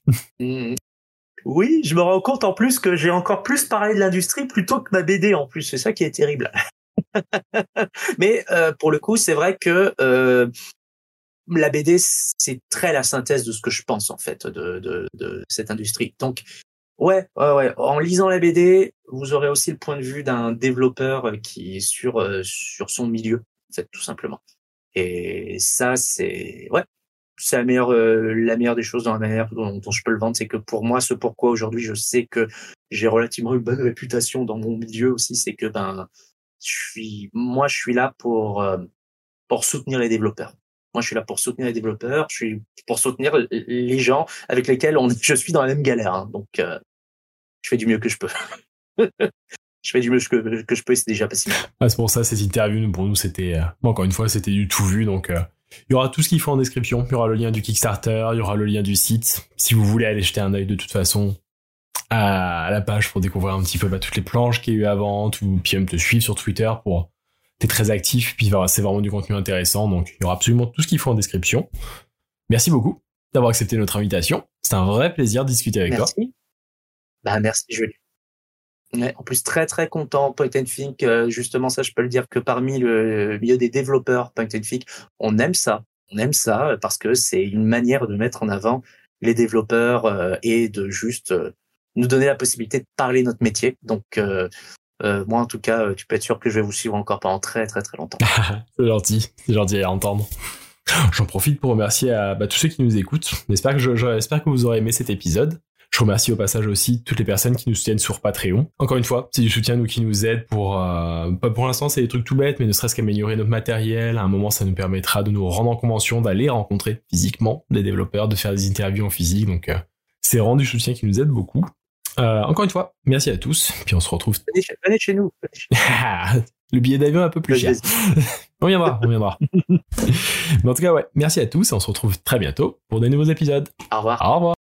Speaker 2: Oui, je me rends compte en plus que j'ai encore plus parlé de l'industrie plutôt que ma BD en plus. C'est ça qui est terrible. Mais pour le coup, c'est vrai que la BD, c'est très la synthèse de ce que je pense en fait de cette industrie. Donc, ouais. En lisant la BD, vous aurez aussi le point de vue d'un développeur qui est sur son milieu, en fait, tout simplement. Et ça, c'est la meilleure des choses dans la manière dont je peux le vendre, c'est que pour moi, ce pourquoi aujourd'hui je sais que j'ai relativement une bonne réputation dans mon milieu aussi, c'est que je suis là pour soutenir les développeurs. Moi, je suis là pour soutenir les développeurs, je suis pour soutenir les gens avec lesquels je suis dans la même galère. Hein. Donc, je fais du mieux que je peux. Je fais du mieux que je peux et c'est déjà pas si mal.
Speaker 1: C'est pour ça, cette interview, pour nous, c'était, encore une fois, c'était du tout vu, donc il y aura tout ce qu'il faut en description. Il y aura le lien du Kickstarter, il y aura le lien du site. Si vous voulez aller jeter un œil de toute façon à la page pour découvrir un petit peu toutes les planches qu'il y a eu avant, ou puis même te suivre sur Twitter pour... T'es très actif, puis c'est vraiment du contenu intéressant, donc il y aura absolument tout ce qu'il faut en description. Merci beaucoup d'avoir accepté notre invitation. C'était un vrai plaisir de discuter avec toi.
Speaker 2: Merci Julie. Ouais, en plus, très très content. Point and Think, justement, ça, je peux le dire que parmi le milieu des développeurs, Point and Think, on aime ça parce que c'est une manière de mettre en avant les développeurs et de juste nous donner la possibilité de parler notre métier. Donc, moi, en tout cas, tu peux être sûr que je vais vous suivre encore pendant très très très longtemps.
Speaker 1: C'est gentil à entendre. J'en profite pour remercier tous ceux qui nous écoutent. J'espère que vous aurez aimé cet épisode. Je remercie au passage aussi toutes les personnes qui nous soutiennent sur Patreon. Encore une fois, c'est du soutien qui nous aide pour... pas pour l'instant, c'est des trucs tout bêtes, mais ne serait-ce qu'améliorer notre matériel. À un moment, ça nous permettra de nous rendre en convention, d'aller rencontrer physiquement des développeurs, de faire des interviews en physique. Donc, c'est vraiment du soutien qui nous aide beaucoup. Encore une fois, merci à tous. Puis on se retrouve...
Speaker 2: Venez chez nous.
Speaker 1: Le billet d'avion est un peu plus cher. On viendra. Mais en tout cas, ouais, merci à tous et on se retrouve très bientôt pour des nouveaux épisodes.
Speaker 2: Au revoir.
Speaker 1: Au revoir.